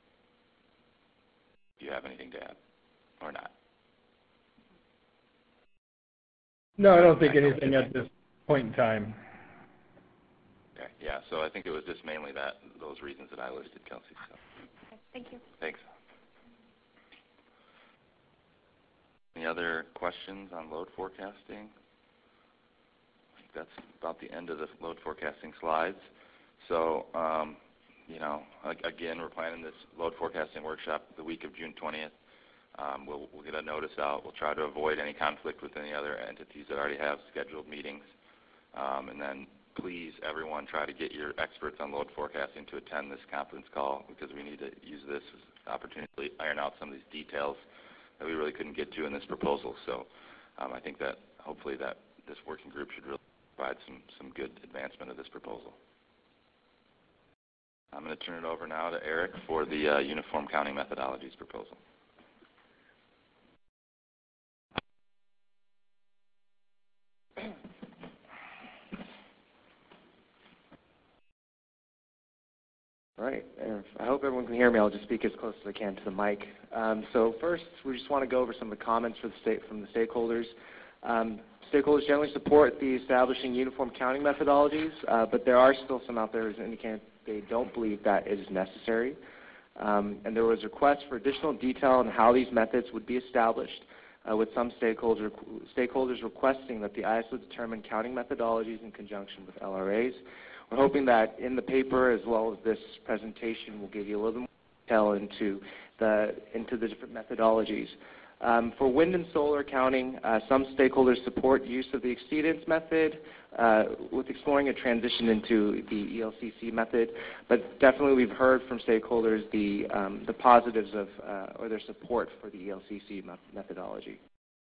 Do you have anything to add or not? No, I don't think anything at this point in time. Okay. Yeah, so I think it was just mainly that, those reasons that I listed, Kelsey. So. Okay, thank you. Thanks. Any other questions on load forecasting? I think that's about the end of the load forecasting slides. So, um, you know, again, we're planning this load forecasting workshop the week of June twentieth. Um, we'll, we'll get a notice out. We'll try to avoid any conflict with any other entities that already have scheduled meetings. Um, and then please, everyone, try to get your experts on load forecasting to attend this conference call, because we need to use this as an opportunity to iron out some of these details that we really couldn't get to in this proposal. So um, I think that hopefully that this working group should really provide some, some good advancement of this proposal. I'm going to turn it over now to Eric for the uh, Uniform Counting Methodologies proposal. All right. I hope everyone can hear me. I'll just speak as close as I can to the mic. Um, so first, we just want to go over some of the comments for the state, from the stakeholders. Um, stakeholders generally support the establishing uniform counting methodologies, uh, but there are still some out there who indicate they don't believe that is necessary. Um, and there was requests for additional detail on how these methods would be established, uh, with some stakeholders, stakeholders requesting that the I S O determine counting methodologies in conjunction with L R As. We're hoping that in the paper, as well as this presentation, will give you a little bit more detail into the, into the different methodologies. Um, for wind and solar accounting, uh, some stakeholders support use of the exceedance method uh, with exploring a transition into the E L C C method, but definitely we've heard from stakeholders the, um, the positives of, uh, or their support for the E L C C methodology.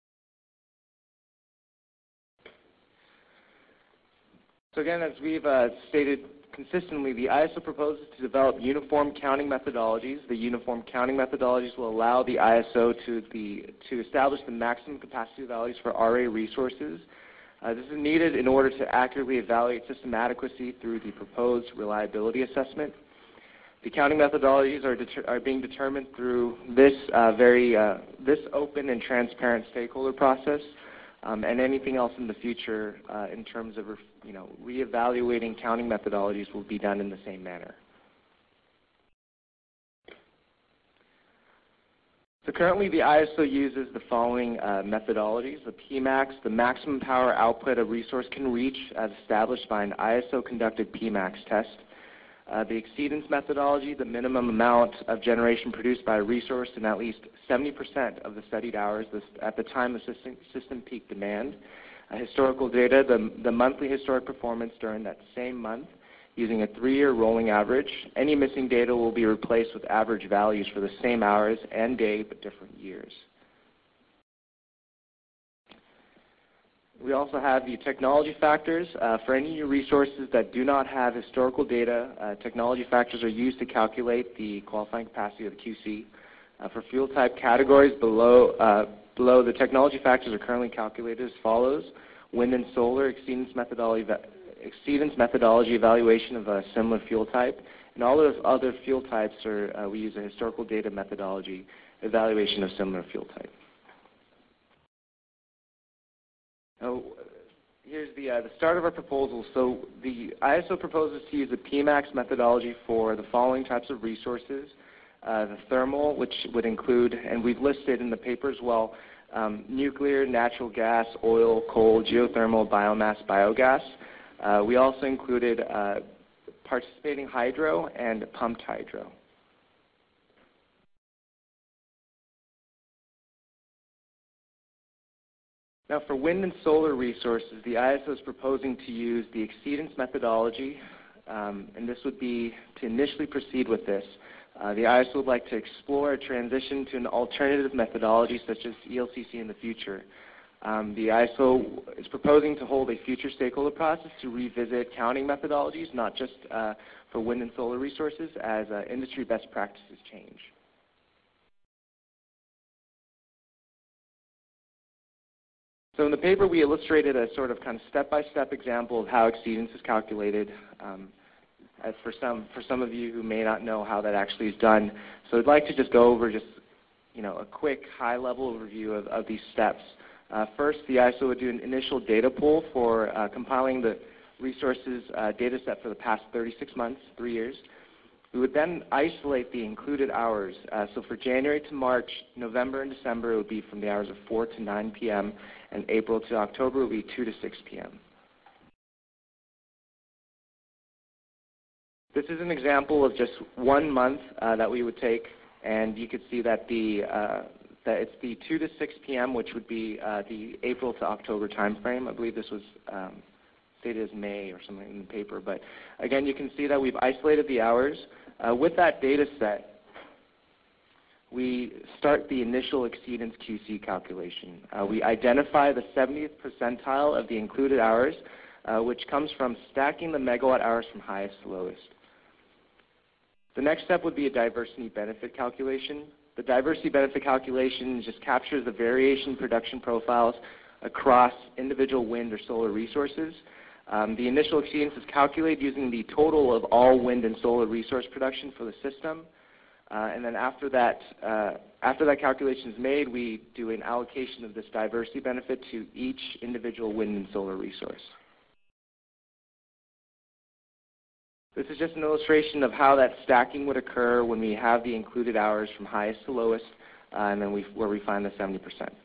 So again, as we've uh, stated consistently, the I S O proposes to develop uniform counting methodologies. The uniform counting methodologies will allow the I S O to, the, to establish the maximum capacity values for R A resources. Uh, this is needed in order to accurately evaluate system adequacy through the proposed reliability assessment. The counting methodologies are, deter are being determined through this uh, very uh, this open and transparent stakeholder process, um, and anything else in the future uh, in terms of you know reevaluating counting methodologies will be done in the same manner. So currently the I S O uses the following uh, methodologies: the P MAX, the maximum power output a resource can reach as established by an I S O conducted P MAX test; uh, the exceedance methodology, the minimum amount of generation produced by a resource in at least seventy percent of the studied hours at the time of system, system peak demand; uh, historical data, the, the monthly historic performance during that same month, using a three-year rolling average. Any missing data will be replaced with average values for the same hours and day but different years. We also have the technology factors. Uh, for any new resources that do not have historical data, uh, technology factors are used to calculate the qualifying capacity of the Q C. Uh, for fuel type categories below, uh, below, the technology factors are currently calculated as follows: wind and solar, exceedance methodology, exceedance methodology evaluation of a similar fuel type, and all those other fuel types are, uh, we use a historical data methodology evaluation of similar fuel type. Now, here's the, uh, the start of our proposal. So the I S O proposes to use the P MAX methodology for the following types of resources: uh, the thermal, which would include, and we've listed in the paper as well, um, nuclear, natural gas, oil, coal, geothermal, biomass, biogas. Uh, we also included uh, participating hydro and pumped hydro. Now for wind and solar resources, the I S O is proposing to use the exceedance methodology, um, and this would be to initially proceed with this. Uh, the I S O would like to explore a transition to an alternative methodology such as E L C C in the future. Um, the I S O is proposing to hold a future stakeholder process to revisit counting methodologies, not just uh, for wind and solar resources, as uh, industry best practices change. So in the paper, we illustrated a sort of kind of step-by-step example of how exceedance is calculated. Um, as for some, for some of you who may not know how that actually is done, so I'd like to just go over just you know a quick high-level overview of, of these steps. Uh, first, the I S O would do an initial data pool for uh, compiling the resources uh, data set for the past thirty-six months, three years. We would then isolate the included hours. Uh, so for January to March, November and December, it would be from the hours of four to nine p m, and April to October would be two to six p m This is an example of just one month uh, that we would take, and you could see that the uh, that it's the two to six p m, which would be uh, the April to October time frame. I believe this was um, stated as May or something in the paper. But again, you can see that we've isolated the hours. Uh, with that data set, we start the initial exceedance Q C calculation. Uh, we identify the seventieth percentile of the included hours, uh, which comes from stacking the megawatt hours from highest to lowest. The next step would be a diversity benefit calculation. The diversity benefit calculation just captures the variation production profiles across individual wind or solar resources. Um, the initial exceedance is calculated using the total of all wind and solar resource production for the system. Uh, and then after that, uh, after that calculation is made, we do an allocation of this diversity benefit to each individual wind and solar resource. This is just an illustration of how that stacking would occur when we have the included hours from highest to lowest, uh, and then we, where we find the seventy percent.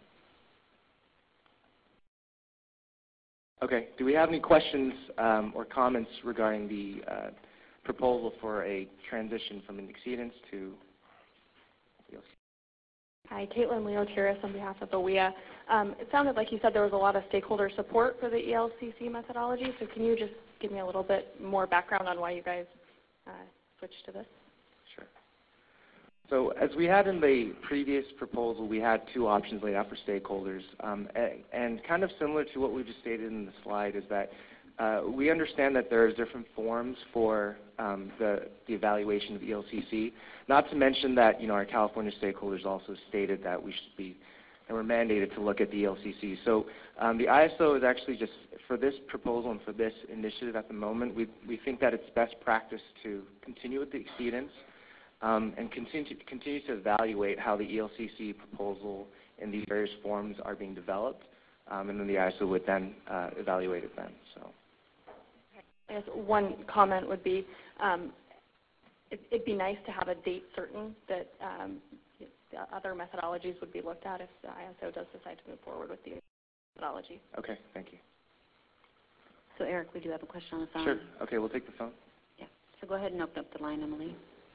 Okay, do we have any questions um, or comments regarding the uh, proposal for a transition from an exceedance to E L C C. Hi, Caitlin Leotiris on behalf of OWEA. Um, it sounded like you said there was a lot of stakeholder support for the E L C C methodology, so can you just give me a little bit more background on why you guys uh, switched to this? Sure. So as we had in the previous proposal, we had two options laid out for stakeholders. Um, and, and kind of similar to what we just stated in the slide is that uh, we understand that there's different forms for um, the, the evaluation of E L C C. Not to mention that, you know, our California stakeholders also stated that we should be, and we're mandated to look at the E L C C. So um, the I S O is actually just, for this proposal and for this initiative at the moment, we, we think that it's best practice to continue with the exceedance um, and continue to, continue to evaluate how the E L C C proposal in these various forms are being developed, um, and then the I S O would then uh, evaluate it then. So. I guess one comment would be, um, it, it'd be nice to have a date certain that um, the other methodologies would be looked at if the I S O does decide to move forward with the methodology. Okay, thank you. So Eric, we do have a question on the phone. Sure. Okay, we'll take the phone. Yeah. So go ahead and open up the line, Emily.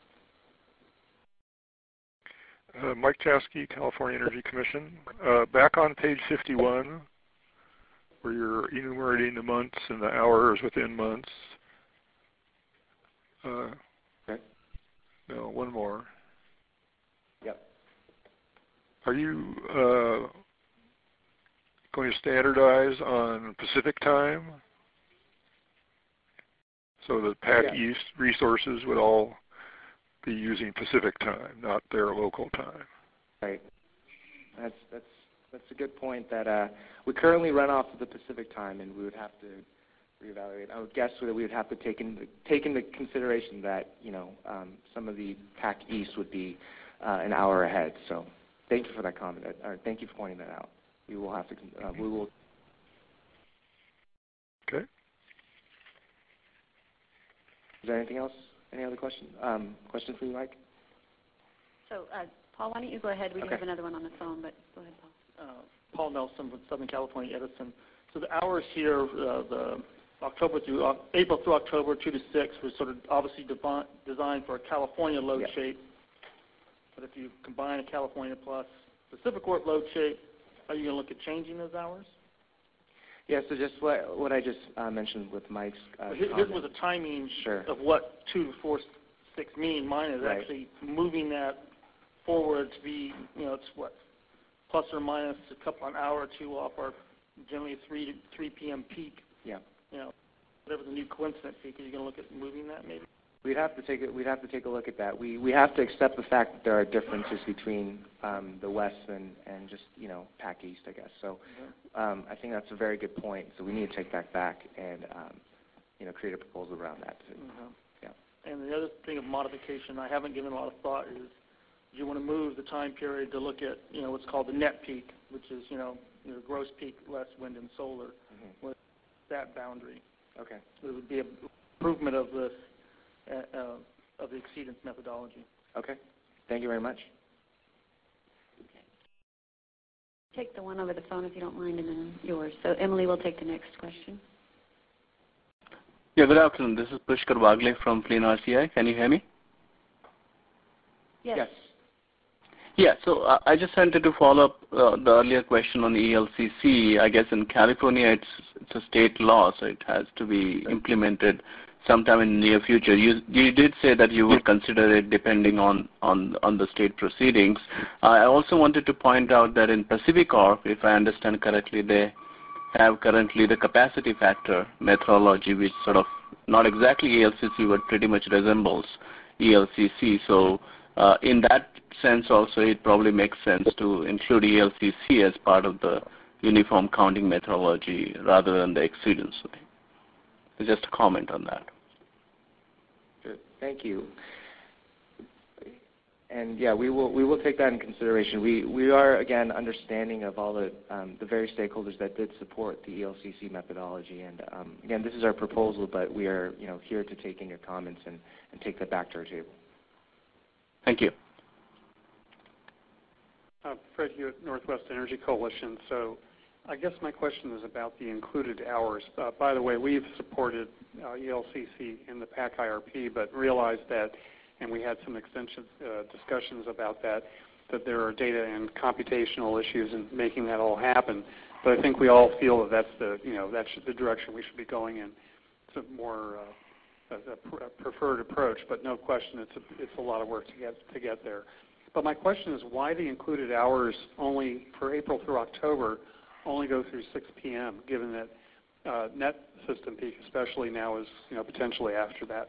Uh, Mike Chaskey, California Energy Commission. Uh, back on page fifty-one, where you're enumerating the months and the hours within months. Uh, okay. No, one more. Yep. Are you uh, going to standardize on Pacific time? So the PAC yeah. East resources would all be using Pacific time, not their local time. Right. That's that's that's a good point. That uh, we currently run off of the Pacific time, and we would have to reevaluate. I would guess that we would have to take into take into consideration that you know um, some of the PAC East would be uh, an hour ahead. So thank you for that comment. Or thank you for pointing that out. We will have to. Uh, we will. Okay. Is there anything else? Any other questions? Um, question for you, Mike? So, uh, Paul, why don't you go ahead? We okay. do have another one on the phone, but go ahead, Paul. Uh, Paul Nelson with Southern California Edison. So the hours here, uh, the October through uh, April through October, two to six, was sort of obviously devi- designed for a California load yep. shape. But if you combine a California plus Pacific Warp load shape, are you going to look at changing those hours? Yeah, so just what, what I just uh, mentioned with Mike's uh, His, his was a timing sure. of what two, four, six mean. Mine is right. actually moving that forward to be, you know, it's what, plus or minus a couple an hour or two off our generally three to three p.m. peak. Yeah. You know, whatever the new coincident peak. Are you going to look at moving that maybe? We'd have to take it. We'd have to take a look at that. We we have to accept the fact that there are differences between um, the West and, and just you know PAC East, I guess. So Mm-hmm. um, I think that's a very good point. So we need to take that back and um, you know create a proposal around that. Too. Mm-hmm. Yeah. And the other thing of modification I haven't given a lot of thought is you want to move the time period to look at you know what's called the net peak, which is you know your gross peak less wind and solar. Mm-hmm. With that boundary. Okay. It would be an improvement of this. Uh, uh, of the exceedance methodology. Okay. Thank you very much. Okay. Take the one over the phone if you don't mind, and then yours. So Emily will take the next question. Yeah, good afternoon. This is Pushkar Wagle from Clean R C I. Can you hear me? Yes. Yes. Yeah, so uh, I just wanted to follow up uh, the earlier question on the E L C C. I guess in California it's, it's a state law, so it has to be implemented sometime in the near future. You, you did say that you would consider it depending on, on, on the state proceedings. Uh, I also wanted to point out that in PacifiCorp, if I understand correctly, they have currently the capacity factor methodology, which sort of not exactly E L C C, but pretty much resembles E L C C. So uh, in that sense also, it probably makes sense to include E L C C as part of the uniform counting methodology rather than the exceedance. Just a comment on that. Good. Thank you. And yeah, we will we will take that in consideration. We we are again understanding of all the um, the various stakeholders that did support the E L C C methodology. And um, again, this is our proposal, but we are you know here to take in your comments and, and take that back to our table. Thank you. Uh, Fred Hewitt, Northwest Energy Coalition. So I guess my question is about the included hours. Uh, by the way, we've supported uh, E L C C in the PAC I R P, but realized that and we had some extensive uh, discussions about that, that there are data and computational issues in making that all happen. But I think we all feel that that's the, you know, that's the direction we should be going in. It's a more uh, a, a, pr- a preferred approach, but no question, it's a, it's a lot of work to get to get there. But my question is, why the included hours only for April through October only go through six p m, given that uh, net system peak, especially now, is, you know, potentially after that?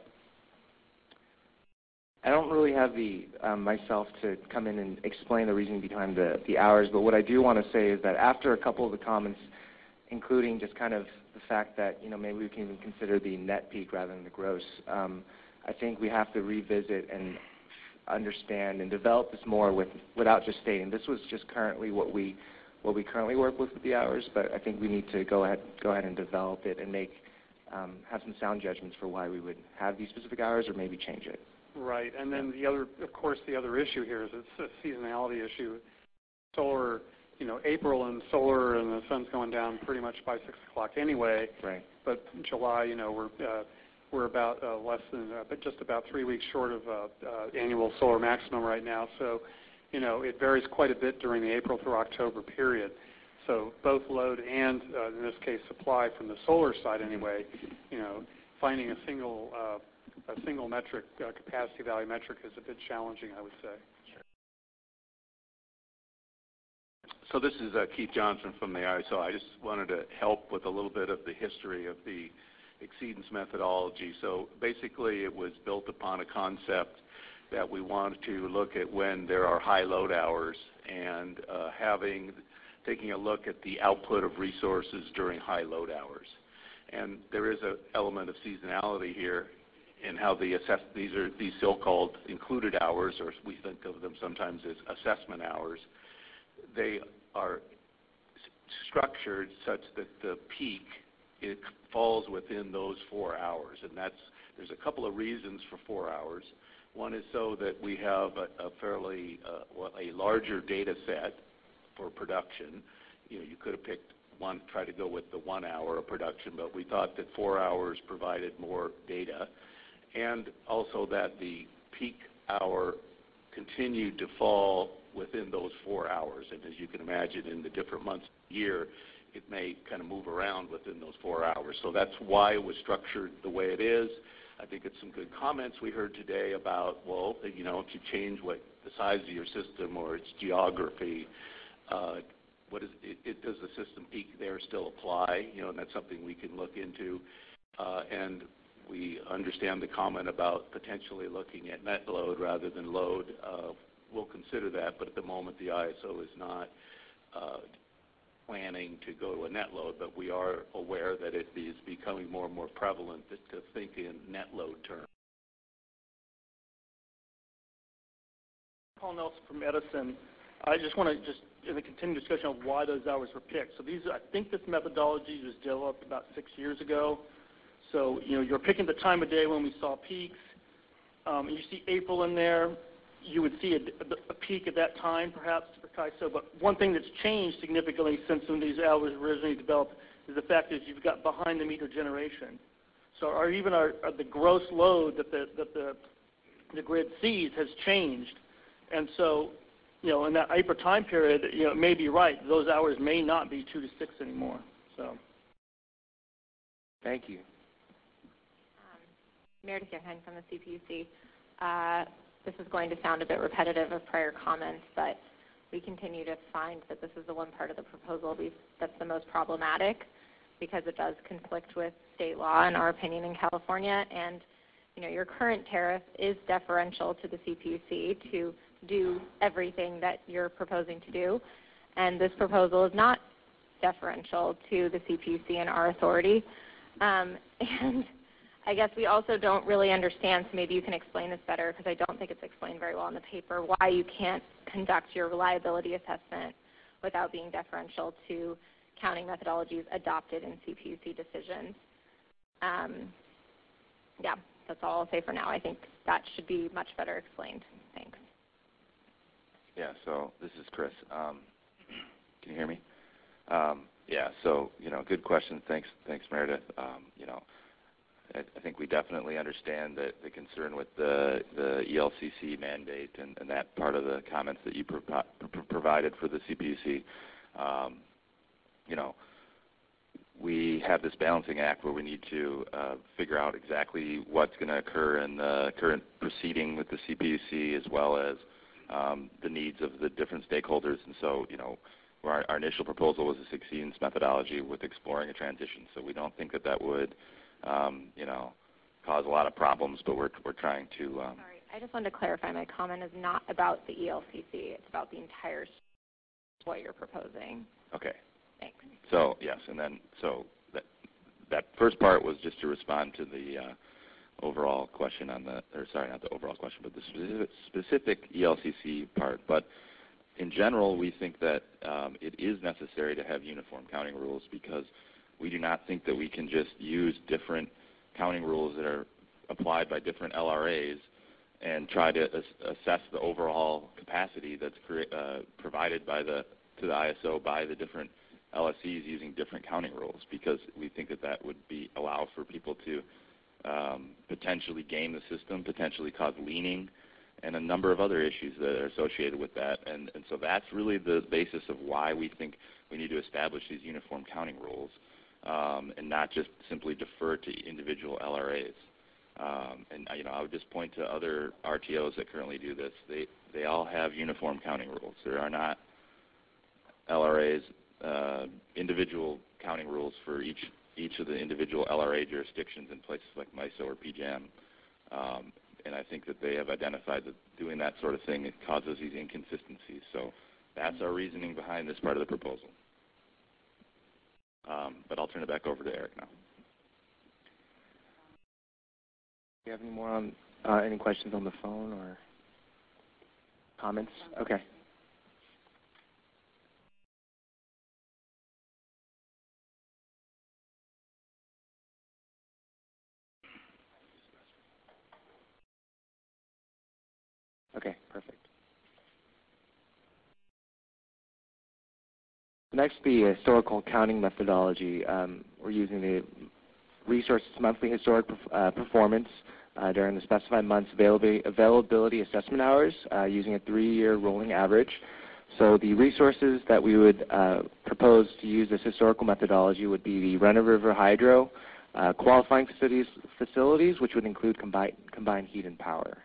I don't really have the um, myself to come in and explain the reasoning behind the, the hours, but what I do want to say is that after a couple of the comments, including just kind of the fact that, you know, maybe we can even consider the net peak rather than the gross, um, I think we have to revisit and understand and develop this more with, without just stating this was just currently what we what we currently work with with the hours, but I think we need to go ahead go ahead and develop it and make um, have some sound judgments for why we would have these specific hours or maybe change it. Right, and then the other, of course, the other issue here is it's a seasonality issue. Solar, you know, April and solar and the sun's going down pretty much by six o'clock anyway. Right. But in July, you know, we're uh, we're about uh, less than, uh, but just about three weeks short of uh, uh, annual solar maximum right now. So, you know, it varies quite a bit during the April through October period. So both load and, uh, in this case, supply from the solar side anyway, you know, finding a single uh, a single metric, uh, capacity value metric, is a bit challenging, I would say. Sure. So this is uh, Keith Johnson from the I S O. I just wanted to help with a little bit of the history of the exceedance methodology. So basically it was built upon a concept that we wanted to look at when there are high load hours and uh, having, taking a look at the output of resources during high load hours. And there is an element of seasonality here in how the assess, these are these so-called included hours, or we think of them sometimes as assessment hours. They are structured such that the peak, it falls within those four hours, and that's, there's a couple of reasons for four hours. One is so that we have a, a fairly uh, well, a larger data set for production. You know, you could have picked one, try to go with the one hour of production, but we thought that four hours provided more data, and also that the peak hour continued to fall within those four hours. And as you can imagine, in the different months of the year, it may kind of move around within those four hours. So that's why it was structured the way it is. I think it's some good comments we heard today about, well, you know, if you change what the size of your system or its geography, uh, what is it, it, does the system peak there still apply? You know, and that's something we can look into. Uh, and we understand the comment about potentially looking at net load rather than load. Uh, we'll consider that, but at the moment the I S O is not uh, planning to go to a net load, but we are aware that it is becoming more and more prevalent to, to think in net load terms. Paul Nelson from Edison. I just want to just in the continued discussion of why those hours were picked. So these, I think this methodology was developed about six years ago. So, you know, you're picking the time of day when we saw peaks. Um, you see April in there. You would see a, a peak at that time, perhaps, for C A I S O. But one thing that's changed significantly since when these hours were originally developed is the fact that you've got behind-the-meter generation. So, or even our, our, the gross load that the that the the grid sees has changed, and so, you know, in that April time period, you know, it may be right. Those hours may not be two to six anymore. So, thank you. Meredith Youngheim from the C P U C. Uh, this is going to sound a bit repetitive of prior comments, but we continue to find that this is the one part of the proposal that's the most problematic because it does conflict with state law, in our opinion, in California. And, you know, your current tariff is deferential to the C P U C to do everything that you're proposing to do. And this proposal is not deferential to the C P U C and our authority. Um, and I guess we also don't really understand, so maybe you can explain this better because I don't think it's explained very well in the paper, why you can't conduct your reliability assessment without being deferential to counting methodologies adopted in C P U C decisions. Um, yeah, that's all I'll say for now. I think that should be much better explained. Thanks. Yeah, so this is Chris. Um, can you hear me? Um, yeah, so, you know, good question. Thanks, thanks Meredith. Um, you know, I, I think we definitely understand the, the concern with the, the E L C C mandate and, and that part of the comments that you pro pro provided for the C P U C. Um, you know, we have this balancing act where we need to uh, figure out exactly what's going to occur in the current proceeding with the C P U C, as well as um, the needs of the different stakeholders. And so, you know, our, our initial proposal was a succeedance methodology with exploring a transition. So we don't think that that would, um, you know, cause a lot of problems, but we're, we're trying to... Um, Sorry, I just wanted to clarify my comment is not about the E L C C. It's about the entire what you're proposing. Okay. Thanks. So, yes, and then, so that, that first part was just to respond to the uh, overall question on the, or sorry, not the overall question, but the specific, specific E L C C part. But in general, we think that um, it is necessary to have uniform counting rules because we do not think that we can just use different counting rules that are applied by different L R As and try to as assess the overall capacity that's uh, provided by the, to the I S O by the different L S Es using different counting rules, because we think that that would be allow for people to um, potentially game the system, potentially cause leaning, and a number of other issues that are associated with that. And, and so that's really the basis of why we think we need to establish these uniform counting rules um, and not just simply defer to individual L R As. Um, and you know, I would just point to other R T Os that currently do this. They, they all have uniform counting rules. There are not L R As, uh, individual counting rules for each each of the individual L R A jurisdictions in places like MISO or P J A M. Um, and I think that they have identified that doing that sort of thing, it causes these inconsistencies. So that's our reasoning behind this part of the proposal. Um, but I'll turn it back over to Eric now. Do you have any more on, uh, any questions on the phone or comments? Okay. Okay, perfect. Next, the historical counting methodology. Um, we're using the resources monthly historic uh, performance uh, during the specified month's availability, availability assessment hours uh, using a three-year rolling average. So the resources that we would uh, propose to use this historical methodology would be the Runner River Hydro, uh, qualifying facilities, facilities, which would include combined, combined heat and power.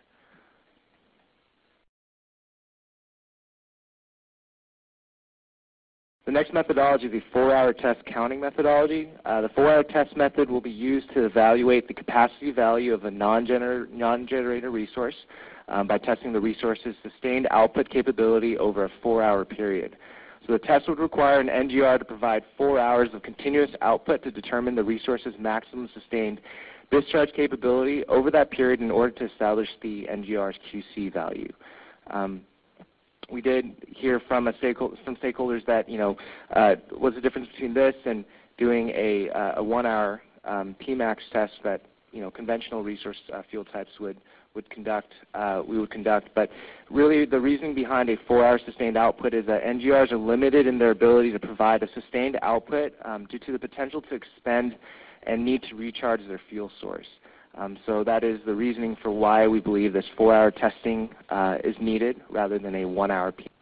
The next methodology is the four-hour test counting methodology. Uh, the four-hour test method will be used to evaluate the capacity value of a non-gener non-generator resource um, by testing the resource's sustained output capability over a four-hour period. So the test would require an N G R to provide four hours of continuous output to determine the resource's maximum sustained discharge capability over that period in order to establish the N G R's Q C value. Um, We did hear from a stakeholder, some stakeholders that, you know, uh, what's the difference between this and doing a, uh, a one-hour um, P MAX test that, you know, conventional resource uh, field types would, would conduct, uh, we would conduct. But really the reasoning behind a four-hour sustained output is that N G Rs are limited in their ability to provide a sustained output um, due to the potential to expend and need to recharge their fuel source. Um, so that is the reasoning for why we believe this four-hour testing uh, is needed rather than a one-hour P.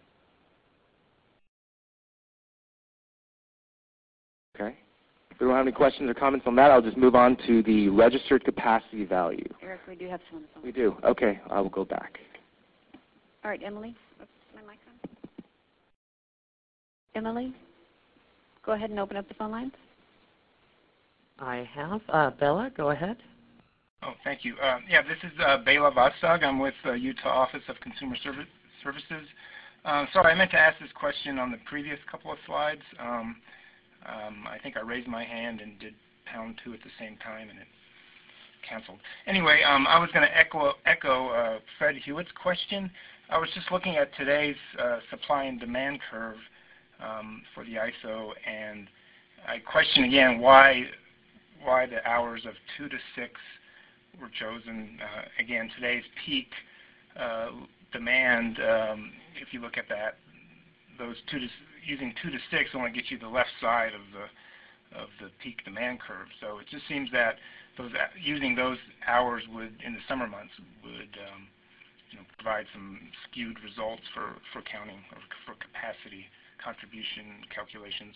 Okay. If we don't have any questions or comments on that, I'll just move on to the registered capacity value. Eric, we do have someone on the phone. We do. Okay. I will go back. All right, Emily. Oops, my mic on. Emily, go ahead and open up the phone lines. I have. Uh, Bella, go ahead. Oh, thank you. Uh, yeah, this is uh, Bela Vostog. I'm with the Utah Office of Consumer Service, Services. Uh, sorry, I meant to ask this question on the previous couple of slides. Um, um, I think I raised my hand and did pound two at the same time, and it canceled. Anyway, um, I was going to echo, echo uh, Fred Hewitt's question. I was just looking at today's uh, supply and demand curve um, for the I S O, and I question again why why the hours of two to six were chosen. Uh, again, today's peak uh, demand, um, if you look at that, those two to, using two to six only gets you the left side of the of the peak demand curve. So it just seems that those using those hours would in the summer months would um, you know, provide some skewed results for, for counting or for capacity contribution calculations.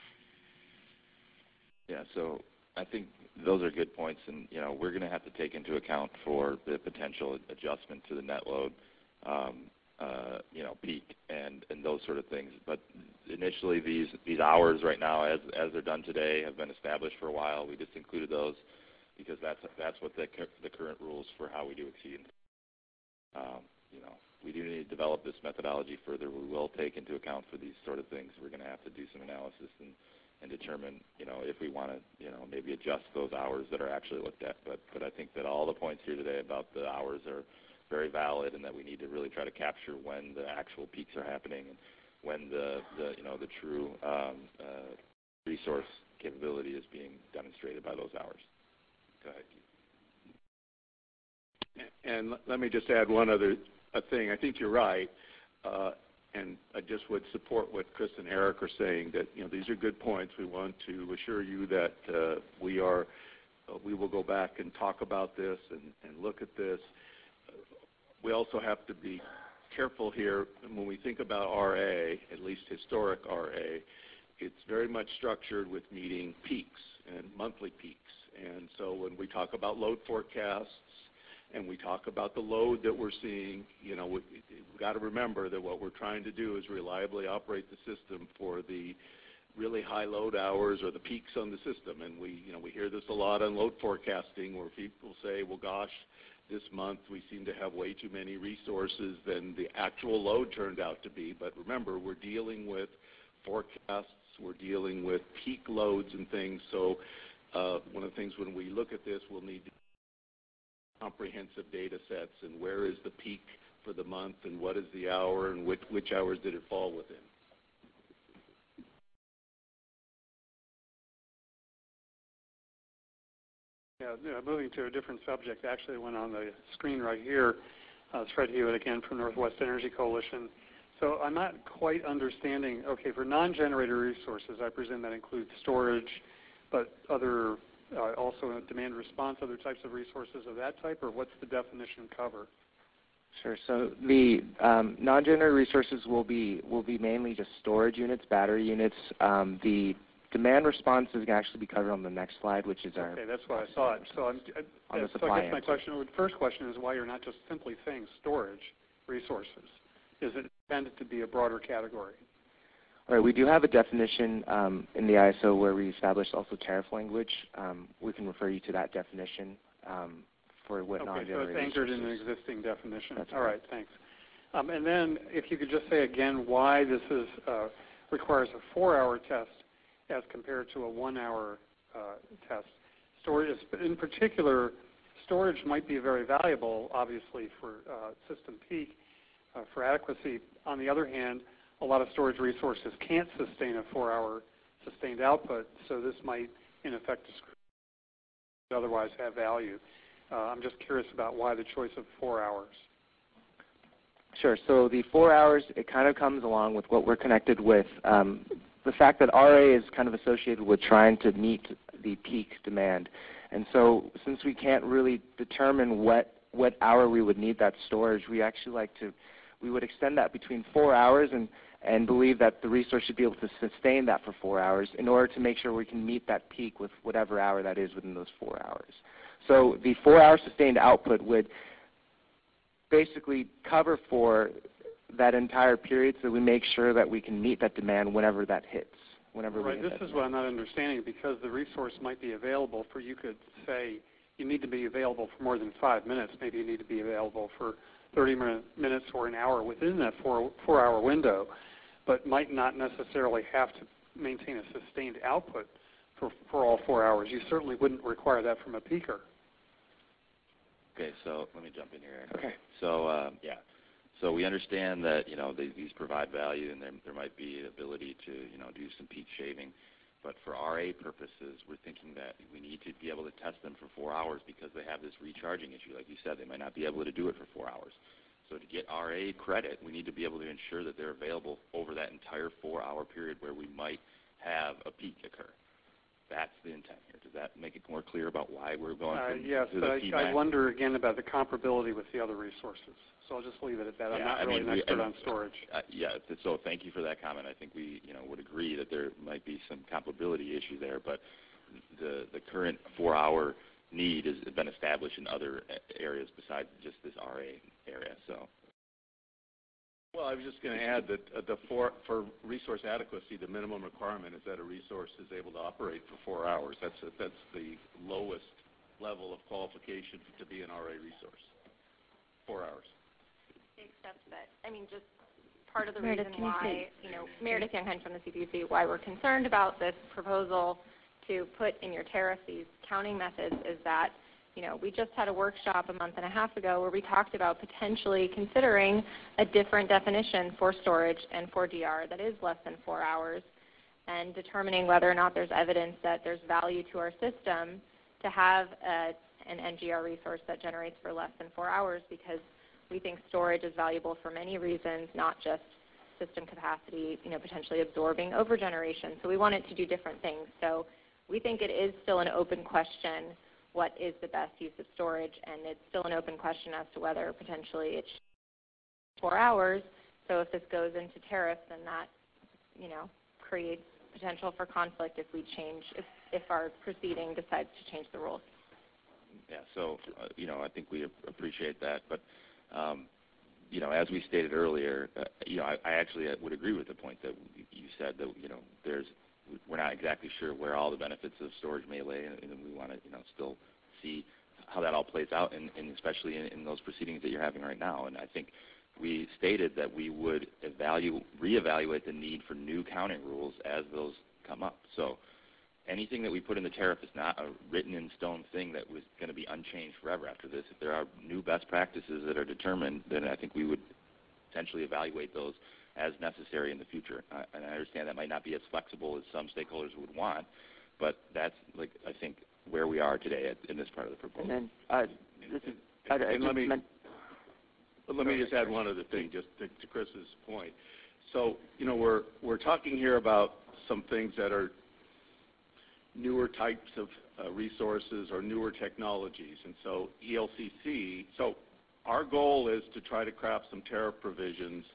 Yeah, so I think those are good points, and you know we're going to have to take into account for the potential adjustment to the net load, um, uh, you know, peak and, and those sort of things. But initially, these these hours right now, as as they're done today, have been established for a while. We just included those because that's that's what the the current rules for how we do exceedance. Um, you know, we do need to develop this methodology further. We will take into account for these sort of things. We're going to have to do some analysis and. and determine, you know, if we want to, you know, maybe adjust those hours that are actually looked at. But, but I think that all the points here today about the hours are very valid, and that we need to really try to capture when the actual peaks are happening and when the, the you know, the true um, uh, resource capability is being demonstrated by those hours. Go ahead, Keith. And let me just add one other a thing. I think you're right. Uh, And I just would support what Chris and Eric are saying, that you know these are good points. We want to assure you that uh, we are, uh, we will go back and talk about this and, and look at this. Uh, we also have to be careful here when we think about R A, at least historic R A. It's very much structured with meeting peaks and monthly peaks. And so when we talk about load forecasts, and we talk about the load that we're seeing, you know, we, we've got to remember that what we're trying to do is reliably operate the system for the really high load hours or the peaks on the system. And we, you know, we hear this a lot on load forecasting where people say, well, gosh, this month we seem to have way too many resources than the actual load turned out to be. But remember, we're dealing with forecasts, we're dealing with peak loads and things. So uh, one of the things when we look at this, we'll need to comprehensive data sets and where is the peak for the month and what is the hour and which, which hours did it fall within. Yeah, you know, moving to a different subject, actually went on the screen right here. Uh, it's Fred Hewitt again from Northwest Energy Coalition. So I'm not quite understanding, okay, for non-generator resources, I presume that includes storage, but other Uh, also demand response, other types of resources of that type, or what's the definition cover? Sure. So the um, non-generator resources will be will be mainly just storage units, battery units. Um, the demand response is going to actually be covered on the next slide, which is our. Okay, that's what I thought. So, I'm, I, on the so supply I guess my answer. question, the first question is why you're not just simply saying storage resources. Is it intended to be a broader category? All right, we do have a definition um, in the I S O where we established also tariff language. Um, we can refer you to that definition um, for what okay, non-generator so it's anchored resources. in an existing definition. That's All right, thanks. Um, and then if you could just say again why this is uh, requires a four-hour test as compared to a one-hour uh, test. Storage, in particular, storage might be very valuable, obviously, for uh, system peak, uh, for adequacy. On the other hand, a lot of storage resources can't sustain a four-hour sustained output, so this might, in effect, otherwise have value. Uh, I'm just curious about why the choice of four hours. Sure. So the four hours, it kind of comes along with what we're connected with. Um, the fact that R A is kind of associated with trying to meet the peak demand. And so since we can't really determine what, what hour we would need that storage, we actually like to, we would extend that between four hours and and believe that the resource should be able to sustain that for four hours in order to make sure we can meet that peak with whatever hour that is within those four hours. So the four-hour sustained output would basically cover for that entire period so we make sure that we can meet that demand whenever that hits. Whenever right, we hit this that is demand. what I'm not understanding, because the resource might be available for, you could say you need to be available for more than five minutes. Maybe you need to be available for thirty minutes or an hour within that four, four-hour window, but might not necessarily have to maintain a sustained output for, for all four hours. You certainly wouldn't require that from a peaker. Okay, so let me jump in here. Okay. So um, yeah, so we understand that you know they, these provide value, and there there might be an ability to you know do some peak shaving, but for R A purposes, we're thinking that we need to be able to test them for four hours because they have this recharging issue. Like you said, they might not be able to do it for four hours. So to get R A credit, we need to be able to ensure that they're available over that entire four-hour period where we might have a peak occur. that's the intent here. Does that make it more clear about why we're going Uh, from yes, to but the I, P MAX? I wonder again about the comparability with the other resources. So I'll just leave it at that. I'm Yeah, not I really mean, an we- expert and, on storage. Uh, yeah, th- so thank you for that comment. I think we, you know, would agree that there might be some comparability issue there, but the the current four-hour need has been established in other areas besides just this R A area. So. Well, I was just going to add that uh, the for, for resource adequacy, the minimum requirement is that a resource is able to operate for four hours. That's a, that's the lowest level of qualification to be an R A resource. Four hours. Except that, I mean, just part of the Meredith, reason can you why, say- you know, Meredith Youngheim from the C P U C, why we're concerned about this proposal to put in your tariff these counting methods is that, you know, we just had a workshop a month and a half ago where we talked about potentially considering a different definition for storage and for D R that is less than four hours and determining whether or not there's evidence that there's value to our system to have a, an N G R resource that generates for less than four hours because we think storage is valuable for many reasons, not just system capacity, you know, potentially absorbing overgeneration. So we want it to do different things. So we think it is still an open question what is the best use of storage, and it's still an open question as to whether potentially it's four hours. So if this goes into tariffs, then that, you know, creates potential for conflict if we change, if, if our proceeding decides to change the rules. Yeah, so, uh, you know, I think we appreciate that. But, um, you know, as we stated earlier, uh, you know, I, I actually would agree with the point that you said that, you know, there's, we're not exactly sure where all the benefits of storage may lay, and, and we want to, you know, still see how that all plays out, and, and especially in, in those proceedings that you're having right now. And I think we stated that we would evaluate, reevaluate the need for new counting rules as those come up. So anything that we put in the tariff is not a written in stone thing that was going to be unchanged forever after this. If there are new best practices that are determined, then I think we would potentially evaluate those as necessary in the future. Uh, and I understand that might not be as flexible as some stakeholders would want, but that's, like, I think, where we are today at, in this part of the proposal. And then, uh, this is, I, I and just let me, meant, let me just add one other thing, just to, to Chris's point. So, you know, we're, we're talking here about some things that are newer types of uh, resources or newer technologies. And so E L C C, so our goal is to try to craft some tariff provisions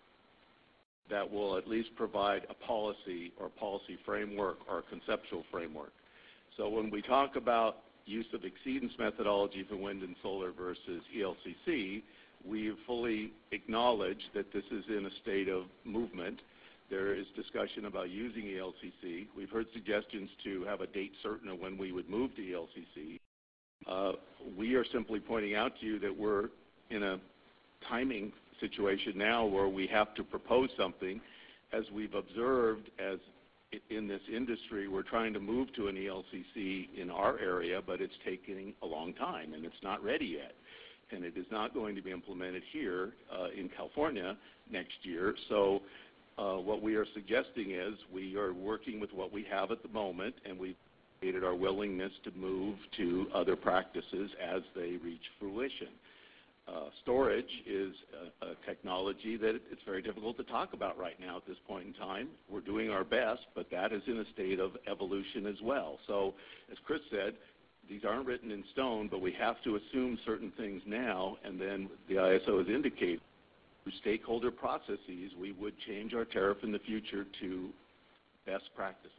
that will at least provide a policy or policy framework or a conceptual framework. So when we talk about use of exceedance methodology for wind and solar versus E L C C, we fully acknowledge that this is in a state of movement. There is discussion about using E L C C. We've heard suggestions to have a date certain of when we would move to E L C C. Uh, we are simply pointing out to you that we're in a timing situation now where we have to propose something. As we've observed, as in this industry, we're trying to move to an E L C C in our area, but it's taking a long time, and it's not ready yet. And it is not going to be implemented here uh, in California next year. So uh, what we are suggesting is we are working with what we have at the moment, and we've stated our willingness to move to other practices as they reach fruition. Uh, storage is a, a technology that it's very difficult to talk about right now at this point in time. We're doing our best, but that is in a state of evolution as well. So, as Chris said, these aren't written in stone, but we have to assume certain things now, and then the I S O has indicated through stakeholder processes, we would change our tariff in the future to best practices.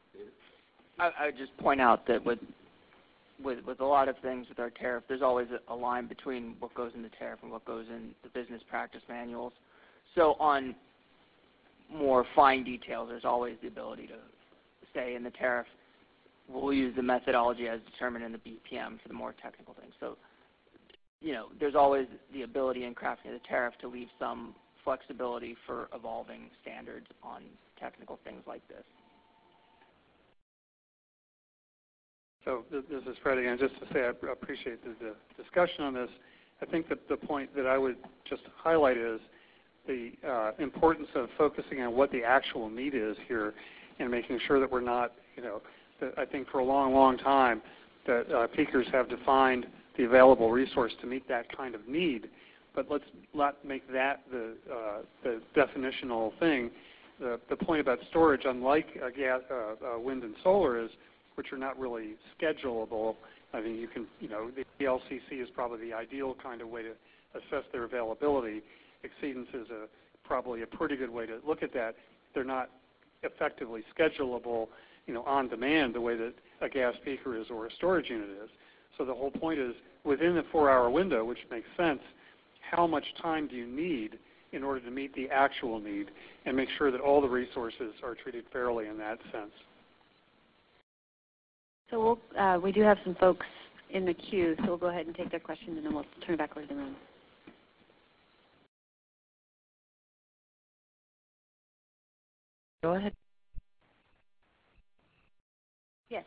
I, I would just point out that with With, with a lot of things with our tariff, there's always a, a line between what goes in the tariff and what goes in the business practice manuals. So on more fine details, there's always the ability to say in the tariff, we'll use the methodology as determined in the B P M for the more technical things. So, you know, there's always the ability in crafting the tariff to leave some flexibility for evolving standards on technical things like this. So this is Fred again. Just to say I appreciate the, the discussion on this. I think that the point that I would just highlight is the uh, importance of focusing on what the actual need is here and making sure that we're not, you know, that I think for a long, long time that uh, peakers have defined the available resource to meet that kind of need. But let's not make that the, uh, the definitional thing. The, the point about storage, unlike uh, gas, uh, uh, wind and solar, is which are not really schedulable. I think you can, you know, the E L C C is probably the ideal kind of way to assess their availability. Exceedance is a, probably a pretty good way to look at that. They're not effectively schedulable, you know, on demand the way that a gas peaker is or a storage unit is. So the whole point is within the four-hour window, which makes sense, how much time do you need in order to meet the actual need and make sure that all the resources are treated fairly in that sense. So we'll, uh, we do have some folks in the queue, so we'll go ahead and take their questions, and then we'll turn it back over to the room. Go ahead. Yes.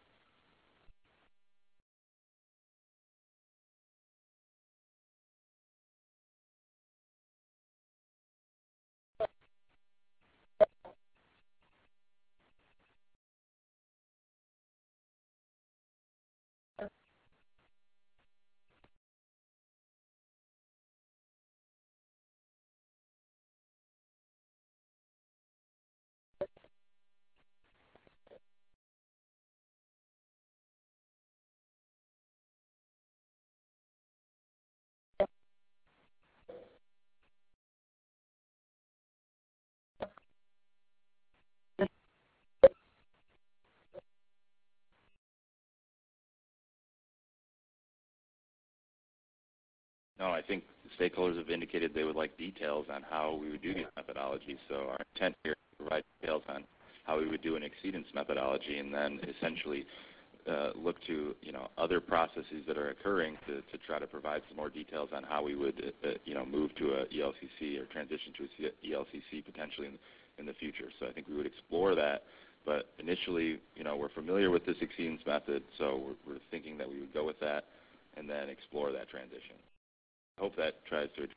No, I think the stakeholders have indicated they would like details on how we would do these methodologies. So our intent here is to provide details on how we would do an exceedance methodology, and then essentially uh, look to, you know, other processes that are occurring to, to try to provide some more details on how we would, uh, you know, move to a E L C C or transition to a E L C C potentially in, in the future. So I think we would explore that. But initially, you know, we're familiar with this exceedance method, so we're, we're thinking that we would go with that and then explore that transition. I hope that tries to.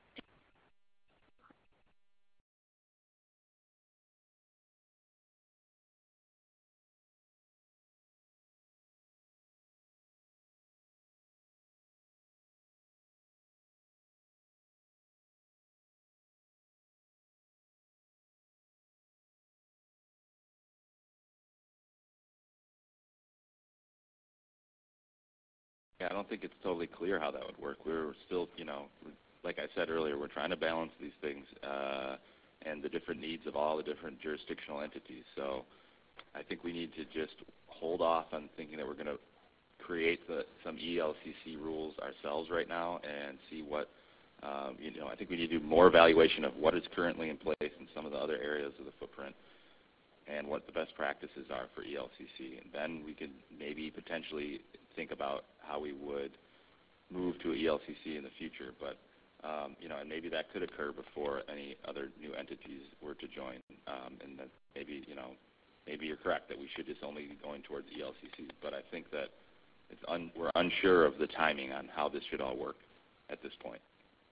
Yeah, I don't think it's totally clear how that would work. We're still, you know, like I said earlier, we're trying to balance these things uh, and the different needs of all the different jurisdictional entities. So I think we need to just hold off on thinking that we're going to create the, some E L C C rules ourselves right now and see what, um, you know, I think we need to do more evaluation of what is currently in place in some of the other areas of the footprint and what the best practices are for E L C C. And then we could maybe potentially think about how we would move to a E L C C in the future. But, um, you know, and maybe that could occur before any other new entities were to join. Um, and that maybe, you know, maybe you're correct that we should just only be going towards E L C C. But I think that it's un- we're unsure of the timing on how this should all work at this point.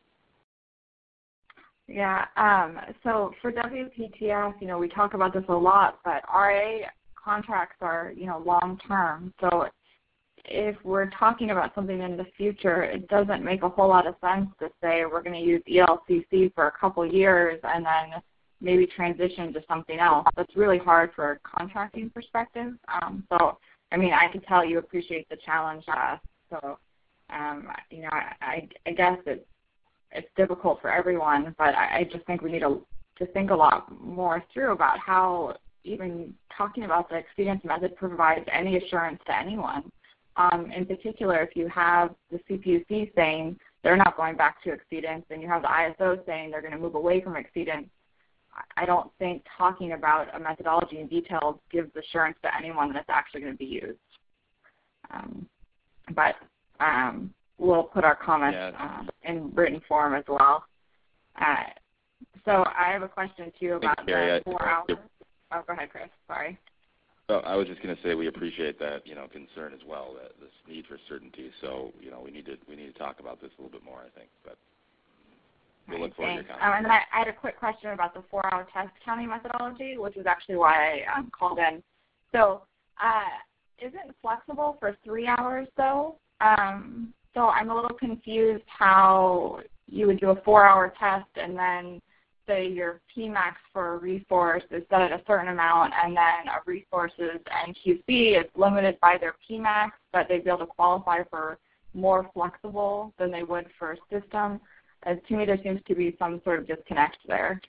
Yeah, um, so for W P T F, you know, we talk about this a lot, but R A contracts are, you know, long-term. So if we're talking about something in the future, it doesn't make a whole lot of sense to say we're going to use E L C C for a couple years and then maybe transition to something else. That's really hard for a contracting perspective. Um, so, I mean, I can tell you appreciate the challenge. Uh, so, um, you know, I, I guess it's, it's difficult for everyone, but I, I just think we need to, to think a lot more through about how even talking about the exceedance method provides any assurance to anyone. Um, in particular, if you have the C P U C saying they're not going back to exceedance and you have the I S O saying they're going to move away from exceedance, I don't think talking about a methodology in detail gives assurance to anyone that it's actually going to be used. Um, but um, we'll put our comments yeah. uh, in written form as well. Uh, so I have a question too about the four hours. Oh, go ahead, Chris. Sorry. So I was just going to say we appreciate that, you know, concern as well, that this need for certainty. So, you know, we need to we need to talk about this a little bit more, I think. But we'll look forward to your comments. Um, and then I, I had a quick question about the four-hour test counting methodology, which is actually why I um, called in. So, uh, is it flexible for three hours though? Um, so I'm a little confused how you would do a four-hour test and then say your P max for a resource is set at a certain amount, and then a resource's N Q C is limited by their P max, but they'd be able to qualify for more flexible than they would for a system. As to me, there seems to be some sort of disconnect there.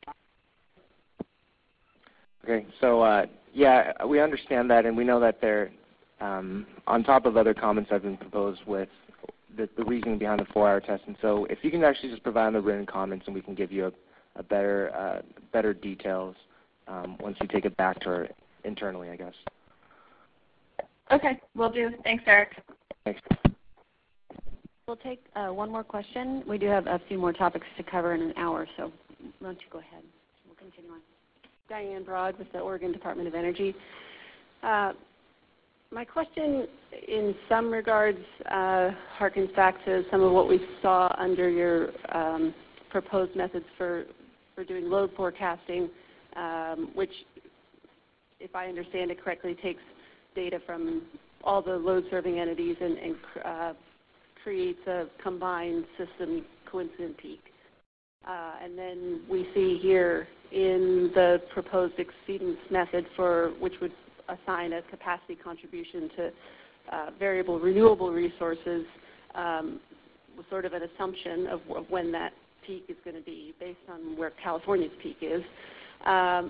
Okay, so uh, yeah, we understand that, and we know that they're um, on top of other comments that have been proposed with the, the reasoning behind the four-hour test. And so, if you can actually just provide the written comments, and we can give you a, a better, uh, better details um, once you take it back to her internally, I guess. Okay, will do. Thanks, Eric. Thanks. We'll take uh, one more question. We do have a few more topics to cover in an hour, so why don't you go ahead? We'll continue on. Diane Broad with the Oregon Department of Energy. Uh, my question in some regards uh, harkens back to some of what we saw under your um, proposed methods for, for doing load forecasting, um, which, if I understand it correctly, takes data from all the load-serving entities and, and uh, creates a combined system coincident peak. Uh, and then we see here in the proposed exceedance method, for which would assign a capacity contribution to uh, variable renewable resources, um, with sort of an assumption of, of when that peak is going to be based on where California's peak is. Um,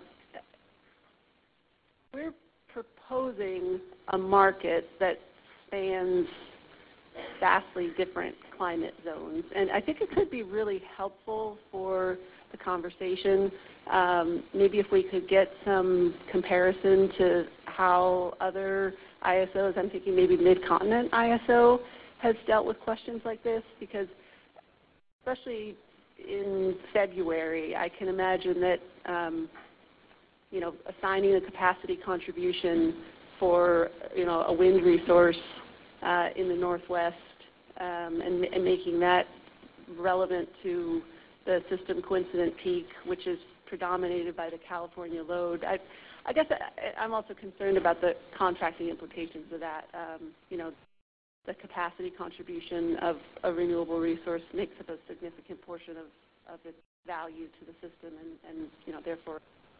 we're proposing a market that spans vastly different climate zones, and I think it could be really helpful for the conversation. Um, maybe if we could get some comparison to how other I S Os, I'm thinking maybe Mid-Continent I S O has dealt with questions like this, because especially in February, I can imagine that um, you know, assigning a capacity contribution for you know a wind resource uh, in the Northwest um, and, and making that relevant to the system coincident peak, which is predominated by the California load. I, I guess I, I'm also concerned about the contracting implications of that. Um, you know, the capacity contribution of a renewable resource makes up a significant portion of, of its value to the system, and, and you know, therefore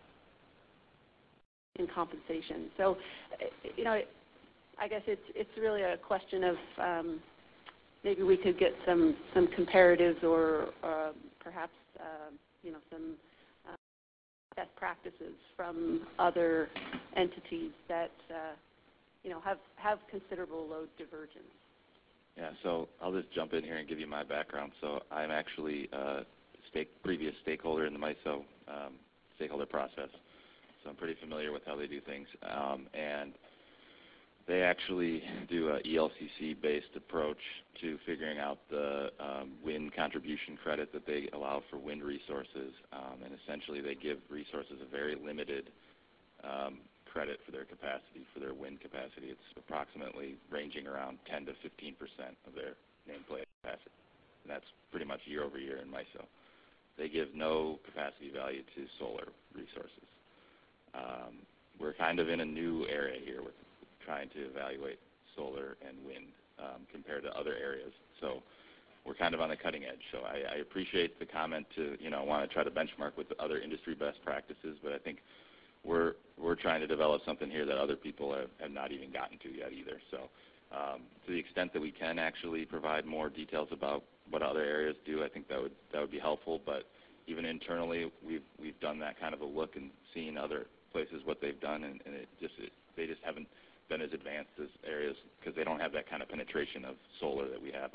in compensation. So, you know, I guess it's it's really a question of um, maybe we could get some some comparatives or uh, perhaps uh, you know some uh, best practices from other entities that uh, you know have have considerable load divergence. Yeah, so I'll just jump in here and give you my background. So I'm actually a stake, previous stakeholder in the MISO um, stakeholder process. So I'm pretty familiar with how they do things. Um, and they actually do a E L C C-based approach to figuring out the um, wind contribution credit that they allow for wind resources. Um, and essentially they give resources a very limited um, credit for their capacity, for their wind capacity. It's approximately ranging around ten to fifteen percent of their nameplate capacity. And that's pretty much year over year in MISO. They give no capacity value to solar resources. Um, we're kind of in a new area here with trying to evaluate solar and wind um, compared to other areas. So we're kind of on the cutting edge. So I, I appreciate the comment to, you know, want to try to benchmark with the other industry best practices, but I think we're we're trying to develop something here that other people have, have not even gotten to yet either. So um, to the extent that we can actually provide more details about what other areas do, I think that would that would be helpful. But even internally, we've we've done that kind of a look and seen other places what they've done, and, and it just it, they just haven't been as advanced as areas because they don't have that kind of penetration of solar that we have.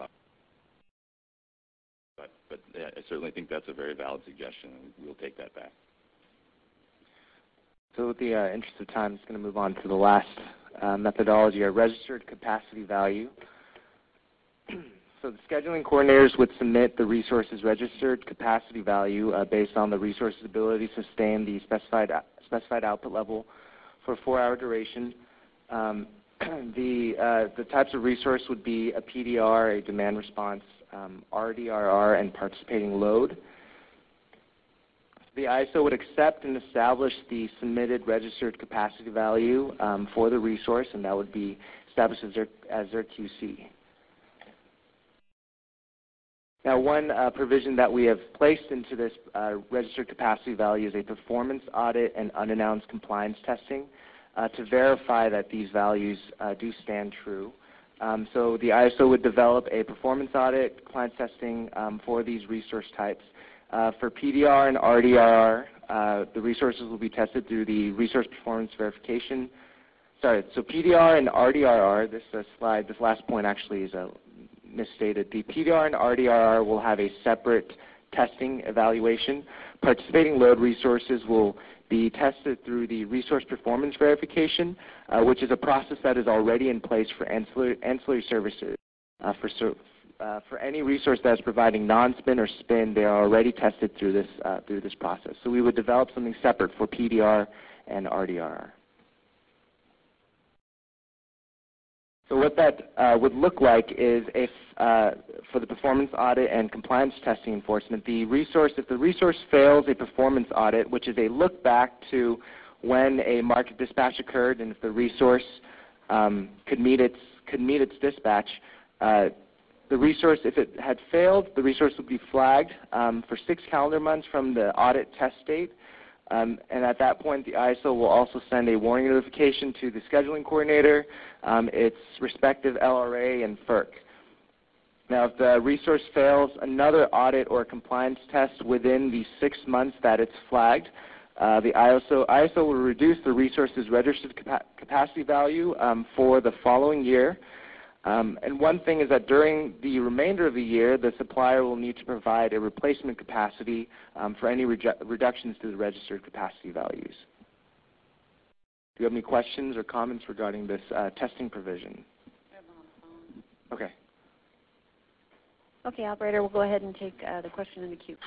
But but yeah, I certainly think that's a very valid suggestion, and we'll take that back. So with the uh, interest of time, I'm just going to move on to the last uh, methodology, a registered capacity value. So the scheduling coordinators would submit the resource's registered capacity value uh, based on the resource's ability to sustain the specified specified output level for a four-hour duration. Um, the uh, the types of resource would be a P D R, a demand response, um, R D R R, and participating load. The I S O would accept and establish the submitted registered capacity value um, for the resource, and that would be established as their, as their Q C. Now, one uh, provision that we have placed into this uh, registered capacity value is a performance audit and unannounced compliance testing uh, to verify that these values uh, do stand true. Um, so the I S O would develop a performance audit, compliance testing um, for these resource types. Uh, for P D R and R D R R, uh, the resources will be tested through the resource performance verification. Sorry, so P D R and R D R R, this uh, slide, this last point actually is a misstated. The P D R and R D R R will have a separate testing evaluation. Participating load resources will be tested through the resource performance verification, uh, which is a process that is already in place for ancillary, ancillary services. Uh, for, uh, for any resource that is providing non-spin or spin, they are already tested through this, uh, through this process. So we would develop something separate for P D R and R D R R. So what that uh, would look like is if, uh, for the performance audit and compliance testing enforcement, the resource, if the resource fails a performance audit, which is a look back to when a market dispatch occurred and if the resource um, could meet its could meet its dispatch, uh, the resource, if it had failed, the resource would be flagged um, for six calendar months from the audit test date. Um, and at that point, the I S O will also send a warning notification to the scheduling coordinator, um, its respective L R A, and F E R C. Now, if the resource fails another audit or compliance test within the six months that it's flagged, uh, the I S O, I S O will reduce the resource's registered capa capacity value um, for the following year. Um, and one thing is that during the remainder of the year, the supplier will need to provide a replacement capacity um, for any reductions to the registered capacity values. Do you have any questions or comments regarding this uh, testing provision? Okay. Okay, operator, we'll go ahead and take uh, the question in the queue.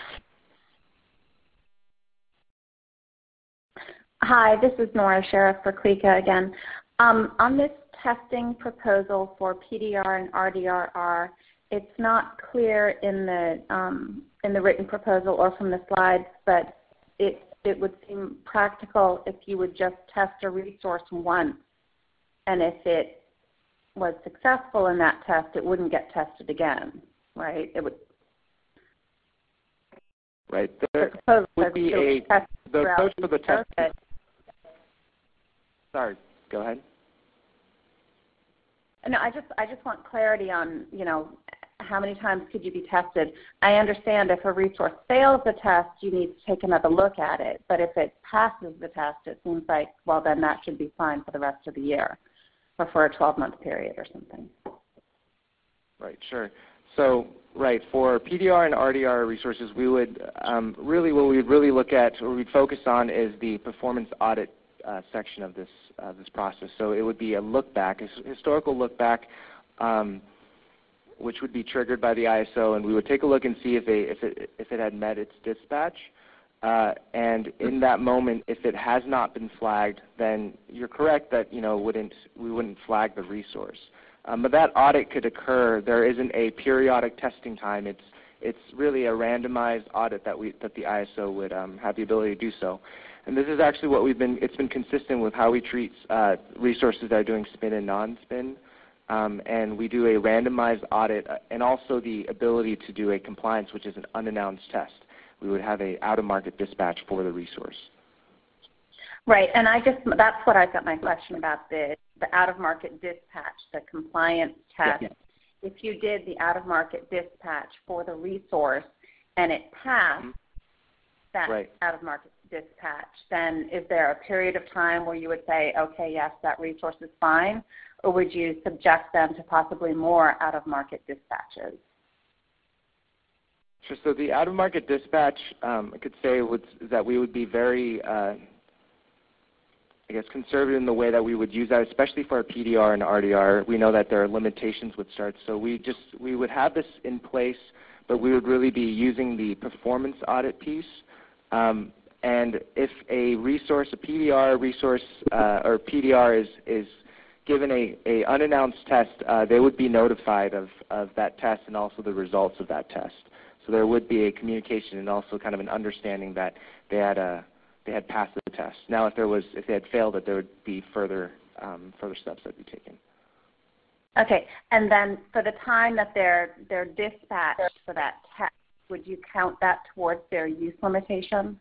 Hi, this is Nora Sheriff for CLECA again. Um, on this testing proposal for P D R and R D R R, it's not clear in the um, in the written proposal or from the slides, but it it would seem practical if you would just test a resource once, and if it was successful in that test, it wouldn't get tested again, right? It would. Right. There the would be a the approach for the test. Sorry. Go ahead. No, I just I just want clarity on, you know, how many times could you be tested? I understand if a resource fails the test, you need to take another look at it. But if it passes the test, it seems like, well, then that should be fine for the rest of the year or for a twelve-month period or something. Right, sure. So, right, for P D R and R D R resources, we would um, really, what we would really look at or we'd focus on is the performance audit Uh, section of this uh, this process. So it would be a look back, a historical look back, um, which would be triggered by the I S O, and we would take a look and see if, a, if it if it had met its dispatch. Uh, and in that moment, if it has not been flagged, then you're correct that you know wouldn't we wouldn't flag the resource. Um, but that audit could occur. There isn't a periodic testing time. It's it's really a randomized audit that we that the I S O would um, have the ability to do so. And this is actually what we've been, it's been consistent with how we treat uh, resources that are doing spin and non-spin. Um, and we do a randomized audit uh, and also the ability to do a compliance, which is an unannounced test. We would have a out-of-market dispatch for the resource. Right, and I just, that's what I've got my question about, the, the out-of-market dispatch, the compliance test. Yeah. If you did the out-of-market dispatch for the resource and it passed mm-hmm. that right. out-of-market dispatch, then is there a period of time where you would say, okay, yes, that resource is fine, or would you subject them to possibly more out-of-market dispatches? Sure. So the out-of-market dispatch, um, I could say would, that we would be very, uh, I guess, conservative in the way that we would use that, especially for our P D R and R D R. We know that there are limitations with starts, so we just we would have this in place, but we would really be using the performance audit piece. Um, And if a resource, a P D R resource, uh, or P D R is, is given a, a unannounced test, uh, they would be notified of, of that test and also the results of that test. So there would be a communication and also kind of an understanding that they had, a, they had passed the test. Now, if there was, if they had failed it, there would be further, um, further steps that would be taken. Okay, and then for the time that they're they're dispatched for that test, would you count that towards their use limitation?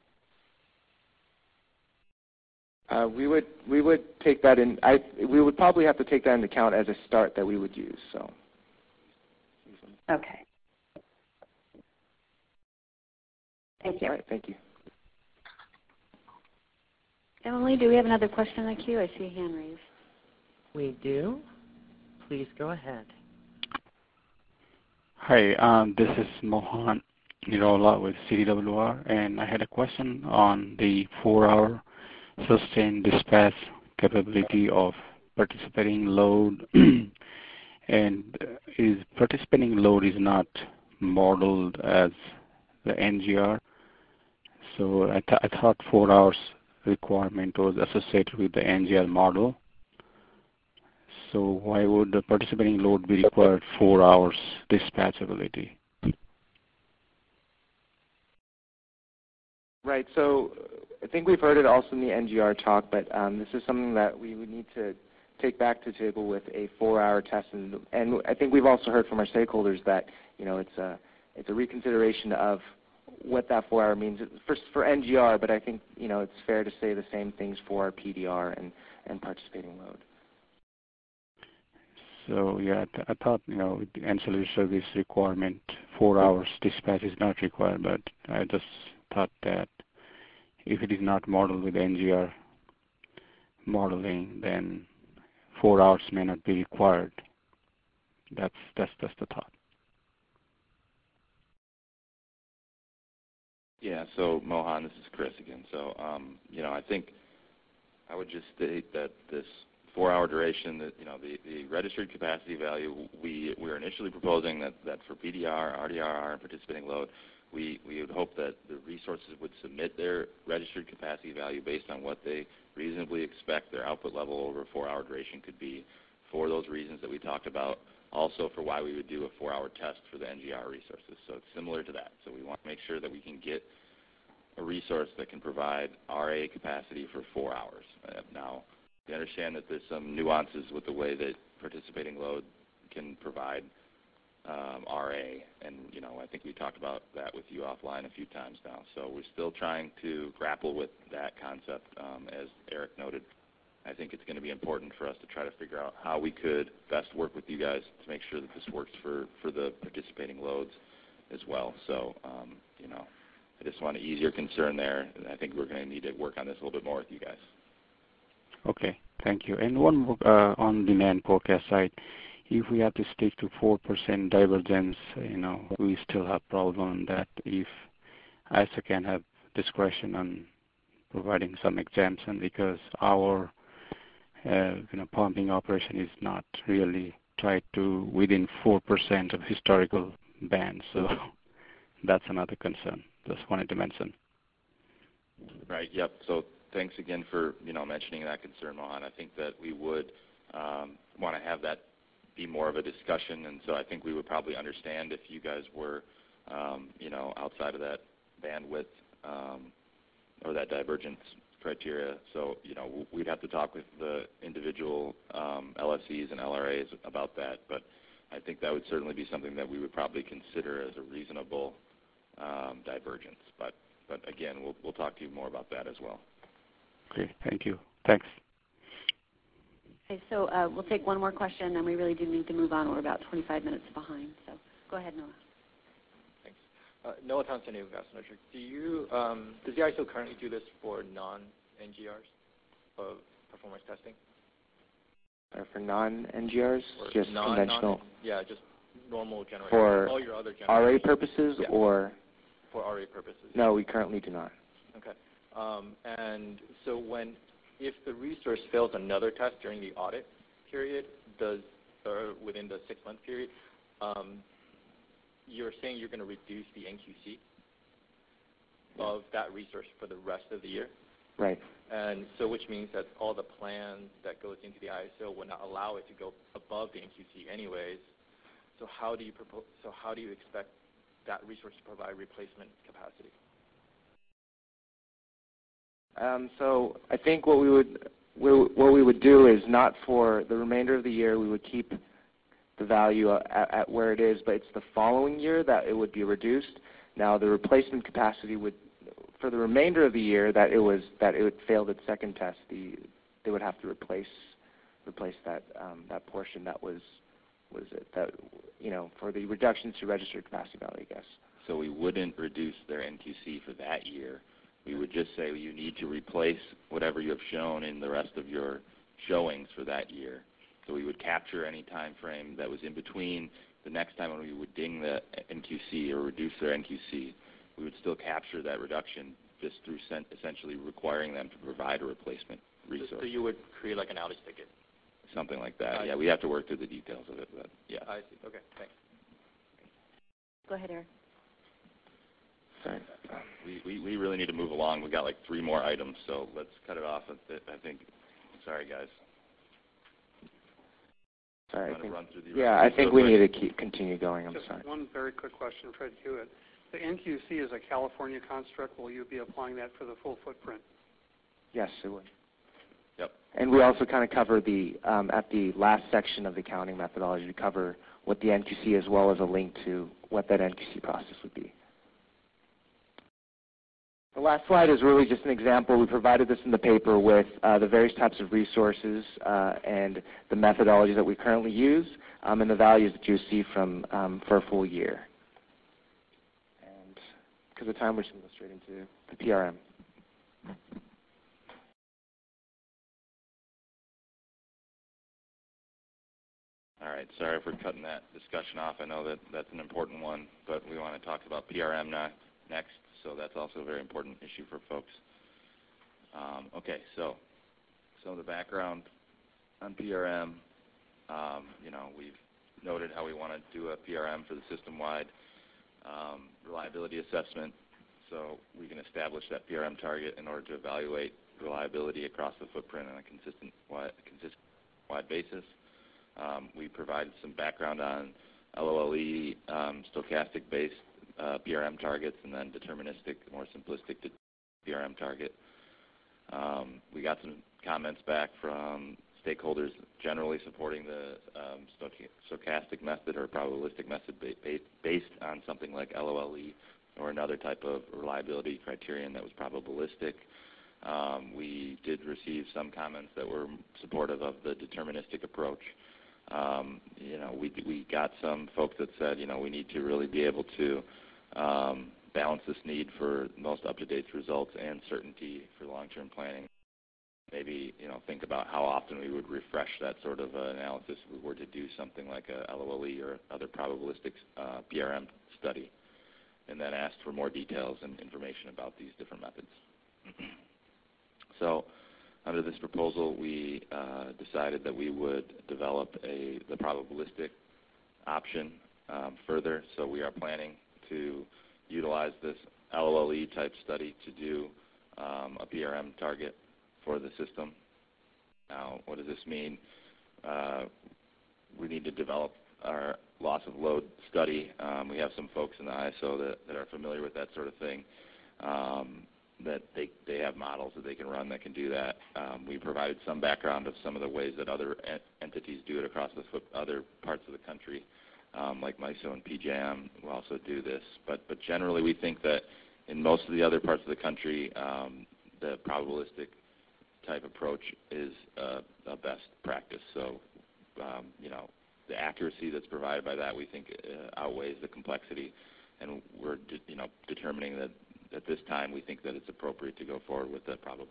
Uh, we would we would take that in. I we would probably have to take that into account as a start that we would use. So. Okay. Thank you. All right. Thank you. Emily, do we have another question in the queue? I see a hand raised. We do. Please go ahead. Hi, um, this is Mohan Nirola with C D W R, and I had a question on the four-hour sustained dispatch capability of participating load. And is participating load is not modeled as the N G R, so I, th I thought four hours requirement was associated with the N G R model. So why would the participating load be required four hours dispatchability? Right. So I think we've heard it also in the N G R talk, but um, this is something that we would need to take back to the table with a four-hour test, and, and I think we've also heard from our stakeholders that you know it's a it's a reconsideration of what that four-hour means for for N G R, but I think you know it's fair to say the same things for P D R and and participating load. So yeah, I, th I thought you know the ancillary service requirement four hours dispatch is not required, but I just thought that if it is not modeled with N G R modeling, then four hours may not be required. That's that's just the thought. Yeah. So Mohan, this is Chris again. So um, you know, I think I would just state that this four-hour duration, that you know, the, the registered capacity value, we we are initially proposing that, that for P D R, R D R R, and participating load, we we would hope that the resources would submit their registered capacity value based on what they reasonably expect their output level over a four-hour duration could be, for those reasons that we talked about. Also, for why we would do a four-hour test for the N G R resources. So it's similar to that. So we want to make sure that we can get a resource that can provide R A capacity for four hours. Uh, now, we understand that there's some nuances with the way that participating load can provide um, R A, and you know, I think we talked about that with you offline a few times now. So we're still trying to grapple with that concept, um, as Eric noted. I think it's going to be important for us to try to figure out how we could best work with you guys to make sure that this works for, for the participating loads as well. So, um, you know, I just want to ease your concern there. I think we're going to need to work on this a little bit more with you guys. Okay, thank you. And one more uh, on demand forecast side. If we have to stick to four percent divergence, you know, we still have problem that if I S O can have discretion on providing some exemption because our uh, you know, pumping operation is not really tied to within four percent of historical bands. So that's another concern. Just wanted to mention. Right. Yep. So thanks again for you know mentioning that concern, Mohan. I think that we would um, want to have that be more of a discussion, and so I think we would probably understand if you guys were um, you know outside of that bandwidth um, or that divergence criteria. So you know we'd have to talk with the individual um, L S Es and L R As about that, but I think that would certainly be something that we would probably consider as a reasonable um, divergence. But but again, we'll we'll talk to you more about that as well. Okay, thank you. Thanks. Okay, so uh, we'll take one more question, and we really do need to move on. We're about twenty-five minutes behind. So go ahead, Noah. Thanks. Uh, Noah Thompson, Gas Metric. Do you um, does the I S O currently do this for non-N G Rs of performance testing? Uh, for non-N G Rs, Or just non, conventional. Non, yeah, just normal generation. For all your other generations. R A purposes, yeah. or? For R A purposes. No, we currently do not. Okay. Um, and so when, if the resource fails another test during the audit period, does, or within the six-month period, um, you're saying you're going to reduce the N Q C of that resource for the rest of the year? Right. And so which means that all the plan that goes into the I S O will not allow it to go above the N Q C anyways. So how do you propose, so how do you expect that resource to provide replacement capacity? Um, so I think what we would we, what we would do is not for the remainder of the year we would keep the value at, at where it is, but it's the following year that it would be reduced. Now the replacement capacity would, for the remainder of the year that it was that it would failed its second test, the they would have to replace replace that um, that portion that was was it that you know for the reductions to registered capacity value, I guess. So we wouldn't reduce their N Q C for that year. We would just say you need to replace whatever you have shown in the rest of your showings for that year. So we would capture any time frame that was in between the next time when we would ding the N Q C or reduce their N Q C. We would still capture that reduction just through essentially requiring them to provide a replacement resource. So, so you would create like an outage ticket? Something like that. I yeah, see. we have to work through the details of it, but yeah. I see. Okay, thanks. Go ahead, Eric. Sorry. We, we, we really need to move along. We've got like three more items, so let's cut it off. At I think. Sorry, guys. Sorry, I think, run through the yeah, I think we need to keep continue going. I'm Just sorry. one very quick question, Fred Hewitt. The N Q C is a California construct. Will you be applying that for the full footprint? Yes, it would. Yep. And we also kind of cover the, um, at the last section of the counting methodology, we cover what the N Q C as well as a link to what that N Q C process would be. The last slide is really just an example. We provided this in the paper with uh, the various types of resources uh, and the methodologies that we currently use um, and the values that you see from um, for a full year. And because of time, we're just going to go straight into the P R M. All right, sorry for cutting that discussion off. I know that that's an important one, but we want to talk about P R M now, next, so that's also a very important issue for folks. Um, okay, so some of the background on P R M. Um, you know, we've noted how we want to do a P R M for the system-wide um, reliability assessment, so we can establish that P R M target in order to evaluate reliability across the footprint on a consistent wide, consistent wide basis. Um, we provided some background on L O L E, um, stochastic-based uh, P R M targets, and then deterministic, more simplistic P R M target. Um, we got some comments back from stakeholders generally supporting the um, stochastic method or probabilistic method ba based on something like L O L E or another type of reliability criterion that was probabilistic. Um, we did receive some comments that were supportive of the deterministic approach. Um, you know, we, we got some folks that said, you know, we need to really be able to um, balance this need for most up-to-date results and certainty for long-term planning. Maybe, you know, think about how often we would refresh that sort of uh, analysis if we were to do something like a L O L E or other probabilistic uh, P R M study, and then asked for more details and information about these different methods. So, under this proposal, we uh, decided that we would develop a, the probabilistic option um, further. So we are planning to utilize this L O L E type study to do um, a P R M target for the system. Now, what does this mean? Uh, we need to develop our loss of load study. Um, we have some folks in the I S O that, that are familiar with that sort of thing. Um, that they, they have models that they can run that can do that. Um, we provided some background of some of the ways that other ent entities do it across the foot, other parts of the country, um, like MISO and P J M will also do this. But, but generally we think that in most of the other parts of the country, um, the probabilistic type approach is uh, a best practice. So, um, you know, the accuracy that's provided by that we think uh, outweighs the complexity, and we're de you know, determining that at this time, we think that it's appropriate to go forward with the probability.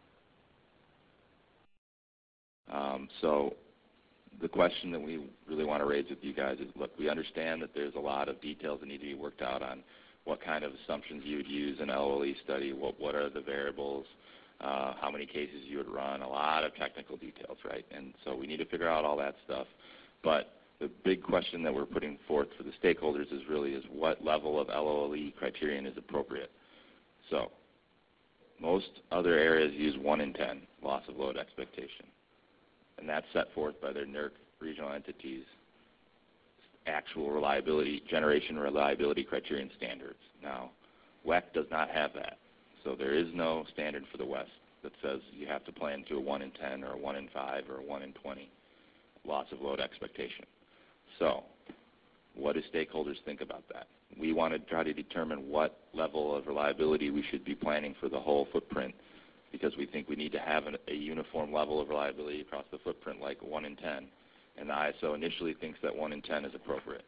Um, so the question that we really want to raise with you guys is, look, we understand that there's a lot of details that need to be worked out on what kind of assumptions you would use in an L O L E study, what, what are the variables, uh, how many cases you would run, a lot of technical details, right? And so we need to figure out all that stuff. But the big question that we're putting forth for the stakeholders is really is what level of L O L E criterion is appropriate. So most other areas use one in ten, loss of load expectation. And that's set forth by their N E R C regional entities, actual reliability, generation reliability criterion standards. Now, W E C does not have that. So there is no standard for the West that says you have to plan to a one in ten or a one in five or a one in twenty loss of load expectation. So what do stakeholders think about that? We want to try to determine what level of reliability we should be planning for the whole footprint, because we think we need to have an, a uniform level of reliability across the footprint, like one in ten. And the I S O initially thinks that one in ten is appropriate.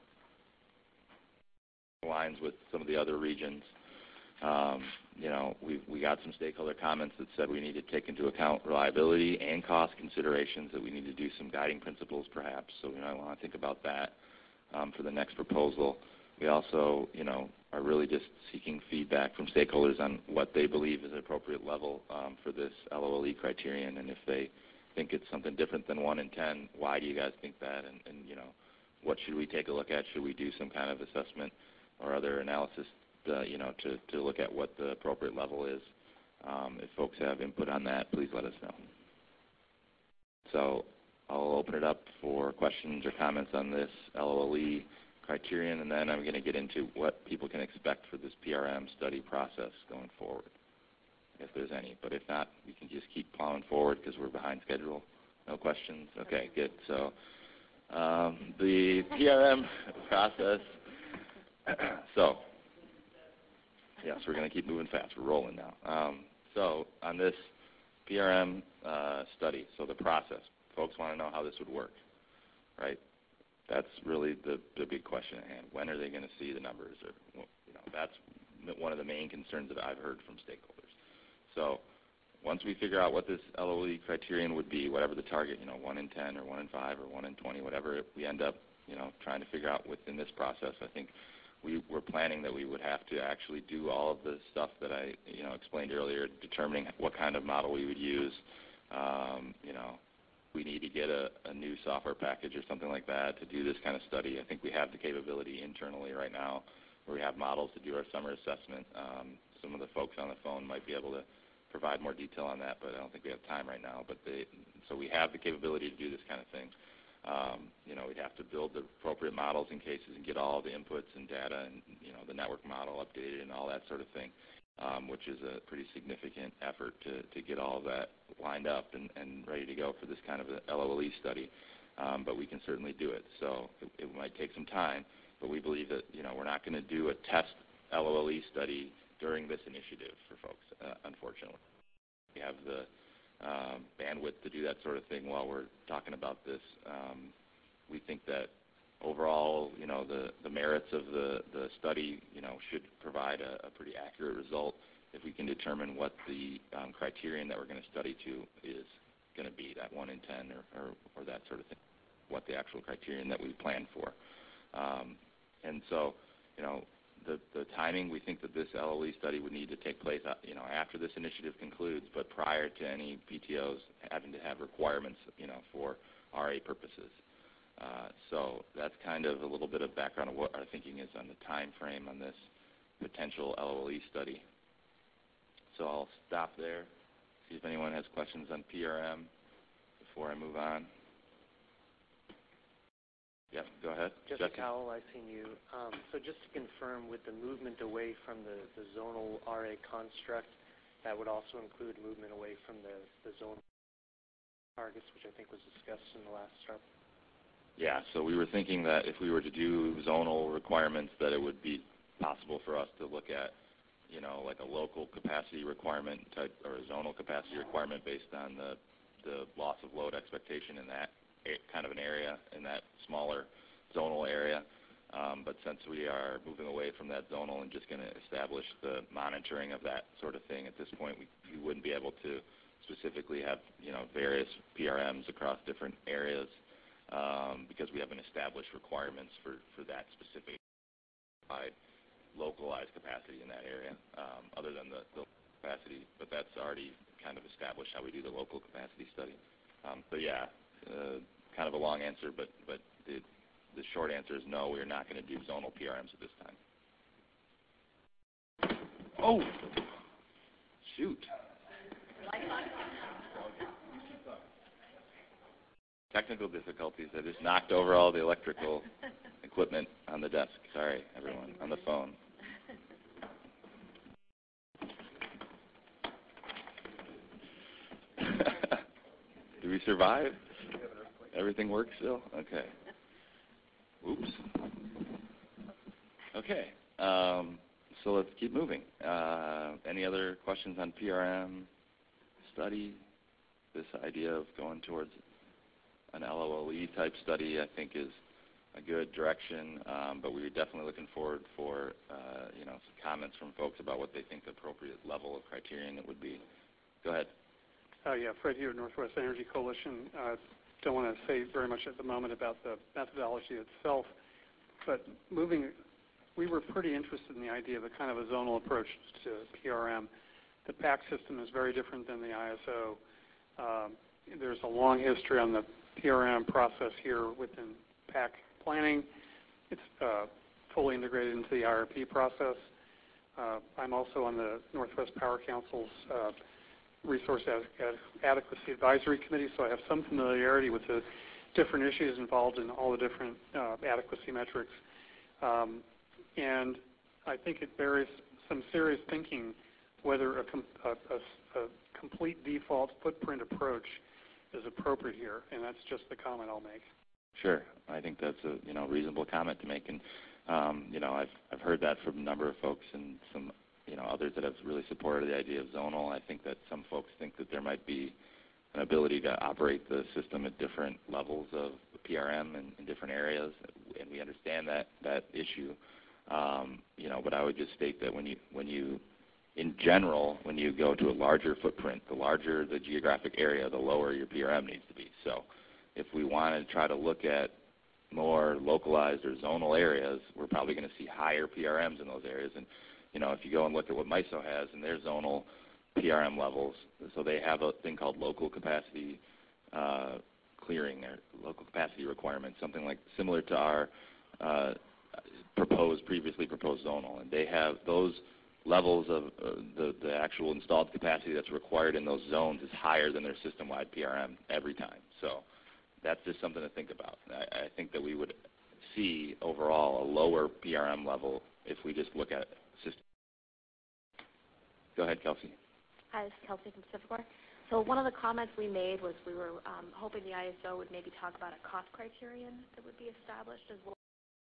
Aligns with some of the other regions. Um, you know, we we got some stakeholder comments that said we need to take into account reliability and cost considerations, that we need to do some guiding principles perhaps. So we might want to think about that um, for the next proposal. We also, you know, are really just seeking feedback from stakeholders on what they believe is an appropriate level um, for this L O L E criterion, and if they think it's something different than one in ten, why do you guys think that? And, and you know, what should we take a look at? Should we do some kind of assessment or other analysis, uh, you know, to, to look at what the appropriate level is? Um, if folks have input on that, please let us know. So I'll open it up for questions or comments on this L O L E criterion, and then I'm going to get into what people can expect for this P R M study process going forward, if there's any. But if not, we can just keep plowing forward because we're behind schedule. No questions? Okay, good. So um, the P R M process. So, yes, we're going to keep moving fast. We're rolling now. Um, so on this P R M uh, study, so the process, folks want to know how this would work, right? That's really the, the big question at hand. When are they going to see the numbers? Or, you know, that's one of the main concerns that I've heard from stakeholders. So once we figure out what this L O L E criterion would be, whatever the target, you know, one in ten or one in five or one in twenty, whatever we end up, you know, trying to figure out within this process, I think we were planning that we would have to actually do all of the stuff that I, you know, explained earlier, determining what kind of model we would use. Um, you know, we need to get a, a new software package or something like that to do this kind of study. I think we have the capability internally right now where we have models to do our summer assessment. Um, some of the folks on the phone might be able to provide more detail on that, but I don't think we have time right now. But they, so we have the capability to do this kind of thing. Um, you know, we'd have to build the appropriate models in cases and get all the inputs and data and, you know, the network model updated and all that sort of thing, um, which is a pretty significant effort to, to get all of that lined up and, and ready to go for this kind of an L O L E study. Um, but we can certainly do it. So it, it might take some time, but we believe that, you know, we're not going to do a test L O L E study during this initiative for folks, uh, unfortunately. We have the um, bandwidth to do that sort of thing while we're talking about this. Um, we think that overall, you know, the, the merits of the, the study, you know, should provide a, a pretty accurate result if we can determine what the um, criterion that we're going to study to is going to be, that one in ten or, or, or that sort of thing, what the actual criterion that we plan for. Um, and so, you know, The, the timing, we think that this L O L E study would need to take place, uh, you know, after this initiative concludes, but prior to any P T Os having to have requirements, you know, for R A purposes. Uh, so that's kind of a little bit of background of what our thinking is on the time frame on this potential L O L E study. So I'll stop there, see if anyone has questions on P R M before I move on. Yep, go ahead. Jessica Howell, I've seen you. Um, so just to confirm, with the movement away from the, the zonal R A construct, that would also include movement away from the, the zonal targets, which I think was discussed in the last start. Yeah, so we were thinking that if we were to do zonal requirements, that it would be possible for us to look at, you know, like a local capacity requirement type or a zonal capacity requirement based on the, the loss of load expectation in that kind of an area, in that smaller zonal area. Um, but since we are moving away from that zonal and just going to establish the monitoring of that sort of thing at this point, we, we wouldn't be able to specifically have, you know, various P R Ms across different areas um, because we haven't established requirements for, for that specific localized capacity in that area um, other than the, the capacity, but that's already kind of established how we do the local capacity study. Um, so yeah, Uh, kind of a long answer, but, but the, the short answer is no, we are not going to do zonal P R Ms at this time. Oh, shoot. Technical difficulties. I just knocked over all the electrical equipment on the desk. Sorry, everyone, on the phone. Do we survive? Everything works still? Okay. Oops. Okay. Um, so let's keep moving. Uh, any other questions on P R M study? This idea of going towards an L O L E type study, I think, is a good direction, um, but we're definitely looking forward for uh, you know, some comments from folks about what they think the appropriate level of criterion it would be. Go ahead. Uh, yeah, Fred here, Northwest Energy Coalition. Uh, don't want to say very much at the moment about the methodology itself, but moving, we were pretty interested in the idea of a kind of a zonal approach to P R M. The P A C system is very different than the I S O. Um, there's a long history on the P R M process here within P A C planning. It's uh, fully integrated into the I R P process. Uh, I'm also on the Northwest Power Council's uh, Resource Ad Adequacy Advisory Committee, so I have some familiarity with the different issues involved in all the different uh, adequacy metrics. Um, and I think it bears some serious thinking whether a, com a, a, a complete default footprint approach is appropriate here, and that's just the comment I'll make. Sure, I think that's a you know reasonable comment to make, and um, you know I've I've heard that from a number of folks and some you know others that have really supported the idea of zonal. I think that some folks think that there might be an ability to operate the system at different levels of P R M in, in different areas, and we understand that that issue. Um, you know, but I would just state that when you when you in general, when you go to a larger footprint, the larger the geographic area, the lower your P R M needs to be. So if we want to try to look at more localized or zonal areas, we're probably going to see higher P R Ms in those areas. And, you know, if you go and look at what MISO has and their zonal P R M levels, so they have a thing called local capacity uh, clearing, or local capacity requirements, something like similar to our uh, proposed, previously proposed zonal. And they have those levels of uh, the, the actual installed capacity that's required in those zones is higher than their system-wide P R M every time. So that's just something to think about. I, I think that we would see overall a lower P R M level if we just look at system. Go ahead, Kelsey. Hi, this is Kelsey from Pacificor. So one of the comments we made was we were um, hoping the I S O would maybe talk about a cost criterion that would be established as well.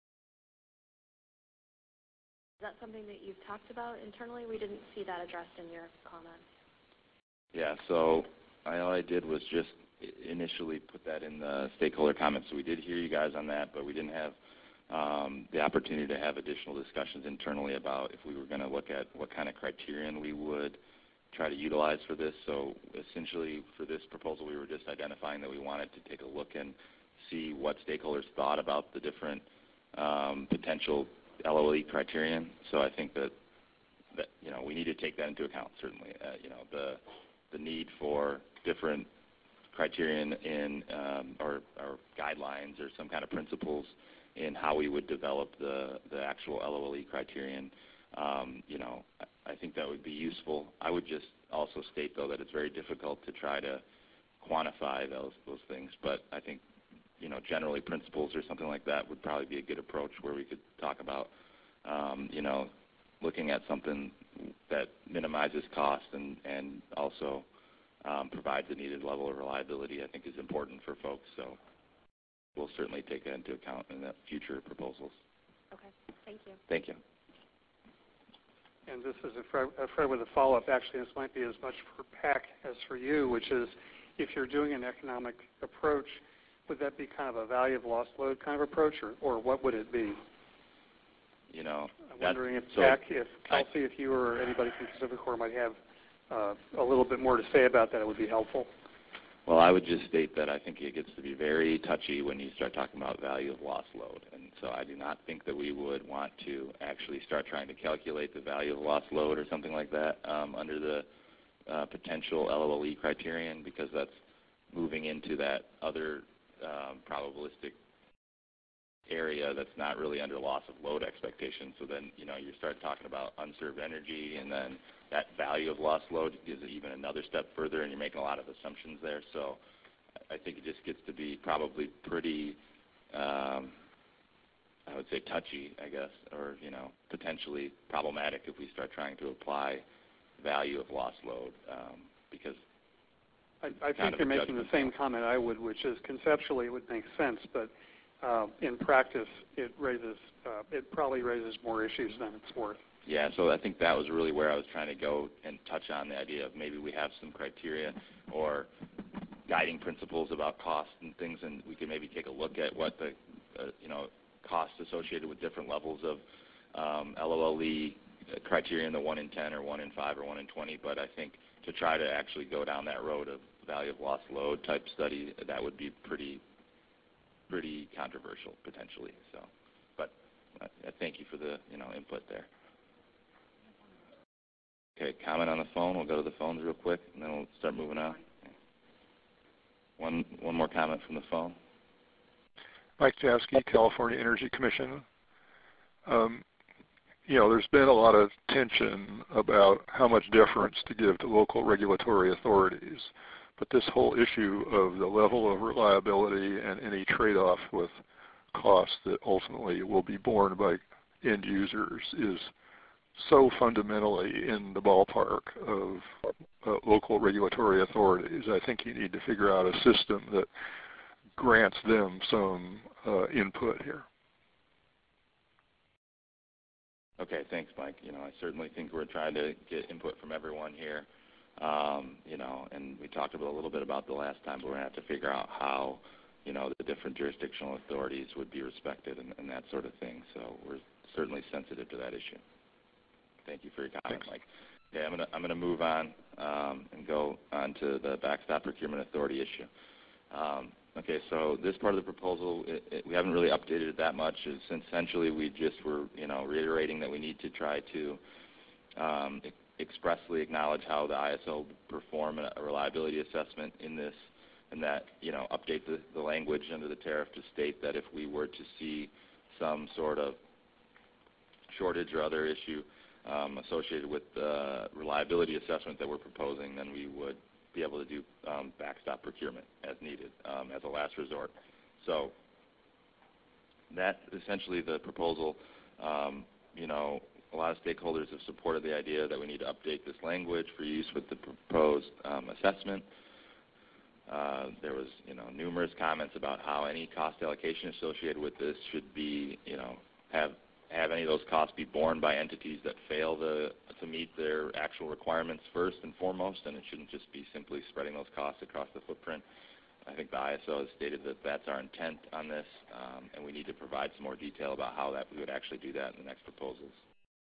Is that something that you've talked about internally? We didn't see that addressed in your comments. Yeah, so I, all I did was just initially put that in the stakeholder comments. So we did hear you guys on that, but we didn't have um, the opportunity to have additional discussions internally about if we were going to look at what kind of criterion we would try to utilize for this. So essentially for this proposal, we were just identifying that we wanted to take a look and see what stakeholders thought about the different um, potential L O L E criterion. So I think that, that you know, we need to take that into account, certainly. Uh, you know, the, the need for different criterion in um, or, or guidelines or some kind of principles in how we would develop the, the actual L O L E criterion. Um, you know, I, I think that would be useful. I would just also state, though, that it's very difficult to try to quantify those, those things. But I think, you know, generally principles or something like that would probably be a good approach where we could talk about, um, you know, looking at something that minimizes cost and, and also um, provides the needed level of reliability, I think is important for folks. So we'll certainly take that into account in the future proposals. Okay, thank you. Thank you. And this is a Fred, a Fred with a follow-up. Actually, this might be as much for P A C as for you, which is if you're doing an economic approach, would that be kind of a value of lost load kind of approach, or, or what would it be? You know, I'm wondering if so P A C, if Kelsey, if you or anybody from Pacificor might have uh, a little bit more to say about that, it would be helpful. Well, I would just state that I think it gets to be very touchy when you start talking about value of lost load. And so I do not think that we would want to actually start trying to calculate the value of lost load or something like that um, under the uh, potential L O L E criterion, because that's moving into that other um, probabilistic area that's not really under loss of load expectation. So then, you know, you start talking about unserved energy, and then that value of lost load gives it even another step further, and you're making a lot of assumptions there. So I think it just gets to be probably pretty, um, I would say, touchy, I guess, or, you know, potentially problematic if we start trying to apply value of lost load, um, because I, I think you're making the same comment I would, which is conceptually it would make sense, but uh, in practice, it raises, uh, it probably raises more issues than it's worth. Yeah, so I think that was really where I was trying to go and touch on the idea of maybe we have some criteria or guiding principles about cost and things, and we could maybe take a look at what the, uh, you know, costs associated with different levels of um, L O L E criteria in the one in ten or one in five or one in twenty, but I think to try to actually go down that road of value of lost load type study, that would be pretty pretty controversial potentially. So, but uh, thank you for the, you know, input there. Okay, comment on the phone. We'll go to the phones real quick, and then we'll start moving on. One one more comment from the phone. Mike Jasky, California Energy Commission. Um, you know, there's been a lot of tension about how much deference to give to local regulatory authorities, but this whole issue of the level of reliability and any trade-off with costs that ultimately will be borne by end users is so fundamentally in the ballpark of uh, local regulatory authorities. I think you need to figure out a system that grants them some uh, input here. Okay, thanks, Mike. You know, I certainly think we're trying to get input from everyone here. Um, you know, and we talked about a little bit about the last time, but we're going to have to figure out how, you know, the different jurisdictional authorities would be respected and, and that sort of thing. So we're certainly sensitive to that issue. Thank you for your comment, Mike. Okay, I'm going to I'm going to move on um, and go on to the backstop procurement authority issue. Um, okay, so this part of the proposal, it, it, we haven't really updated it that much. It's essentially, we just were, you know, reiterating that we need to try to um, e expressly acknowledge how the I S O perform a, a reliability assessment in this, and that, you know, update the, the language under the tariff to state that if we were to see some sort of shortage or other issue um, associated with the reliability assessment that we're proposing, then we would be able to do um, backstop procurement as needed um, as a last resort. So that's essentially the proposal. Um, you know, a lot of stakeholders have supported the idea that we need to update this language for use with the proposed um, assessment. Uh, there was, you know, numerous comments about how any cost allocation associated with this should be, you know, have have any of those costs be borne by entities that fail the, to meet their actual requirements first and foremost, and it shouldn't just be simply spreading those costs across the footprint. I think the I S O has stated that that's our intent on this, um, and we need to provide some more detail about how that we would actually do that in the next proposals.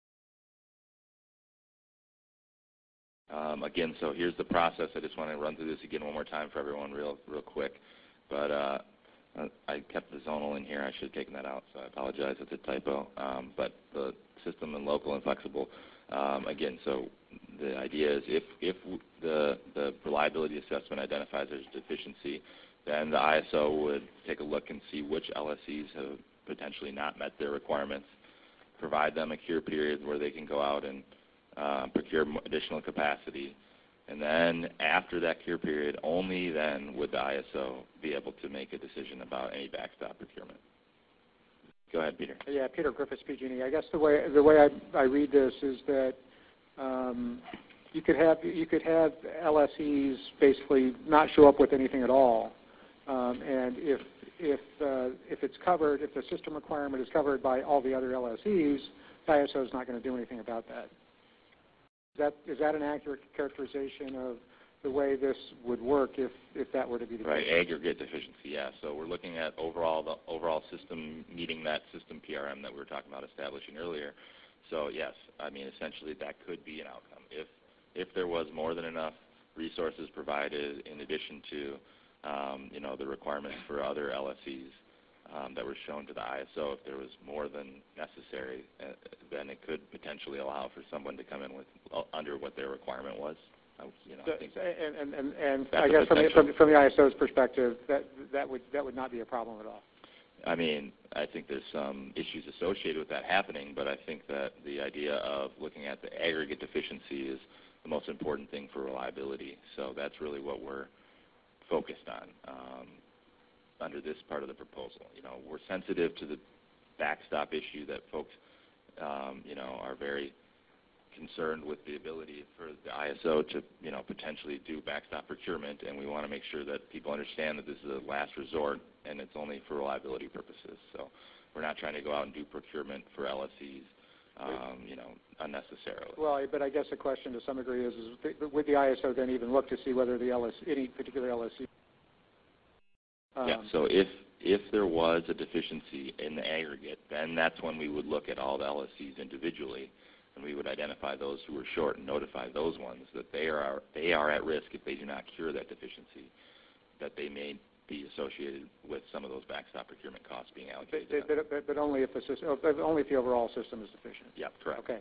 Um, again, so here's the process. I just want to run through this again one more time for everyone real, real quick. But uh, I kept the zonal in here. I should have taken that out, so I apologize. It's a typo. Um, but the system and local and flexible, um, again, so the idea is if, if the, the reliability assessment identifies there's a deficiency, then the I S O would take a look and see which L S Es have potentially not met their requirements, provide them a cure period where they can go out and uh, procure additional capacity. And then after that cure period, only then would the I S O be able to make a decision about any backstop procurement. Go ahead, Peter. Yeah, Peter Griffiths, P G and E. I guess the way the way I, I read this is that um, you could have you could have L S Es basically not show up with anything at all, um, and if if uh, if it's covered, if the system requirement is covered by all the other L S Es, the I S O is not going to do anything about that. Is that, is that an accurate characterization of the way this would work if, if that were to be the case? Right, aggregate deficiency, yeah. So we're looking at overall the overall system meeting that system P R M that we were talking about establishing earlier. So yes, I mean essentially that could be an outcome. If if there was more than enough resources provided in addition to um, you know the requirements for other L S Es um, that were shown to the I S O, if there was more than necessary, uh, then it could potentially allow for someone to come in with uh, under what their requirement was. I, you know, so, I think and and, and, and I guess from the, from, from the I S O's perspective, that that would that would not be a problem at all. I mean, I think there's some issues associated with that happening, but I think that the idea of looking at the aggregate deficiency is the most important thing for reliability. So that's really what we're focused on um, under this part of the proposal. You know, we're sensitive to the backstop issue that folks, um, you know, are very concerned with the ability for the I S O to, you know, potentially do backstop procurement, and we want to make sure that people understand that this is a last resort and it's only for reliability purposes. So we're not trying to go out and do procurement for L S Es, um, you know, unnecessarily. Well, but I guess the question to some degree is, is would the I S O then even look to see whether the L S, any particular L S E? Um, yeah. So if if there was a deficiency in the aggregate, then that's when we would look at all the L S Es individually, and we would identify those who were short and notify those ones that they are they are at risk if they do not cure that deficiency, that they may be associated with some of those backstop procurement costs being allocated. But, but, but, but only if the system, only if the overall system is deficient. Yep, correct. Okay.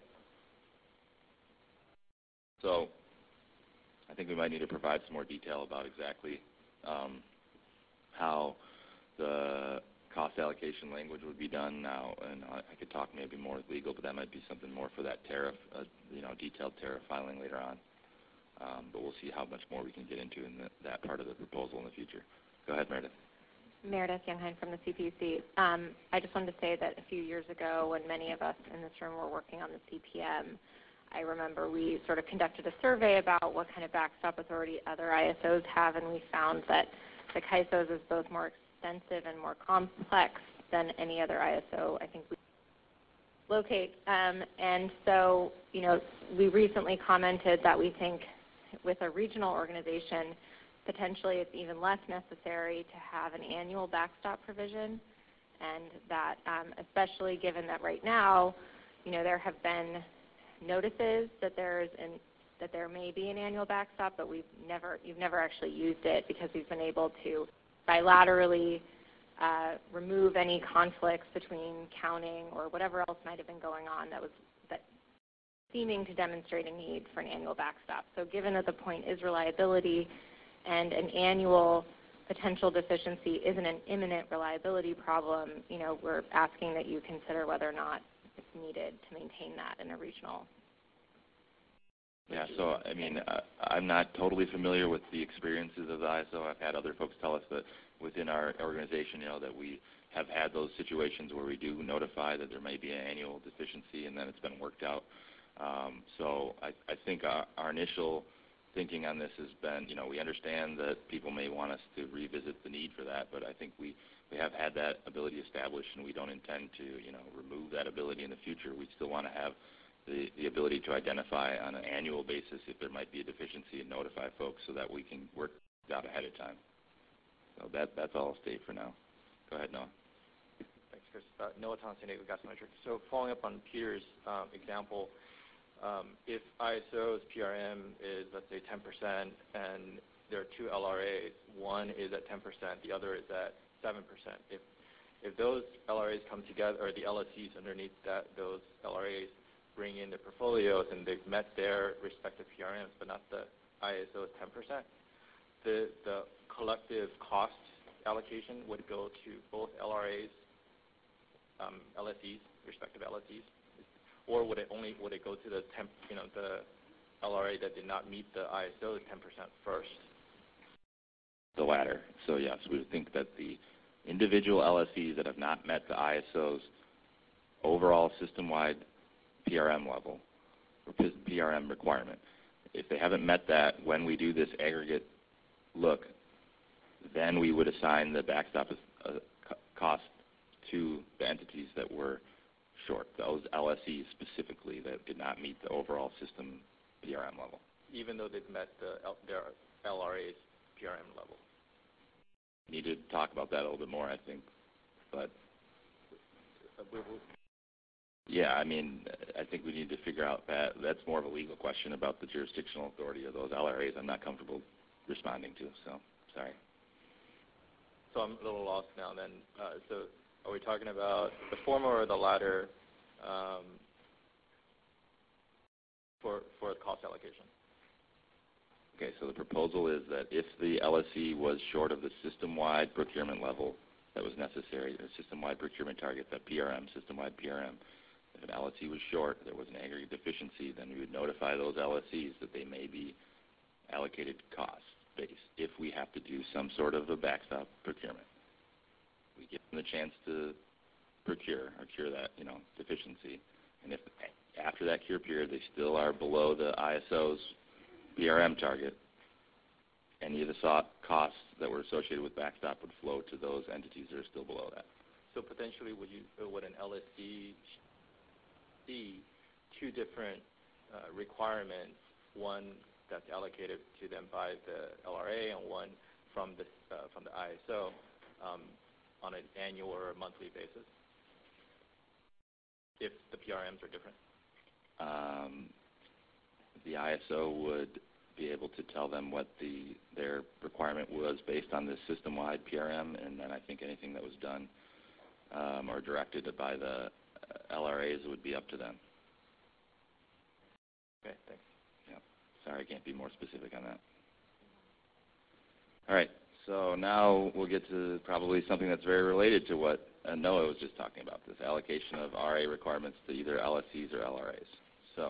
So I think we might need to provide some more detail about exactly um, how the cost allocation language would be done now, and I, I could talk maybe more with legal, but that might be something more for that tariff, uh, you know, detailed tariff filing later on. Um, but we'll see how much more we can get into in the, that part of the proposal in the future. Go ahead, Meredith. Meredith Youngheim from the C P U C. Um, I just wanted to say that a few years ago, when many of us in this room were working on the C P M, I remember we sort of conducted a survey about what kind of backstop authority other I S Os have, and we found that the C A I S Os is both more extensive and more complex than any other I S O I think we locate. Um, and so, you know, we recently commented that we think with a regional organization, potentially it's even less necessary to have an annual backstop provision, and that um, especially given that right now, you know, there have been notices that there's an, that there may be an annual backstop, but we've never, you've never actually used it because we've been able to bilaterally uh, remove any conflicts between counting or whatever else might have been going on that was that seeming to demonstrate a need for an annual backstop. So given that the point is reliability and an annual potential deficiency isn't an imminent reliability problem, you know, we're asking that you consider whether or not it's needed to maintain that in a regional. Yeah, so I mean, uh, I'm not totally familiar with the experiences of the I S O. I've had other folks tell us that within our organization, you know, that we have had those situations where we do notify that there may be an annual deficiency, and then it's been worked out. Um, so I, I think our, our initial thinking on this has been, you know, we understand that people may want us to revisit the need for that, but I think we, we have had that ability established, and we don't intend to, you know, remove that ability in the future. We still want to have the, the ability to identify on an annual basis if there might be a deficiency and notify folks so that we can work it out ahead of time. So that, that's all I'll state for now. Go ahead, Noah. Thanks, Chris. Uh, Noah Thompson, Gas Metric. So following up on Peter's um, example, um, if I S O's P R M is, let's say, ten percent, and there are two L R As, one is at ten percent, the other is at seven percent. If, if those L R As come together, or the L S Es underneath that, those L R As bring in their portfolios and they've met their respective P R Ms, but not the I S O's ten percent, the, the collective cost allocation would go to both L R As, um, L S Es, respective L S Es, or would it only would it go to the temp, you know, the L R A that did not meet the I S O's ten percent first? The latter. So yes, we would think that the individual L S Es that have not met the I S O's overall system-wide P R M level or P R M requirement, if they haven't met that when we do this aggregate look, then we would assign the backstop uh, cost to the entities that were short, those L S Es specifically that did not meet the overall system P R M level. Even though they've met the L, their L R A's P R M level. Need to talk about that a little bit more, I think. But yeah, I mean, I think we need to figure out that. That's more of a legal question about the jurisdictional authority of those L R A's. I'm not comfortable responding to, so sorry. So I'm a little lost now then. Uh, so are we talking about the former or the latter um, for, for cost allocation? Okay, so the proposal is that if the L S E was short of the system-wide procurement level that was necessary, the system-wide procurement target, that P R M, system-wide P R M, if an L S E was short, there was an aggregate deficiency, then we would notify those L S Es that they may be allocated cost based if we have to do some sort of a backstop procurement. We give them the chance to procure or cure that, you know, deficiency. And if after that cure period, they still are below the I S O's P R M target, any of the so- costs that were associated with backstop would flow to those entities that are still below that. So potentially, would you uh, would an L S C see two different uh, requirements, one that's allocated to them by the L R A and one from the uh, from the I S O um, on an annual or a monthly basis, if the P R Ms are different? Um, the I S O would be able to tell them what the their requirement was based on the system-wide P R M, and then I think anything that was done um, or directed by the L R As would be up to them. Okay, thanks. Yeah. Sorry, I can't be more specific on that. All right, so now we'll get to probably something that's very related to what uh, Noah was just talking about, this allocation of R A requirements to either L S Cs or L R As. So,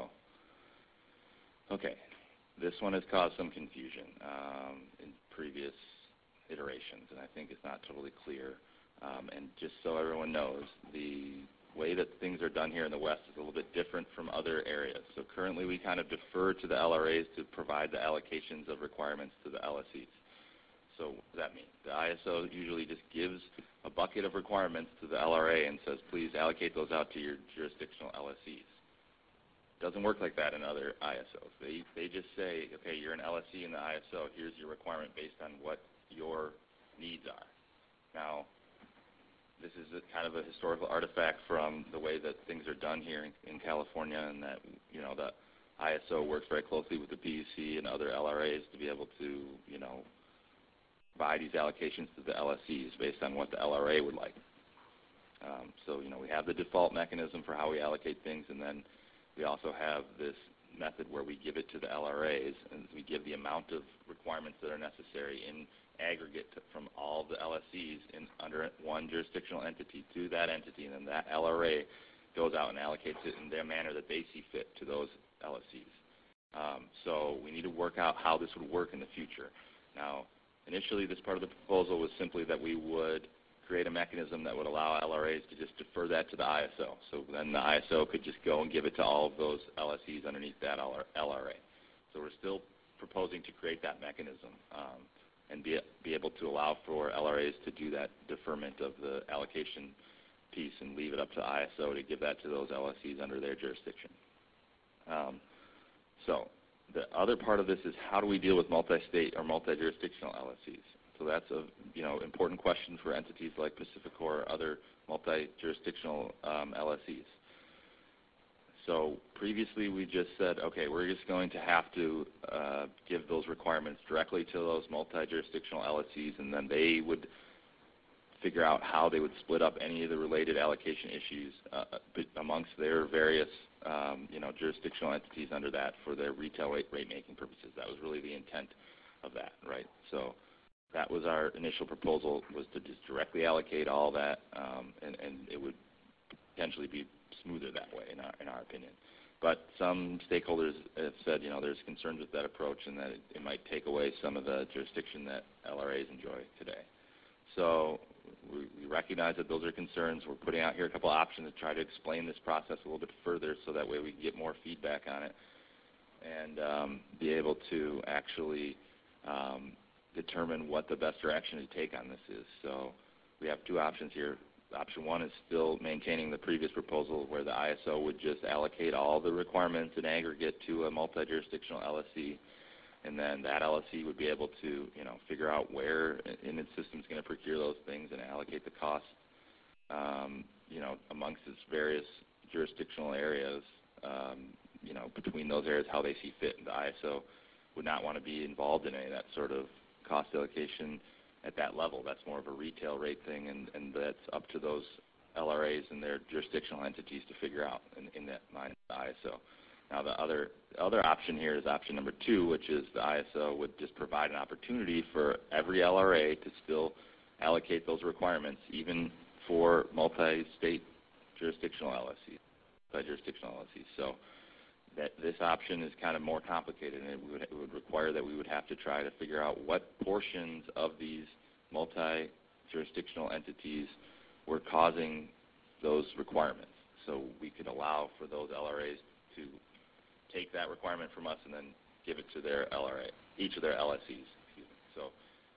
okay, this one has caused some confusion um, in previous iterations, and I think it's not totally clear. Um, and just so everyone knows, the way that things are done here in the West is a little bit different from other areas. So currently we kind of defer to the L R As to provide the allocations of requirements to the L S Cs. So what does that mean? The I S O usually just gives a bucket of requirements to the L R A and says, please allocate those out to your jurisdictional L S Cs. It doesn't work like that in other I S Os. They, they just say, okay, you're an L S C in the I S O. Here's your requirement based on what your needs are. Now, this is a kind of a historical artifact from the way that things are done here in, in California, and that, you know, the I S O works very closely with the P U C and other L R As to be able to, you know, provide these allocations to the L S Cs based on what the L R A would like. Um, so, you know, we have the default mechanism for how we allocate things, and then we also have this method where we give it to the L R As, and we give the amount of requirements that are necessary in aggregate to, from all the L S Cs in, under one jurisdictional entity to that entity, and then that L R A goes out and allocates it in their manner that they see fit to those L S Cs. Um, so we need to work out how this would work in the future. Now, initially, this part of the proposal was simply that we would create a mechanism that would allow L R As to just defer that to the I S O. So then the I S O could just go and give it to all of those L S Cs underneath that L R A. So we're still proposing to create that mechanism um, and be, be able to allow for L R As to do that deferment of the allocation piece and leave it up to I S O to give that to those L S Cs under their jurisdiction. Um, so the other part of this is how do we deal with multi-state or multi-jurisdictional L S Cs? So that's a you know important question for entities like PacifiCorp or other multi-jurisdictional um, L S Cs. So previously we just said, okay, we're just going to have to uh, give those requirements directly to those multi-jurisdictional L S Cs, and then they would figure out how they would split up any of the related allocation issues uh, amongst their various um, you know, jurisdictional entities under that for their retail rate, rate making purposes. That was really the intent of that, right? So that was our initial proposal, was to just directly allocate all that, um, and, and it would potentially be smoother that way, in our, in our opinion. But some stakeholders have said, you know, there's concerns with that approach and that it, it might take away some of the jurisdiction that L R As enjoy today. So we, we recognize that those are concerns. We're putting out here a couple of options to try to explain this process a little bit further so that way we can get more feedback on it and um, be able to actually um, determine what the best direction to take on this is. So we have two options here. Option one is still maintaining the previous proposal where the I S O would just allocate all the requirements in aggregate to a multi-jurisdictional L S C, and then that L S C would be able to, you know, figure out where in its system is going to procure those things and allocate the cost, um, you know, amongst its various jurisdictional areas, um, you know, between those areas, how they see fit. And the I S O would not want to be involved in any of that sort of cost allocation at that level. That's more of a retail rate thing, and, and that's up to those L R As and their jurisdictional entities to figure out in, in that mind of the I S O. Now, the other, the other option here is option number two, which is the I S O would just provide an opportunity for every L R A to still allocate those requirements, even for multi-state jurisdictional L S Cs, multi-jurisdictional L S Cs. So that this option is kind of more complicated, and it would, it would require that we would have to try to figure out what portions of these multi-jurisdictional entities were causing those requirements. So we could allow for those L R As to take that requirement from us and then give it to their L R A, each of their L S Es. Excuse me. So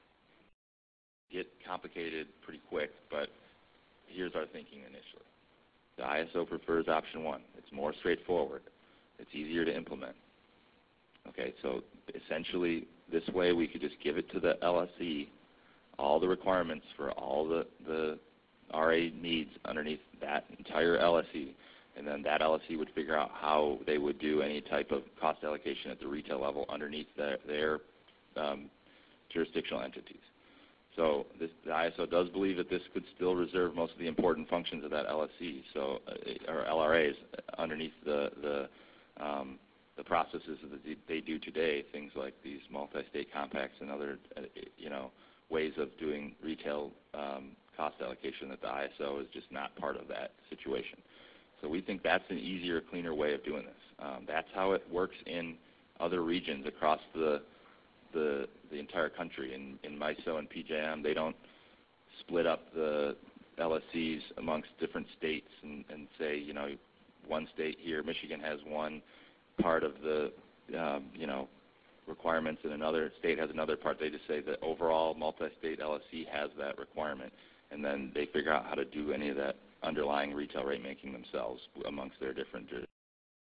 get complicated pretty quick, but here's our thinking initially. The I S O prefers option one. It's more straightforward. It's easier to implement. Okay, so essentially this way we could just give it to the L S E, all the requirements for all the, the R A needs underneath that entire L S E, and then that L S E would figure out how they would do any type of cost allocation at the retail level underneath their, their um, jurisdictional entities. So this, the I S O does believe that this could still reserve most of the important functions of that L S E, so uh, or L R As underneath the the, um, the processes that they do today, things like these multi-state compacts and other uh, you know ways of doing retail um, cost allocation. That the I S O is just not part of that situation. So we think that's an easier, cleaner way of doing this. Um, that's how it works in other regions across the the, the entire country. In, in MISO and P J M, they don't split up the L S Es amongst different states and, and say, you know, one state here, Michigan has one part of the, um, you know, requirements and another state has another part. They just say that overall multi-state L S E has that requirement, and then they figure out how to do any of that underlying retail rate making themselves amongst their different jurisdictions.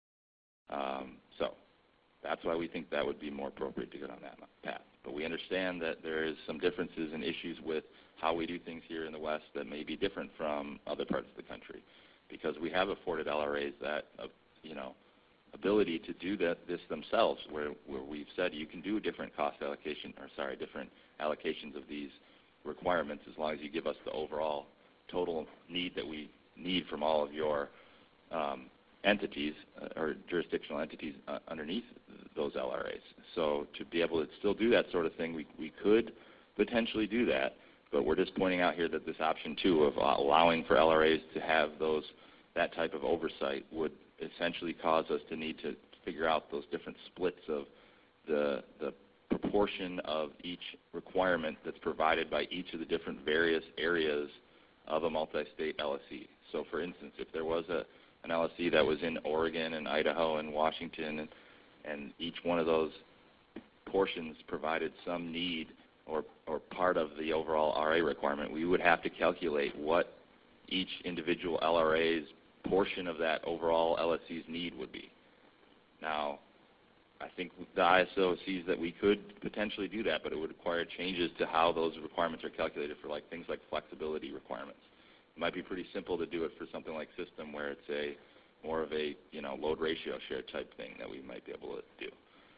Um, so that's why we think that would be more appropriate to go down that path. But we understand that there is some differences and issues with how we do things here in the West that may be different from other parts of the country, because we have afforded L R As that, uh, you know, ability to do that this themselves, where, where we've said you can do a different cost allocation, or sorry, different allocations of these requirements as long as you give us the overall total need that we need from all of your um, entities uh, or jurisdictional entities uh, underneath those L R As. So to be able to still do that sort of thing, we, we could potentially do that, but we're just pointing out here that this option two of uh, allowing for L R As to have those that type of oversight would essentially cause us to need to figure out those different splits of the, the proportion of each requirement that's provided by each of the different various areas of a multi-state L S E. So for instance, if there was a, an L S E that was in Oregon and Idaho and Washington, and, and each one of those portions provided some need or, or part of the overall R A requirement, we would have to calculate what each individual L R A's portion of that overall L S E's need would be. Now, I think the I S O sees that we could potentially do that, but it would require changes to how those requirements are calculated for like things like flexibility requirements. It might be pretty simple to do it for something like system where it's a more of a you know load ratio share type thing that we might be able to do.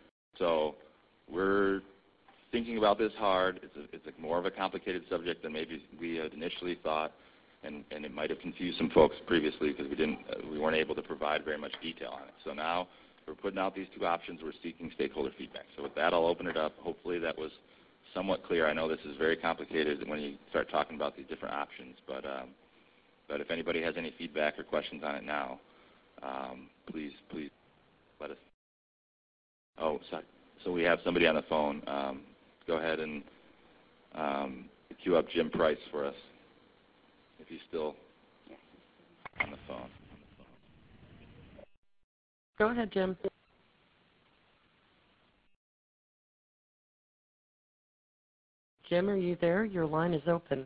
So we're thinking about this hard. It's a, it's a more of a complicated subject than maybe we had initially thought, and, and it might have confused some folks previously because we didn't uh, we weren't able to provide very much detail on it. So now we're putting out these two options. We're seeking stakeholder feedback. So with that, I'll open it up. Hopefully that was somewhat clear. I know this is very complicated when you start talking about these different options, but um, but if anybody has any feedback or questions on it now, um, please please let us. Oh, sorry. So we have somebody on the phone. Um, go ahead and um, queue up Jim Price for us, if he's still on the phone. Go ahead, Jim. Jim, are you there? Your line is open.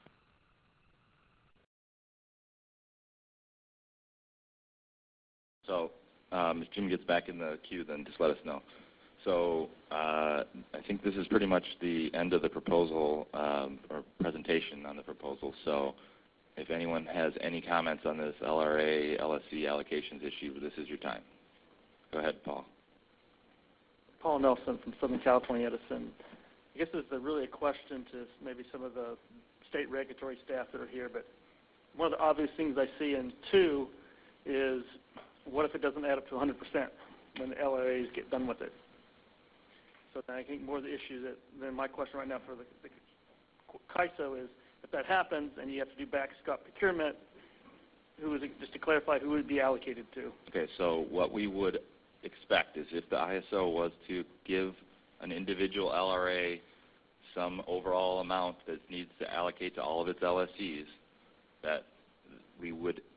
So um, if Jim gets back in the queue, then just let us know. So uh, I think this is pretty much the end of the proposal um, or presentation on the proposal. So if anyone has any comments on this L R A, L S E allocations issue, this is your time. Go ahead, Paul. Paul Nelson from Southern California Edison. I guess this is a really a question to maybe some of the state regulatory staff that are here, but one of the obvious things I see in two is what if it doesn't add up to one hundred percent when the L R As get done with it? So I think more of the issue that then my question right now for the, the C I S O is if that happens and you have to do backstop procurement, who is it, just to clarify, who would it be allocated to? Okay, so what we would expect is if the I S O was to give an individual L R A some overall amount that needs to allocate to all of its L S Es, that we would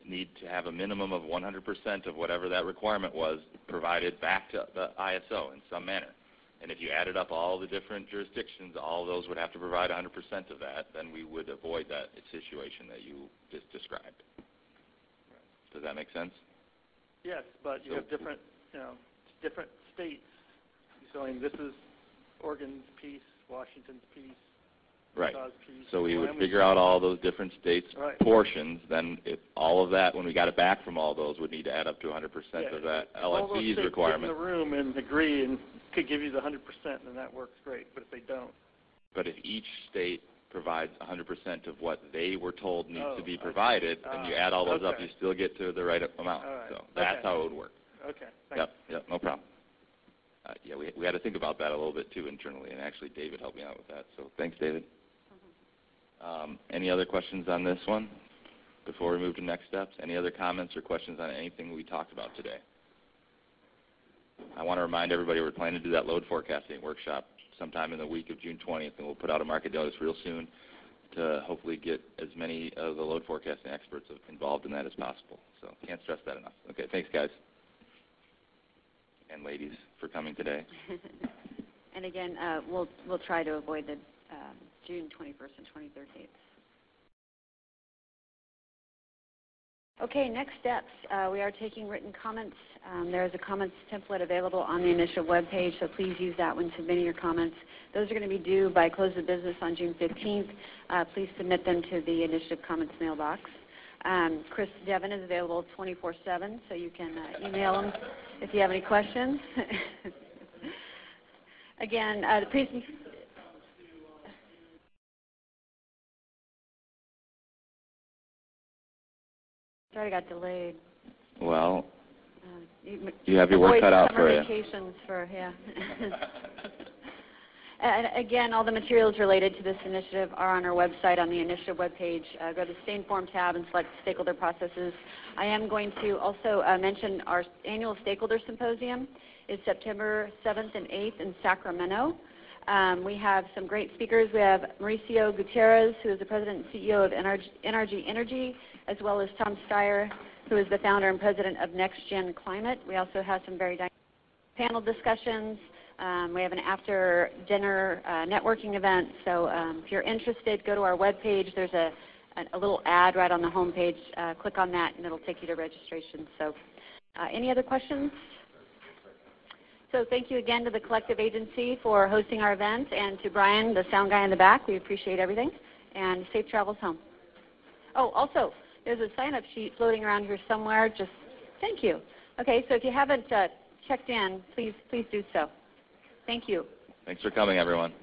need to have a minimum of one hundred percent of whatever that requirement was provided back to the I S O in some manner. And if you added up all the different jurisdictions, all of those would have to provide one hundred percent of that, then we would avoid that situation that you just described. Does that make sense? Yes, but you So- have different, you know, different states. So I mean, this is Oregon's piece, Washington's piece, Right. Utah's piece. So we would Wyoming's figure out all those different states' Right. portions. Then if all of that, when we got it back from all those, would need to add up to one hundred percent Yeah, of that all those L S E's states requirement. get in the room and agree and could give you the one hundred percent, then that works great. But if they don't, But if each state provides one hundred percent of what they were told needs Oh, to be I see. provided, and you add all those up, okay. you still get to the right amount. All right. So that's Okay. how it would work. okay. Thanks. Yep, yep, no problem. Uh, yeah, we, we had to think about that a little bit too internally, and actually David helped me out with that. So thanks, David. Um, any other questions on this one before we move to next steps? Any other comments or questions on anything we talked about today? I want to remind everybody we're planning to do that load forecasting workshop sometime in the week of June twentieth, and we'll put out a market notice real soon to hopefully get as many of the load forecasting experts involved in that as possible. So can't stress that enough. Okay, thanks, guys. And ladies for coming today. And again, uh, we'll we'll try to avoid the um, June twenty-first and twenty-third dates. Okay, next steps. Uh, we are taking written comments. Um, there is a comments template available on the initiative webpage, so please use that when submitting your comments. Those are going to be due by close of business on June fifteenth. Uh, please submit them to the initiative comments mailbox. Um, Chris Devon is available twenty-four seven, so you can uh, email him if you have any questions. Again, uh, the presentation. Sorry, I got delayed. Well, Uh, you, you have your work avoid cut out summer for you. vacations for yeah. And again, all the materials related to this initiative are on our website on the initiative webpage. Uh, go to the Stain Form tab and select Stakeholder Processes. I am going to also uh, mention our annual Stakeholder Symposium is September seventh and eighth in Sacramento. Um, we have some great speakers. We have Mauricio Gutierrez, who is the President and C E O of N R G Energy, as well as Tom Steyer, who is the founder and president of NextGen Climate. We also have some very dynamic panel discussions. Um, we have an after-dinner uh, networking event. So um, if you're interested, go to our webpage. There's a, a, a little ad right on the home page. Uh, click on that, and it'll take you to registration. So uh, any other questions? So thank you again to the Collective Agency for hosting our event, and to Brian, the sound guy in the back. We appreciate everything. And safe travels home. Oh, also, there's a sign-up sheet floating around here somewhere. Just thank you. Okay, so if you haven't uh, checked in, please please do so. Thank you. Thanks for coming, everyone.